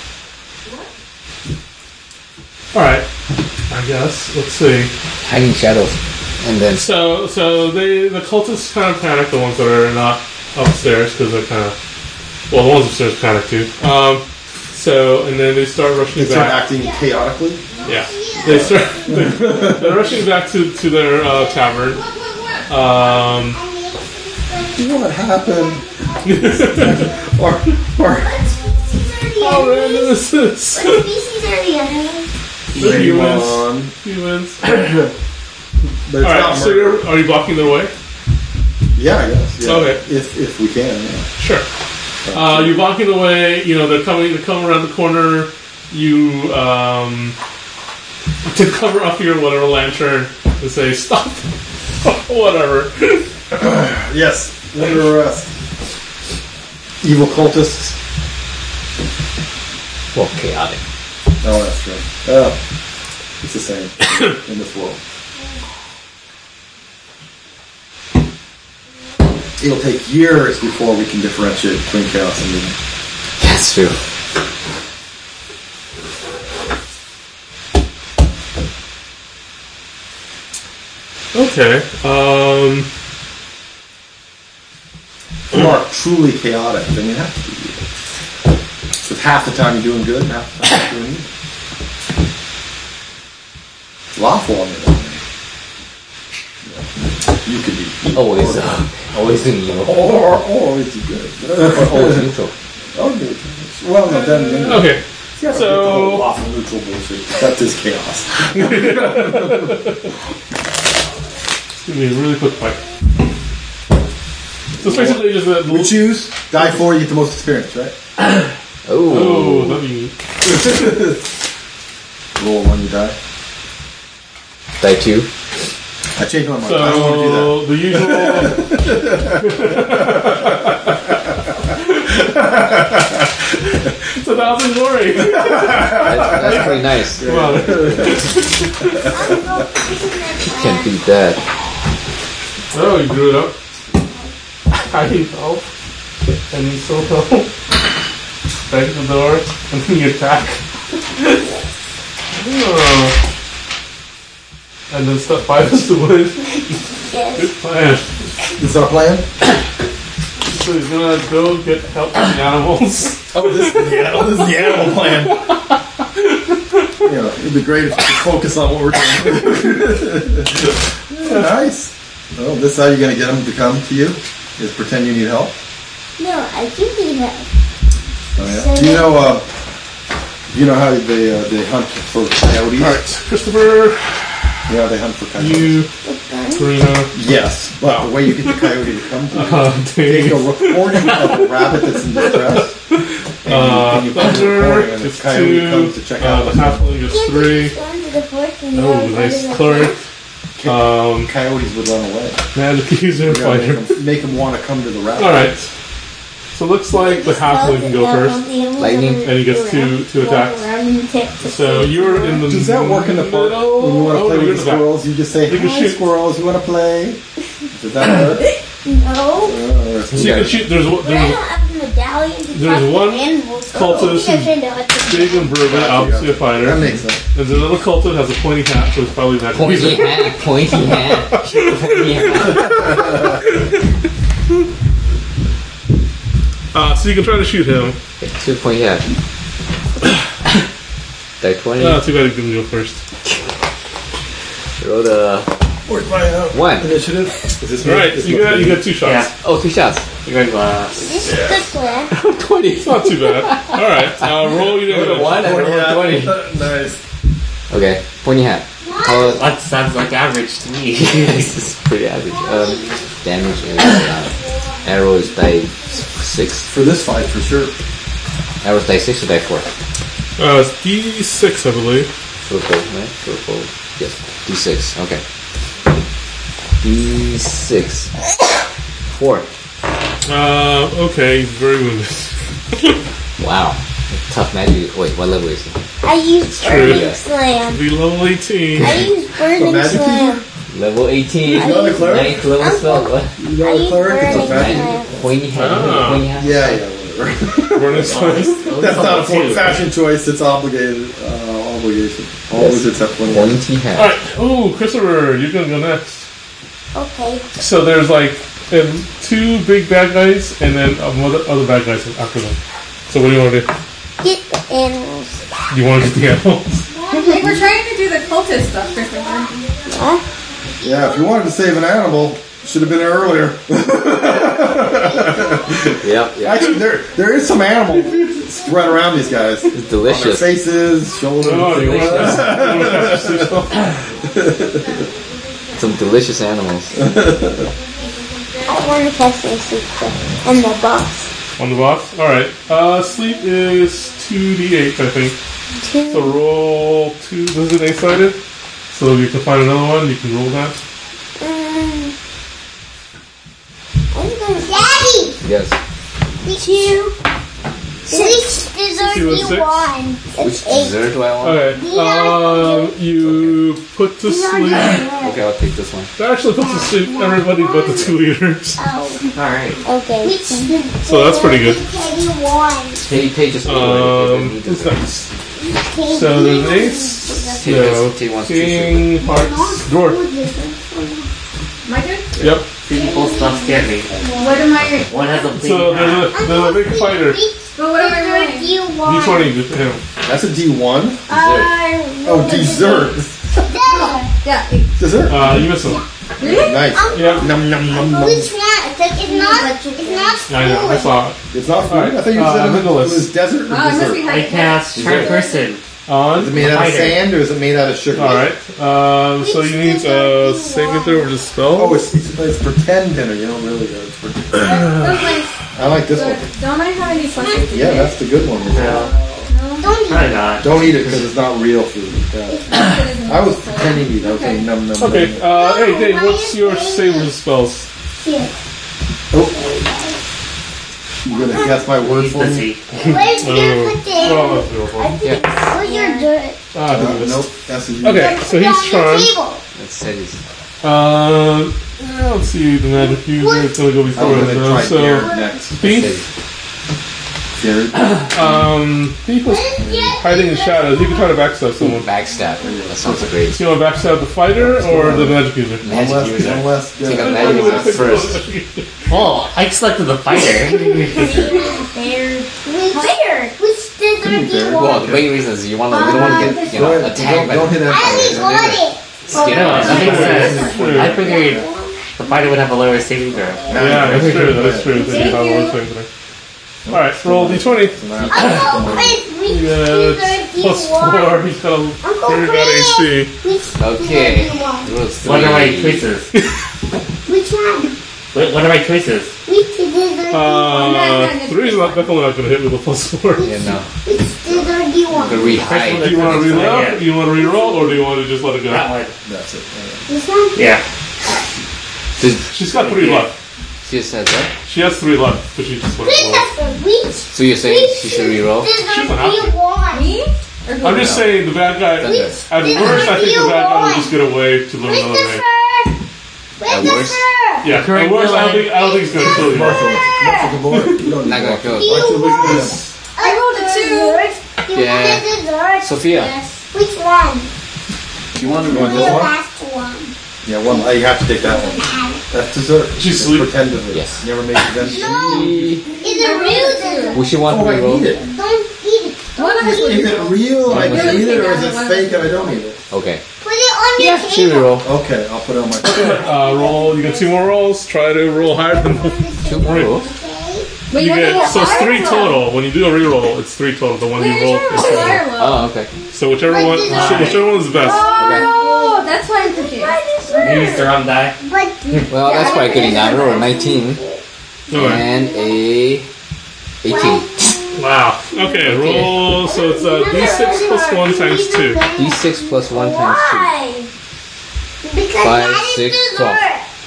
Alright. I guess. Let's see. Hiding shadows. And then... So the cultists kind of panic, the ones that are not upstairs, because they're kind of... Well, the ones upstairs panic too. And then they start rushing They start back. acting chaotically? Yeah. They're rushing back to their tavern. What happened? How random is this? What species are the enemies? The humans. But it's Alright, not so murder. are you blocking their way? Yeah, I guess. Yeah. Okay. If we can, yeah. Sure. You're blocking the way. They're coming around the corner. You to cover up your whatever lantern and say stop, whatever. Yes, under arrest. Evil cultists. Well, chaotic. Oh, that's right. It's the same in this world. It'll take years before we can differentiate between chaos and evil. That's true. Okay. You are truly chaotic, then you have to be evil. With half the time you're doing good and half the time you're doing evil. Lawful on the other hand. You could be evil. Always doing evil. Or always do good. Or always neutral. Oh, good. Well, no, then... Okay. So lawful neutral bullshit. That's his chaos. It's gonna be a really quick fight. So it's basically just that. We choose. Die 4, you get the most experience, right? Oh, that'd be. Roll 1, you die. Die 2. I changed my mind. So I don't want to do that. the usual. It's 1,000 glory. That's pretty nice. Come on. Can't beat that. Oh, you drew it up. I need help. I need some help. Back to the door, and then you attack. Oh. And then step 5 is to win. Good plan. This is our plan? So he's gonna go get help from the animals. Oh, this is the animal plan. It'd be great if we could focus on what we're doing. Yeah, nice. Well, this is how you're going to get them to come to you? Is pretend you need help? No, I do need help. Oh, yeah. Do you know how they hunt for coyotes? Alright, Christopher, Yeah, they hunt for coyotes. you, Karina, Yes, but the way you get the coyote to come to you, take Dave, a recording of a rabbit that's in distress. And you put the Thunder recording, and the gets coyote 2, comes to check out the what's going on. halfling gets 3. Oh, nice clerk. Coyotes would run away. Magic user, You gotta fighter. make them want to come to the rabbit. Alright. So it looks like the halfling can go first. Lightning. And he gets two attacks. So you're in the Does that work in the park? middle? When you want to Oh, play no, with you're the in the back. squirrels, you just say, You can "Hi, shoot. squirrels, you want to play?" Does that work? No. So you can shoot. There's I don't have them medallion to There's talk one to animals. cultist who's big and burly, obviously a fighter. That makes sense. There's another cultist has a pointy hat, so it's probably that. Pointy hat. Pointy hat. Pointy hat. So you can try to shoot him. 2 pointy hat. Die 20. Too bad he didn't go first. Roll the Where's my 1. initiative? Is this me? Alright, you got 2 shots. Yeah. Oh, 2 shots. You're going glass. This is good plan. 20. It's not too bad. Alright, roll your Roll the 1 and roll 20. Nice. Okay, pointy hat. How That sounds like average to me. this is pretty average. Damage is arrow is die 6. For this fight, for sure. Arrow is die 6 or die 4? It's D6, I believe. Purple, right? Purple. Yes. D6. Okay. D6. 4. Okay, he's very wounded. Wow. Tough magic. Wait, what level is he? I use true. Burning Slam. Be level 18. I use Burning magic Slam. Level 18. I use- cleric? 9th level spell. What? You I know the use cleric? It's a Burning magic. Slam. Pointy hat. Ah. Pointy hat. Yeah, whatever. Burning Slam. That's not a fashion choice. It's obligated. Obligation. Always except when Pointy hat. Alright, ooh, Christopher, you're gonna go next. Okay. So there's like 2 big bad guys and then other bad guys after them. So what do you want to do? Get the animals. You want to get the animals? Hey, we're trying to do the cultist stuff, Christopher. Huh? Yeah, if you wanted to save an animal, should have been there earlier. Yep. Actually, there is some animal spread around these guys. It's On their delicious. faces, shoulders. Oh, you want Some delicious animals. I want to cast my secret. I'm the boss. on the box? Alright. Sleep is 2d8, I think. So 2. roll 2. This is an 8-sided. So if you can find another one, you can roll that. I'm going to Daddy! Yes. 2. 6 dessert 2 and 6? you want. Which That's 8. dessert do I want? Okay. You put to sleep. Okay, I'll take this one. That actually puts to sleep everybody but the 2 leaders. Oh, Alright. okay. So that's pretty good. You want. Tay just Who's next? So there's an ace. No. Tay wants to King, hearts, dwarf. Am I good? Yep. People stuff scared me. What am I? One has a So bleeding hat. there's a big fighter. But what am I rolling? Do you want? D20 to him. That's a D1. Oh, dessert. Yeah. Dessert. You miss him. Nice. Yeah. Num num num num. Which one? It's not. It's not. I know. I saw it. It's not food. Alright, I thought you said it Nicholas. was desert or Oh, I must be dessert. I hiding. cast Charm Person. Is it On. made out of Fighter. sand or is it made out of sugar? Alright. So you need saving throw or just spell. Oh, it's pretend dinner. You don't really go. It's pretend. Those links. I like this one. Don't I have any questions? Yeah, that's the good one. No. Don't Probably not. Don't eat it because it's not real food. Yeah. I was pretending to eat. I was saying num num. Okay. num. Hey Dave, what's your saving spells? Oh. You gonna guess my word He's for me? busy. Where's your Well, potato? that's beautiful. Where's your dirt? I think it is. Nope. That's a Okay, so he's On the charmed. table. Let's say this. Let's see, the magic user is gonna go I'm before gonna us. try So, Garrett next. Thief, Garrett. Thief was hiding in shadows. You can try to backstab someone. Backstab. That sounds great. So you want to backstab the fighter or the magic user? Magic user. Unless Take a Garrett. magic user first. Oh, I selected the fighter. Where? Which dessert do you Well, want? the main reason is you don't want to get attacked by Don't hit I that. want it. skin. No, that makes sense. True. I figured the fighter would have a lower saving throw. Yeah, that's true. That's true. Thank you how it works today. All right, roll d20. Uncle Chris, which Yeah, dessert do plus you want? 4. He's got a Uncle very bad Chris, AC. which Okay. dessert do you want? What are my choices? Which one? What are my choices? Which dessert do you want? 3 is definitely not going to hit with a plus 4. Yeah, no. Which dessert do you want? The rehide. Do you want to reroll? Yeah. Do you want to reroll, or do you want to just let it go? That one. That's it. This one? Yeah. She's got 3 left. She said that. She has 3 left, but she just let it roll. Christopher, which So you're saying she should reroll? dessert doesn't have do you to. want? Me? Or who? I'm just saying the bad guy. Thunder. At worst, I think the bad guy will just get away to learn another way. Christopher! At worst? Christopher! Yeah, Current it works. I villain. don't think it's gonna kill you. Marshall, good boy. You don't Not need gonna kill us. Marshall, look at this. I rolled a 2. Yeah. Sophia. Which one? You want The this one? last one. Yeah, one. You have to take that one. That's dessert. She's Just sweet. pretend of it. Yes. Never make it. It's a real dessert. Would she want Oh, to I be rolled? need it. Don't eat it. One of us would Is it real and I Really can eat it, or is think it I fake and I don't eat it? Okay. Put it on the Yeah, she table. roll. Okay, I'll put it on my. Roll. You get 2 more rolls. Try to roll higher than. 2 more rolls. Wait, You you want to get, so it's 3 roll? total. When you do a reroll, it's 3 total. The one Wait, you you're roll trying to is roll 2. higher low. Oh, okay. So whichever one is the best. Oh, that's why I'm confused. You used the wrong die. But Well, that's quite good enough. I rolled a 19 Okay. and a 18. Wow. Okay, roll. So it's d6 plus 1 times 2. D6 plus 1 times why? Because 5, that is 6, dessert.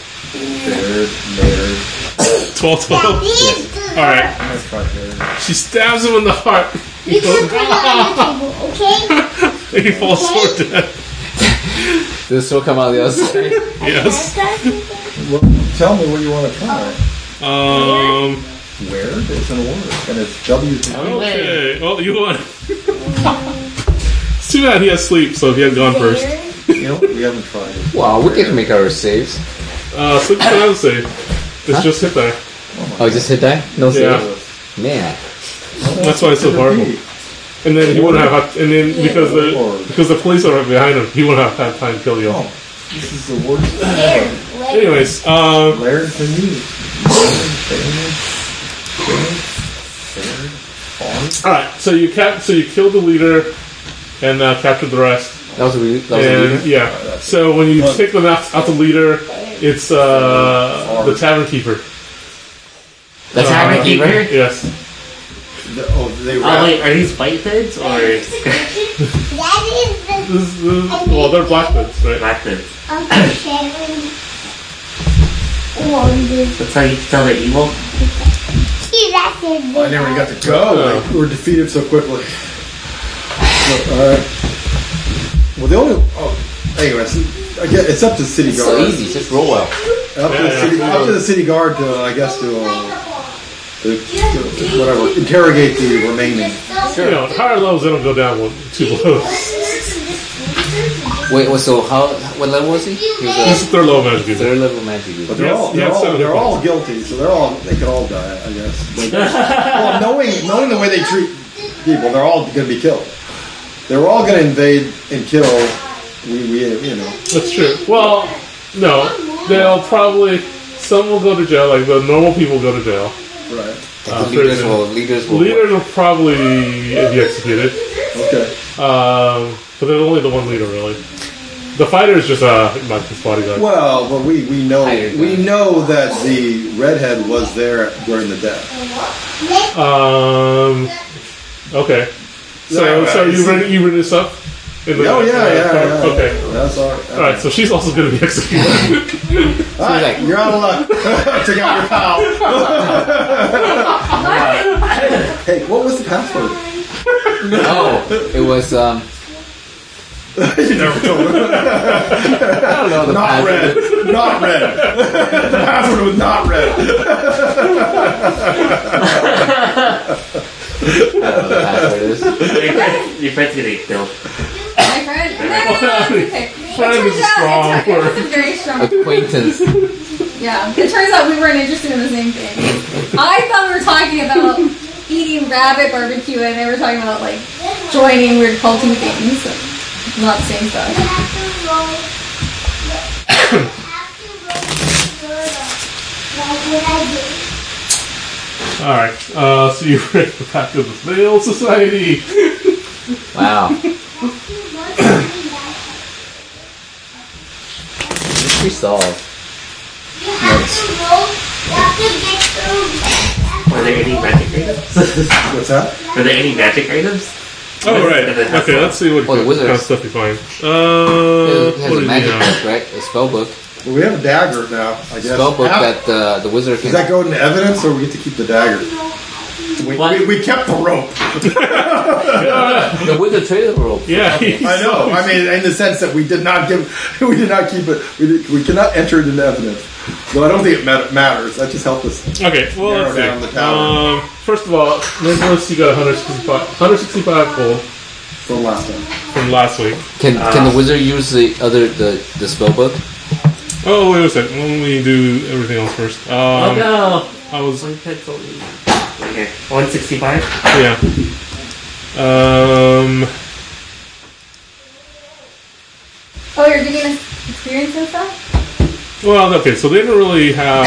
12 That total. is dessert. Alright. That's right there. She stabs him in the heart. You He can goes, put it on the table, okay? and he falls for dead. 2. Does it still come out the other side? Yes. Well, tell me what you want to try. Where? It's an order. And it's W. Okay. Well, you won. It's too bad he has sleep, so he had gone first. You know, we haven't tried it. Wow, we can make our saves. Sleep can have a save. It's just hit die. Oh, just hit die? No Yeah. save? Man. That's why it's so horrible. And then he wouldn't have, and then because the police are right behind him, he wouldn't have had time to kill you. Oh, this is the worst ever. Anyways, Laird to me. all right. So you killed the leader and captured the rest. That was a leader? And yeah. So when you take them out the leader, it's the tavern keeper. The tavern keeper? Yes. They Oh wait, are these white bids or That is Well, they're blackbirds, right? black bids? Uncle Sharon wanted. That's how you tell they're evil? See, that's it. I never got to go. We were defeated so quickly. Alright. Well, the only. Anyways, I guess it's up to the city It's guard. so easy, just roll out. Up to the city guard to, I guess, to whatever, interrogate the remaining. You know, higher levels they don't go down 2 levels. Wait, so what level was he? He was He's the third level magic user. 3rd level magic user. But Yes, they're all guilty, so they could all die, I guess. Well, knowing the way they treat people, they're all going to be killed. They're all going to invade and kill. We you know. That's true. Well, no, they'll probably some will go to jail, like the normal people go to jail. Right. The leaders will Leaders will probably be executed. Okay. But there's only the one leader really. The fighter is just his bodyguard. Well, but we know Hired we gun. know that the redhead was there during the death. Okay. So you ready this up? Oh yeah. Okay. That's all right. All right. So she's also going to be executed. All right, you're out of luck. Take out your pal. Hey, what was the password? Oh, it was You never told me. I don't know the Not password. red. Not red. The password was not red. I don't know what the password is. Your friend's gonna get killed. My friend. Okay. Friend is a strong It word. was a very strong. Acquaintance. Yeah. It turns out we weren't interested in the same thing. I thought we were talking about eating rabbit barbecue, and they were talking about like joining weird culty things. So not the same stuff. All right. So you ready for back to the Veil Society? Wow. Mystery solved. Were there any magic items? What's that? Were there any magic items? Oh right. Okay. Let's see what Oh, the kind wizard. of stuff you find. It has What a did magic you know? book, right? A spell book. Well, we have a dagger now, I guess. Spell book How- that the wizard Does can. that go into evidence, or we get to keep the dagger? We kept the rope. The wizard traded the rope. Yeah. I know. I mean, in the sense that we did not keep it. We cannot enter it into evidence. Though I don't think it matters. That just helped us. Okay, well, Narrow let's down the see. tower. First of all, Nicholas, you got 165 gold From last time. from last week. Can the wizard use the spell book? Oh, wait a second. Let me do everything else first. Oh no! I was, One pencil. Okay, 165. yeah. Oh, you're giving us experience and stuff? Well, okay, so they didn't really have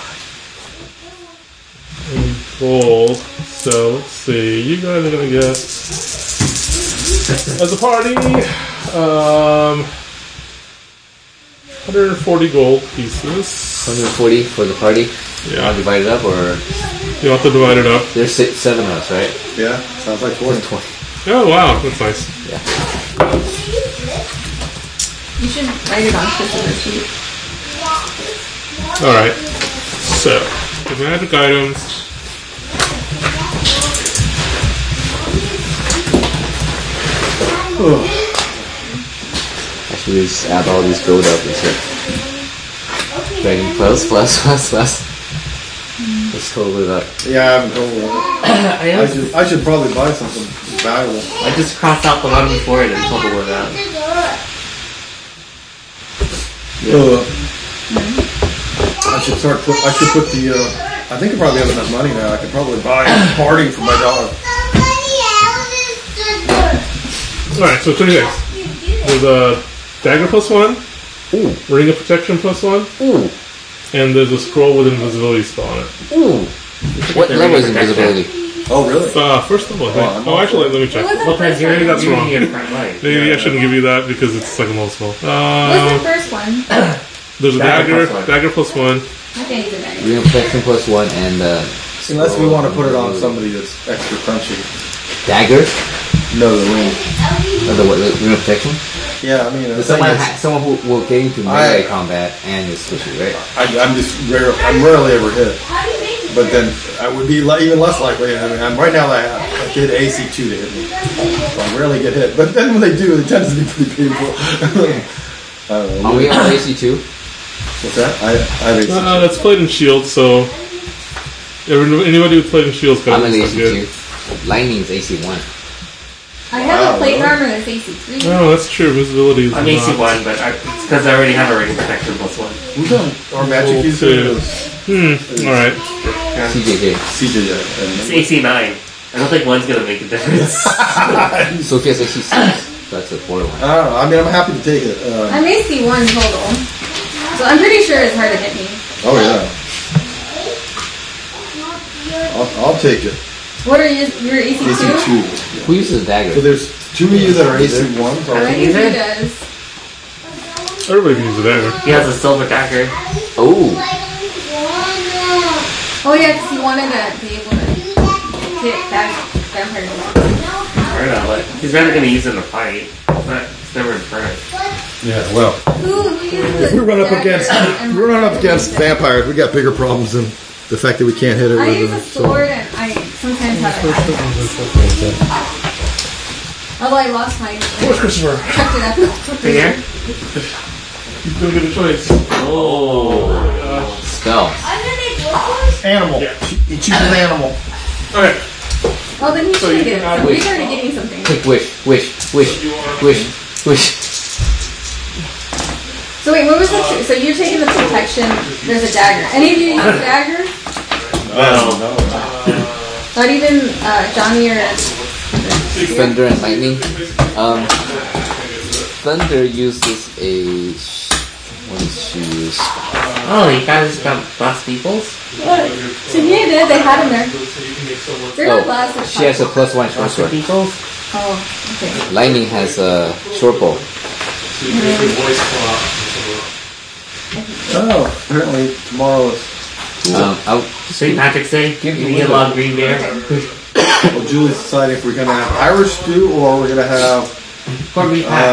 any gold. So, let's see. You guys are going to get, as a party, 140 gold pieces. 140 for the party. Yeah. I'll divide it up, or You have to divide it up. there's 7 of us, right? Yeah, sounds like 20. 20. Oh, wow. That's nice. You should write it on Christopher's sheet. Alright. So, the magic items. Actually, we just add all these gold up and shit. Dragon plus. Let's total it up. Yeah, I haven't told her. I should probably buy something valuable. I just crossed out the one before it and total it out. I should put the. I think I probably have enough money now. I could probably buy a party for my daughter. Alright, so 2 things. There's a dagger +1, ring of protection +1, and there's a scroll with invisibility spell on it. What level is invisibility? Oh, really? First of all, I think. Oh, actually, let me check. Well, because you're Maybe that's wrong. your front line. Maybe I shouldn't give you that because it's second level spell. What's the first one? There's a Dagger dagger, +1. +1. I can't use a dagger. Ring of protection +1 and Unless we want to put it on somebody that's extra crunchy. dagger. No, the ring. The ring of protection. Yeah, I mean, the thing Someone, is, someone who will get into melee combat and is squishy, right? I'm rarely ever hit. But then I would be even less likely. I mean, right now I hit AC2 to hit me. So I rarely get hit. But then when they do, it tends to be pretty painful. I don't know. Are we on AC2? What's that? I have AC2. That's Plate and Shield, so anybody with Plate and Shield's got I'm at it. Good. AC2. Lightning's AC1. I have a plate armor that's AC3. Oh, that's true. Visibility is I'm not. AC1, but it's because I already have a ring protection +1. Who's on our magic Cool, user? Alright. CJJ. CJ. It's AC9. I don't think one's gonna make a difference. Sophia's AC6. That's a borderline. I don't know. I mean, I'm happy to take it. I'm AC1 total. So I'm pretty sure it's hard to hit me. Oh, yeah. I'll take it. What are you? You're AC2? AC2. Who uses dagger? So there's 2 of you that are AC1. I think he does. Everybody can use a dagger. He has a silver dagger. Oh, Oh yeah, because he wanted to be able to hit that vampire. Or not, but he's never gonna use it in a fight. It's never in front. Yeah, well. Who uses We run up dagger? against vampires. We got bigger problems than the fact that we can't hit it. I use a sword and I sometimes have it. Although I lost my. Where's Christopher? Chucked it up. Right here? He's gonna get a choice. Oh. spell. Animal. He chooses animal. Okay. Oh, then he So should you get can it. add- He's already getting something. Pick wish. So wait, what was the? So you're taking the protection. There's a dagger. Any of you use a dagger? No. Not even Johnny or. Thunder and lightning. Thunder uses a. What does she use? Oh, you guys got glass peoples? What? So you did. They had him there. They're not glass. They're She has a +1 short Glass sword. peoples? Oh, okay. Lightning has a short bow. Oh, apparently tomorrow is. St. Patrick's Day? Give You me get a the- lot of green beer? Well, Julie's deciding if we're going to have Irish stew or we're going to have Corned beef hat.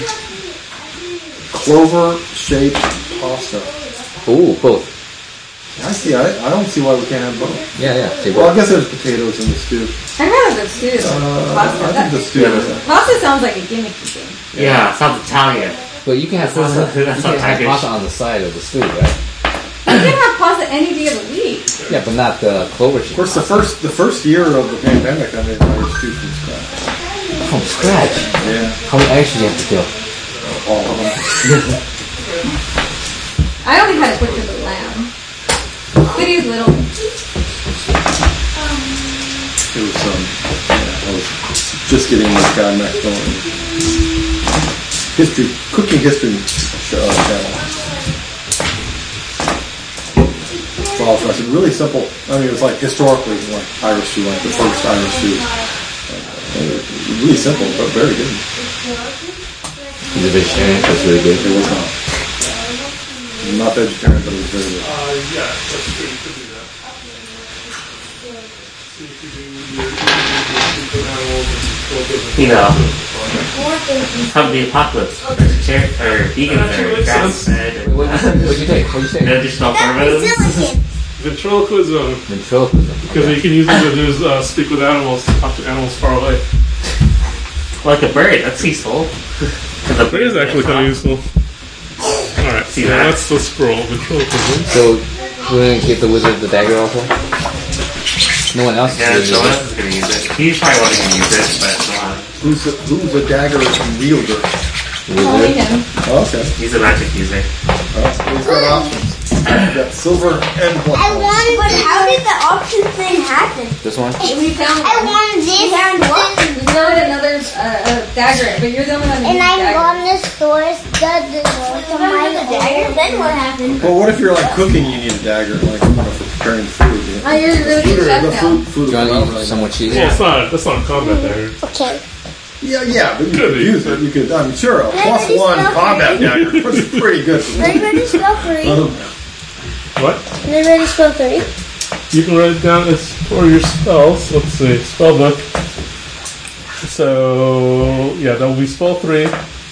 clover-shaped pasta. Ooh, both. I see. I don't see why we can't have both. Yeah. See, Well, I guess there's potatoes in the stew. I'd rather the stew than pasta. I think the stew. Pasta sounds like a gimmicky thing. Yeah, sounds Italian. but you can have pasta. You That's can not have packaged. pasta on the side of the stew, right? You can have pasta any day of the week. Yeah, but not the clover Of cheese. course, the first year of the pandemic, I made Irish stew from scratch. From scratch. Yeah, How many eggs did you have to kill? all of them. I only had to butcher the lamb. But he was little. It was I was just getting this guy next on cooking history channel. So I said, really simple. I mean, it was like historically like Irish stew, like the first Irish stew. Really simple, but very good. He's a vegetarian. That's really good. It was not vegetarian, but it was very good. Yeah, that's true. You could do that. So you could do your animals and You know, come the apocalypse. Vegetarian or vegans or grass fed. What'd you take? What'd you say? No additional hormones. ventriloquism. Ventriloquism. Because you can use it to speak with animals, talk to animals far away. Like a bird, that's useful. That is actually kind of useful. Alright, See so that? that's the scroll. Ventriloquism. So, we're gonna give the wizard the dagger also? No one else is Yeah, gonna no one use else is gonna use it. He's probably wanting to use it, but Who's a dagger wielder? it. Only Wizard? him. Oh, okay. he's a magic user. We've got options. We've got silver and I gold. wanted, but how did the option thing happen? This one? We found I wanted this, we found another dagger, but you're the only one that and used I'm dagger. on the stores, the my dagger. Then what happened? Well, what if you're like cooking? You need a dagger, like for preparing food. You know? Oh, you're a really good chef The now. food Do you want around to right use some more cheese? Well, that's not a combat dagger. Okay. Yeah, but you Could could be. use it. You could. I'm sure a Everybody +1 spell combat three. dagger was pretty good. Everybody spell 3. What? Everybody spell 3. You can write it down as for your spells. Let's see, spell book. So yeah, that will be spell 3.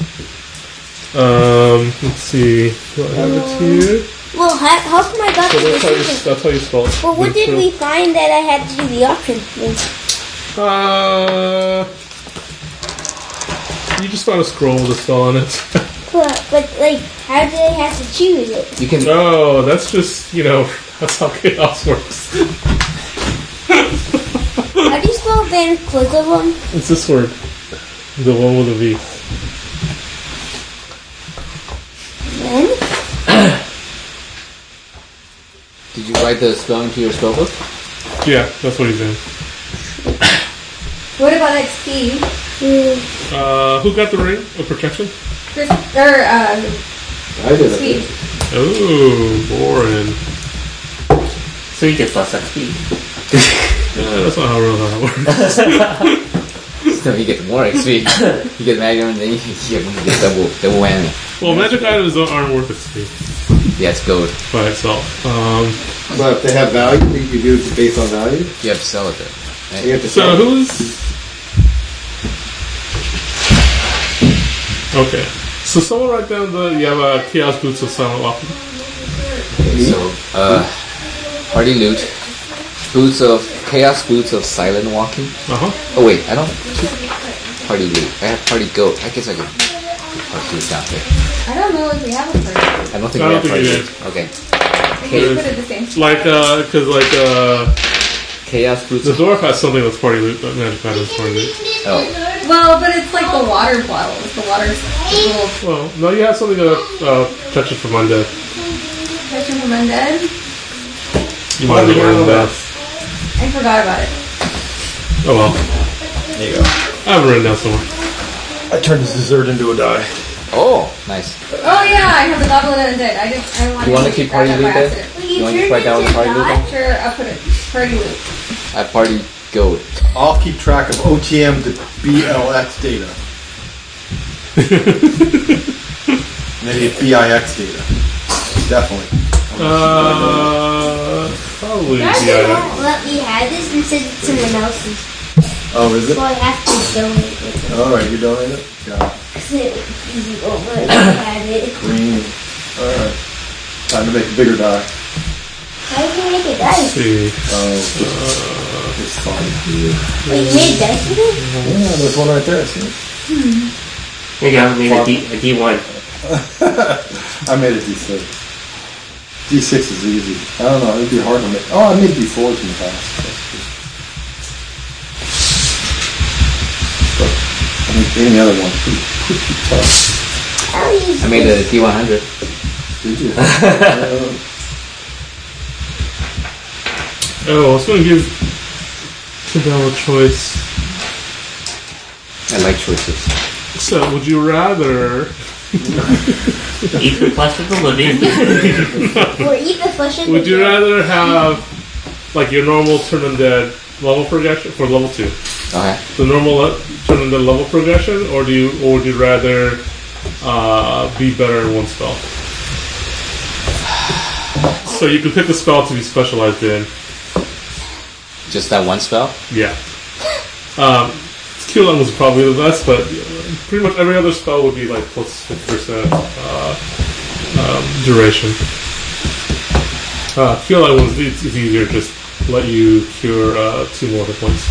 Let's see. Do I have it here? Well, how come I got So the decision? that's how you spell it. Well, what did we find that I had to do the option thing? You just found a scroll with a spell on it. But like, how do they have to choose it? You can. Oh, that's just that's how chaos works. How do you spell Ventriloquism? It's this word, the one with a V. Then? Did you write the spell into your spell book? Yeah, that's what he's doing. What about XP? Who got the ring of protection? Chris, I did Sweet. it. Oh, boring. So he gets less XP. That's not how that works. So he gets more XP. You get Magnum and then you get double whammy. Well, magic items aren't worth XP Yeah, it's gold. by itself. But if they have value, you do it based on value. You have to sell it though. Right? You have to So sell it. who's okay? So someone write down you have Chaos Boots of Silent Walking. So, party loot. Chaos boots of silent walking. Oh wait, I don't keep party loot. I have party goat. I guess I could put party loot down here. I don't know if we have a person. I don't think I we don't have party think loot. Okay. We can put it the same. Because Chaos boots. the dwarf has something that's party loot, but magic items is party loot. Oh, Well, but it's like the water bottles. The water's little Well, no, you have something that touches from undead. protection from undead. You might have learned that. I forgot about it. Oh well, There you go. I have it written down somewhere. I turned this dessert into a die. oh, nice. Oh yeah, I have the goblin undead. I don't want You want to keep party loot then? You want to write down the party loot then? Sure, I'll put it. Party loot. I have party goat. I'll keep track of OTM to BLX data. Maybe BIX data. Definitely. Probably Guys, they yeah. won't let me have this and send it to someone else's. Oh, is it? So I have to donate it. Alright, you donate it? Got it. Because it won't let me have it. Green. Alright. Time to make a bigger die. How did you make a Let's dice? see. It's fine. Wait, you made dice with it? Yeah, there's one right there. See? Here you go, made a D1. I made a D6. D6 is easy. I don't know. It'd be hard to make. Oh, I made D4s in the past. But I mean, any other one pretty tough. How easy? I made a D100. Did you? Oh, I was going to give Cadell a choice. I like choices. So, would you rather... Eat the flesh of the living. Or eat the flesh of the Would you dead. rather have, like, your normal turn undead level progression for level 2? Okay. The normal turn undead level progression, or would you rather be better in one spell? So you can pick a spell to be specialized in. Just that one spell? Yeah. Skill level is probably the best, but pretty much every other spell would be like plus 50% duration. Skill level is easier, just let you cure 2 more hit points.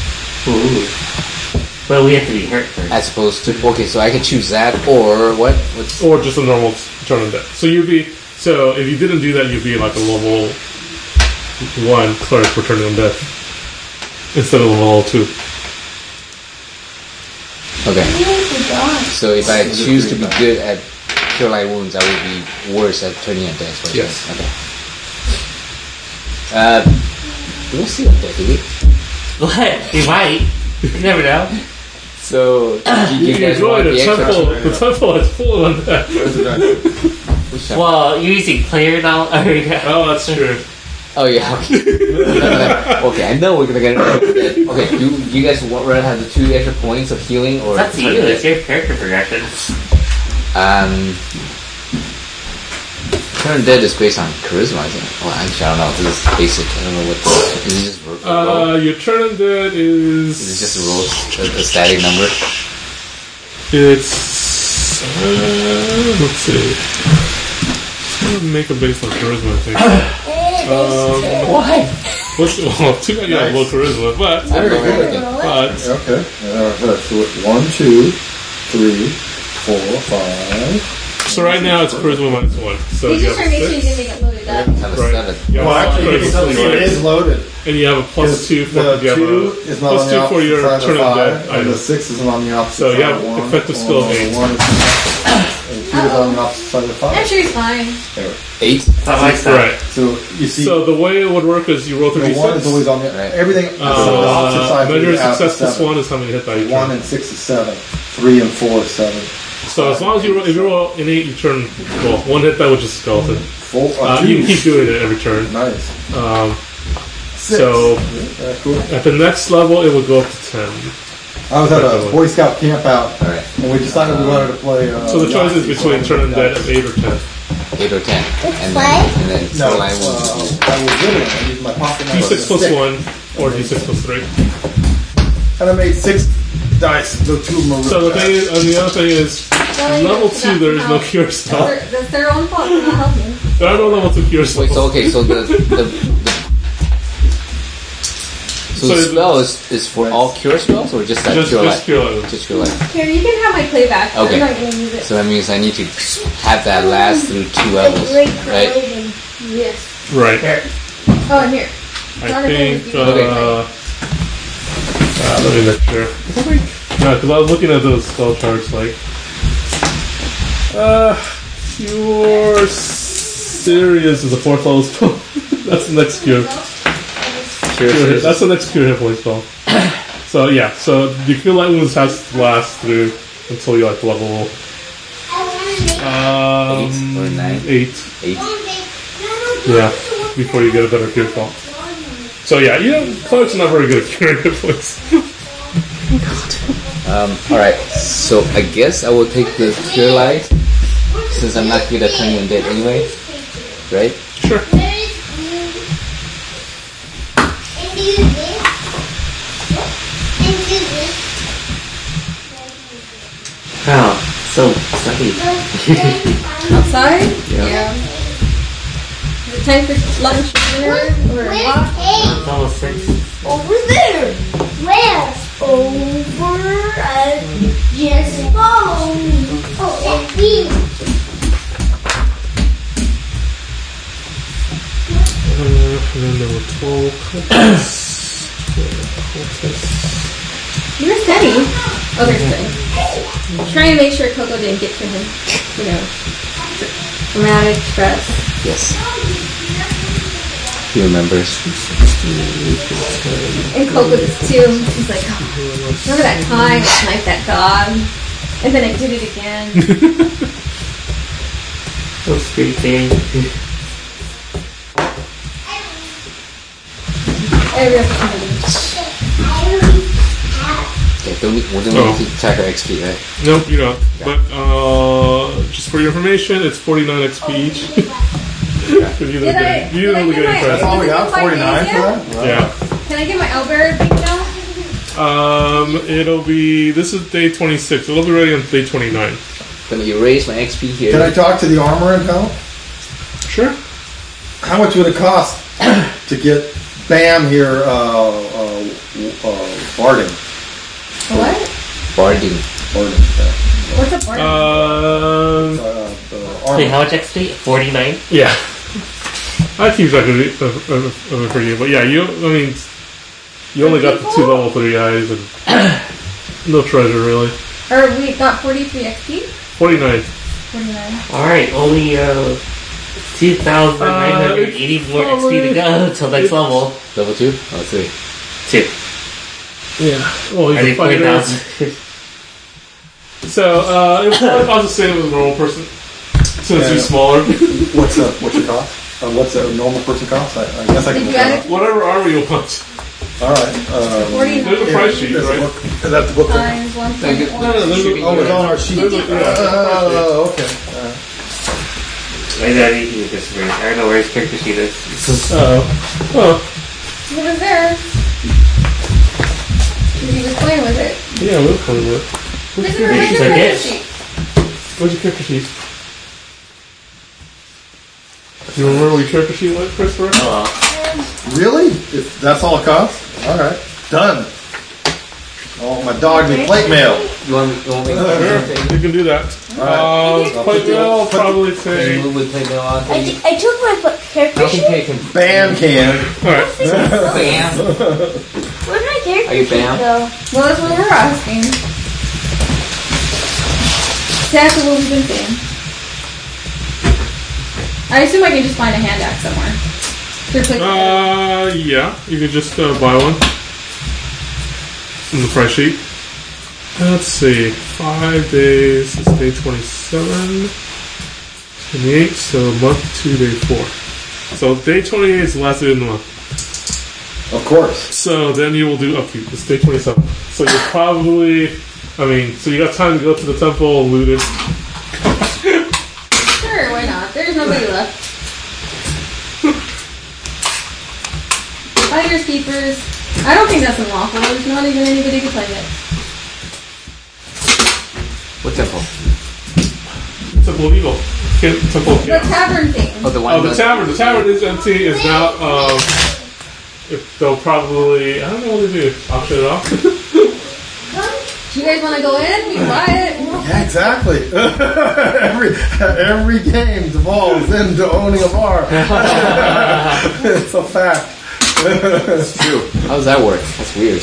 Ooh. Well, we have to be hurt first. As opposed to, okay, so I can choose that, or what? What's Or just a normal turn undead. So if you didn't do that, you'd be like a level 1 cleric for turning undead instead of level 2. okay. So if I choose to be good at cure light wounds, I will be worse at turning undead. is what you're Yes. saying. Okay. Do we see undead? Do we? What? We might. You never know. So do you You guys enjoy want the the extra? temple. The temple is full of undead. Which temple? Well, you're using player knowledge. Oh, that's true. Oh yeah. Okay. Okay, I know we're gonna get it. Okay, do you guys rather have the 2 extra points of healing or? That's you. It's your character progression. Turn dead is based on charisma, I think. Well, actually, I don't know. This is basic. I don't know what the. Is it just roll? Your turn undead is. Is it just a roll? A static number? It's. Let's see. I'm gonna make a base on charisma, I think. What? Well, too bad you have low charisma, but. Very good. But. Okay. So it's 1, 2, 3, 4, 5. So right now it's charisma -1. So You you just have try to a make sure you 6. didn't get loaded up. Have a Right. 7. You have Well, a actually, charisma it is loaded. and you have a +2 for The you have 2 a is not plus on the 2 for your opposite side turn of 5, undead and the item. 6 is on the opposite So side you have of 1. effective skill of 8. 1 is and 2 is on the opposite side of 5. I'm sure he's fine. 8? Not my stuff. Right. So you see, So the way it would work is you roll the 1 is 3d6. always on the Right. everything. on the opposite side. Measure is out to success plus 7. 1 is how many hit die you 1 turn. and 6 is 7. 3 and 4 is 7. So as long as if you roll an 8, you turn, well, 1 hit die, which is skeleton. 4, You can keep doing it every turn. Nice. 6. So Cool. at the next level, it would go up to 10. I was at a Boy Scout camp out, Alright. and we decided we wanted to play. So the choice is between turn undead of 8 or 10. 8 or 10. And play? then No, cure light wounds. I was doing it. I used my pocket knife. D6 plus 1 or D6 plus 3. And I made 6 dice. The 2 of them were So the really thing is, and the other thing is, level 2 there is no cure spell. That's their own fault for not helping. There are no level 2 cure spells. Wait, so okay, so the So the the- spell is for all cure spells or just that cure light? Just cure light. Just cure light. Here, you can have my playback. Okay. I'm not gonna use it. So that means I need to have that last through 2 levels, Great right? clothing. Yes. Right. Oh, and here. I think, Okay. let me make sure. No, because I was looking at those spell charts, like, Cure Serious is a 4th level spell. That's the next cure. Cure That's the next cure hit point spell. So yeah, so the cure light wounds has to last through until you like level 8 or 9? 8. 8. Yeah, before you get a better cure spell. So yeah, clerics are not very good at curing hit points. Alright, so I guess I will take the cure light since I'm not good at turning undead anyway, right? Sure. Oh, so sunny. Outside? Yeah. Time for lunch or dinner or walk? It's almost 6. Over there. Where? Over just follow me. Oh, and me. And then there were 12 cultists. 12 cultists. You're steady. Oh, they're steady. Trying to make sure Coco didn't get to him. You know, dramatic stress. Yes. He remembers. And Coco does too. He's like, oh, remember that time I sniped that dog? And then I did it again. So creepy. Okay, don't need to check our XP, right? Nope, you don't. But just for your information, it's 49 XP each. You Did I really get get my- That's impressed. all we got? 49 for that? Wow. Yeah. Can I get my owlbear thing now? It'll be. This is day 26. It'll be ready on day 29. Gonna erase my XP here. Can I talk to the armor and help? Sure. How much would it cost to get Bam here, barding? What? Barding. Barding, yeah. What's a bargain? Armor. Wait, how much XP? 49? Yeah. I keep track of it for you, but yeah, you only got the 2 level 3 eyes and no treasure really. Or we got 43 XP? 49. 49. Alright, only 2,984 XP to go till next level. Level 2? Oh, 3. 2. Yeah. Well, I he's a need fighter. 40,000. So it would probably cost the same as a normal person since he's smaller. What's your cost? What's a normal person cost? I guess I can Did look you that add up. it? Whatever armor you want. All right. 49 There's a price sheet, There's a right? book. Is that the book? times 1.1. Oh, it's on our sheet. Oh, okay. Why did I need to this ring? I don't know where his character sheet is. Well, It was there. He was playing with it. yeah, we'll play with it. This is your your sheet? character Yes. sheet. Where's your character sheet? Do you remember what your character sheet was, Christopher? Really? If that's all it costs? All right. Done. Oh, my dog need plate mail. You want me Sure, to you can do that. All right. Plate mail will probably Can take. you move with play mail on? I took my character How can sheet. take him? Bam can. Alright. Bam! Where'd my character Are you sheet Bam? go? Well, that's what we're asking. Exactly what we've been saying. I assume I can just find a hand axe somewhere. To replace it. Yeah, you could just buy one from the price sheet. Let's see, 5 days, it's day 27, 28, so month 2, day 4. So day 28 is the last day of the month. Of course. So then you will do upkeep, it's day 27. So you'll probably, so you got time to go to the temple and loot it. Sure, why not? There's nobody left. Finders keepers. I don't think that's unlawful. There's not even anybody to claim it. What temple? Temple of Evil. Temple of The Chaos. tavern thing. Oh, the one Oh, the tavern. The tavern is empty. Is now. If they'll probably. I don't know what they do. Auction it off. Do you guys want to go in? We can buy it. Yeah, exactly. every game devolves into owning a bar. It's a fact. It's true. How does that work? That's weird.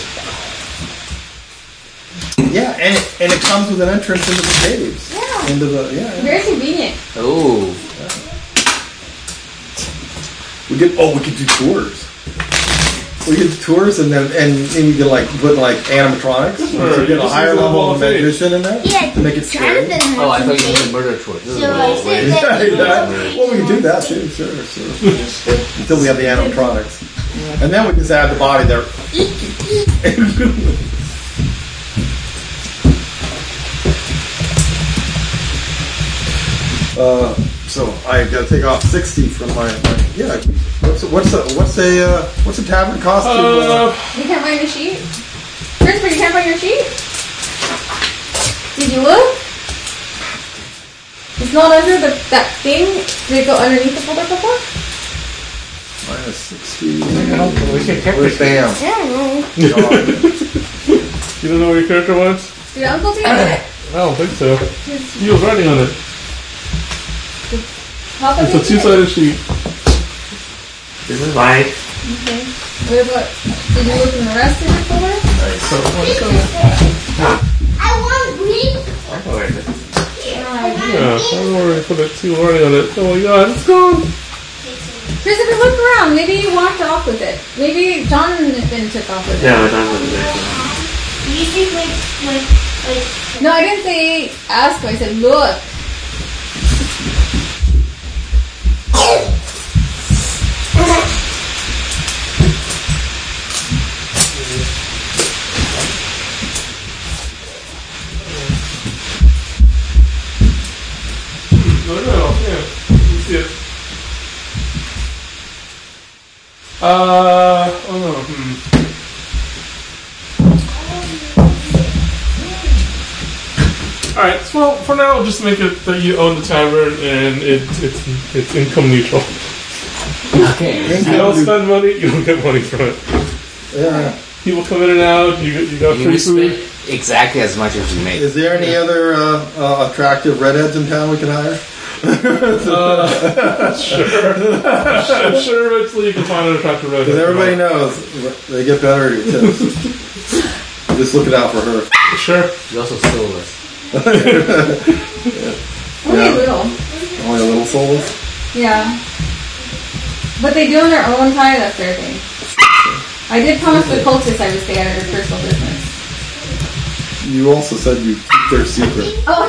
Yeah, and it comes with an entrance into the caves. Yeah. Into the Very convenient. Oh. We could do tours. We could do tours and we could put animatronics. Sure, We could get a just higher use a level wall of of faith. magician in there Yeah, to make it scary. Jonathan has Oh, I thought you something. meant murder tour. This is So a I little said weird. that. Well, we could do that too. Sure. Until we have the animatronics, and then we just add the body there. So I got to take off 60 from my yeah. What's a tavern cost? You can't find the sheet? Christopher, you can't find your sheet? Did you look? It's not under that thing. Did it go underneath the folder before? We should check Where's Sam? I don't know. You don't know where your character was? Did Uncle take it? I don't think so. He was writing on it. Papa It's a take it? two-sided sheet. This is life. Okay. What about, did you look in the rest of your folder? I want green. Where is it? Yeah, I don't know where I put it. He was writing on it. Oh my god, it's gone. Chris, if you look around, maybe you walked off with it. Maybe Jonathan took off with it. Yeah, but I'm with it. You see, like. No, I didn't say ask, I said look. No, yeah. You see it. Oh no. Alright, well, for now, just make it that you own the tavern and it's income neutral. Okay. If you don't spend money, you don't get money from it. Yeah. People come in and out, you got You free spend food. exactly as much as you make. Is there any other attractive redheads in town we can hire? Sure. I'm sure eventually you can find an attractive redhead. Because everybody knows they get better tips. Just looking out for her. Sure. You also stole us. Only a little. Only a little soulless. Yeah. But they do on their own time, that's their thing. I did promise the cultists I would stay out of their personal business. You also said you keep their secret. Oh,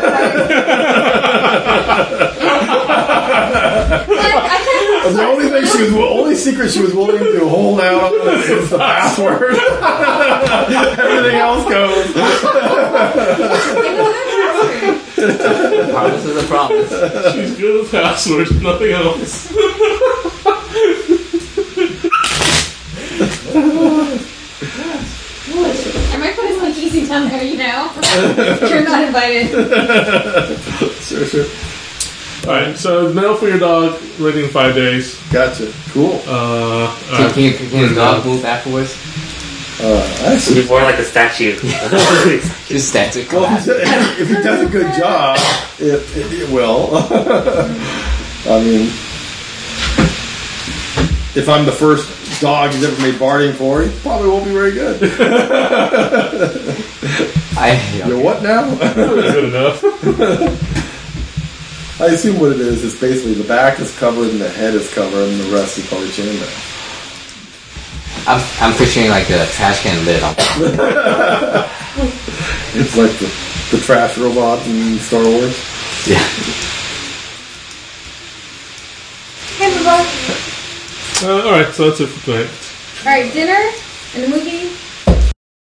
The only secret she was willing to hold out is the password. Everything else goes. Promise is a promise. She's good with passwords, nothing else. I might put a speakeasy down there, you know? You're not invited. Sure. Alright, so mail for your dog, ready in 5 days. Gotcha. Cool. Can your dog move afterwards? Actually, He's more like a statue. Just static. well, if he does a good job, it will. I mean, if I'm the first dog he's ever made barding for, he probably won't be very good. You're what now? Good enough. I assume what it is basically the back is covered and the head is covered and the rest is probably chainmail. I'm picturing like a trash can lid on top. It's like the trash robot in Star Wars. Yeah. Hey, Bubba. Alright, so that's it for tonight. Alright, dinner and the movie.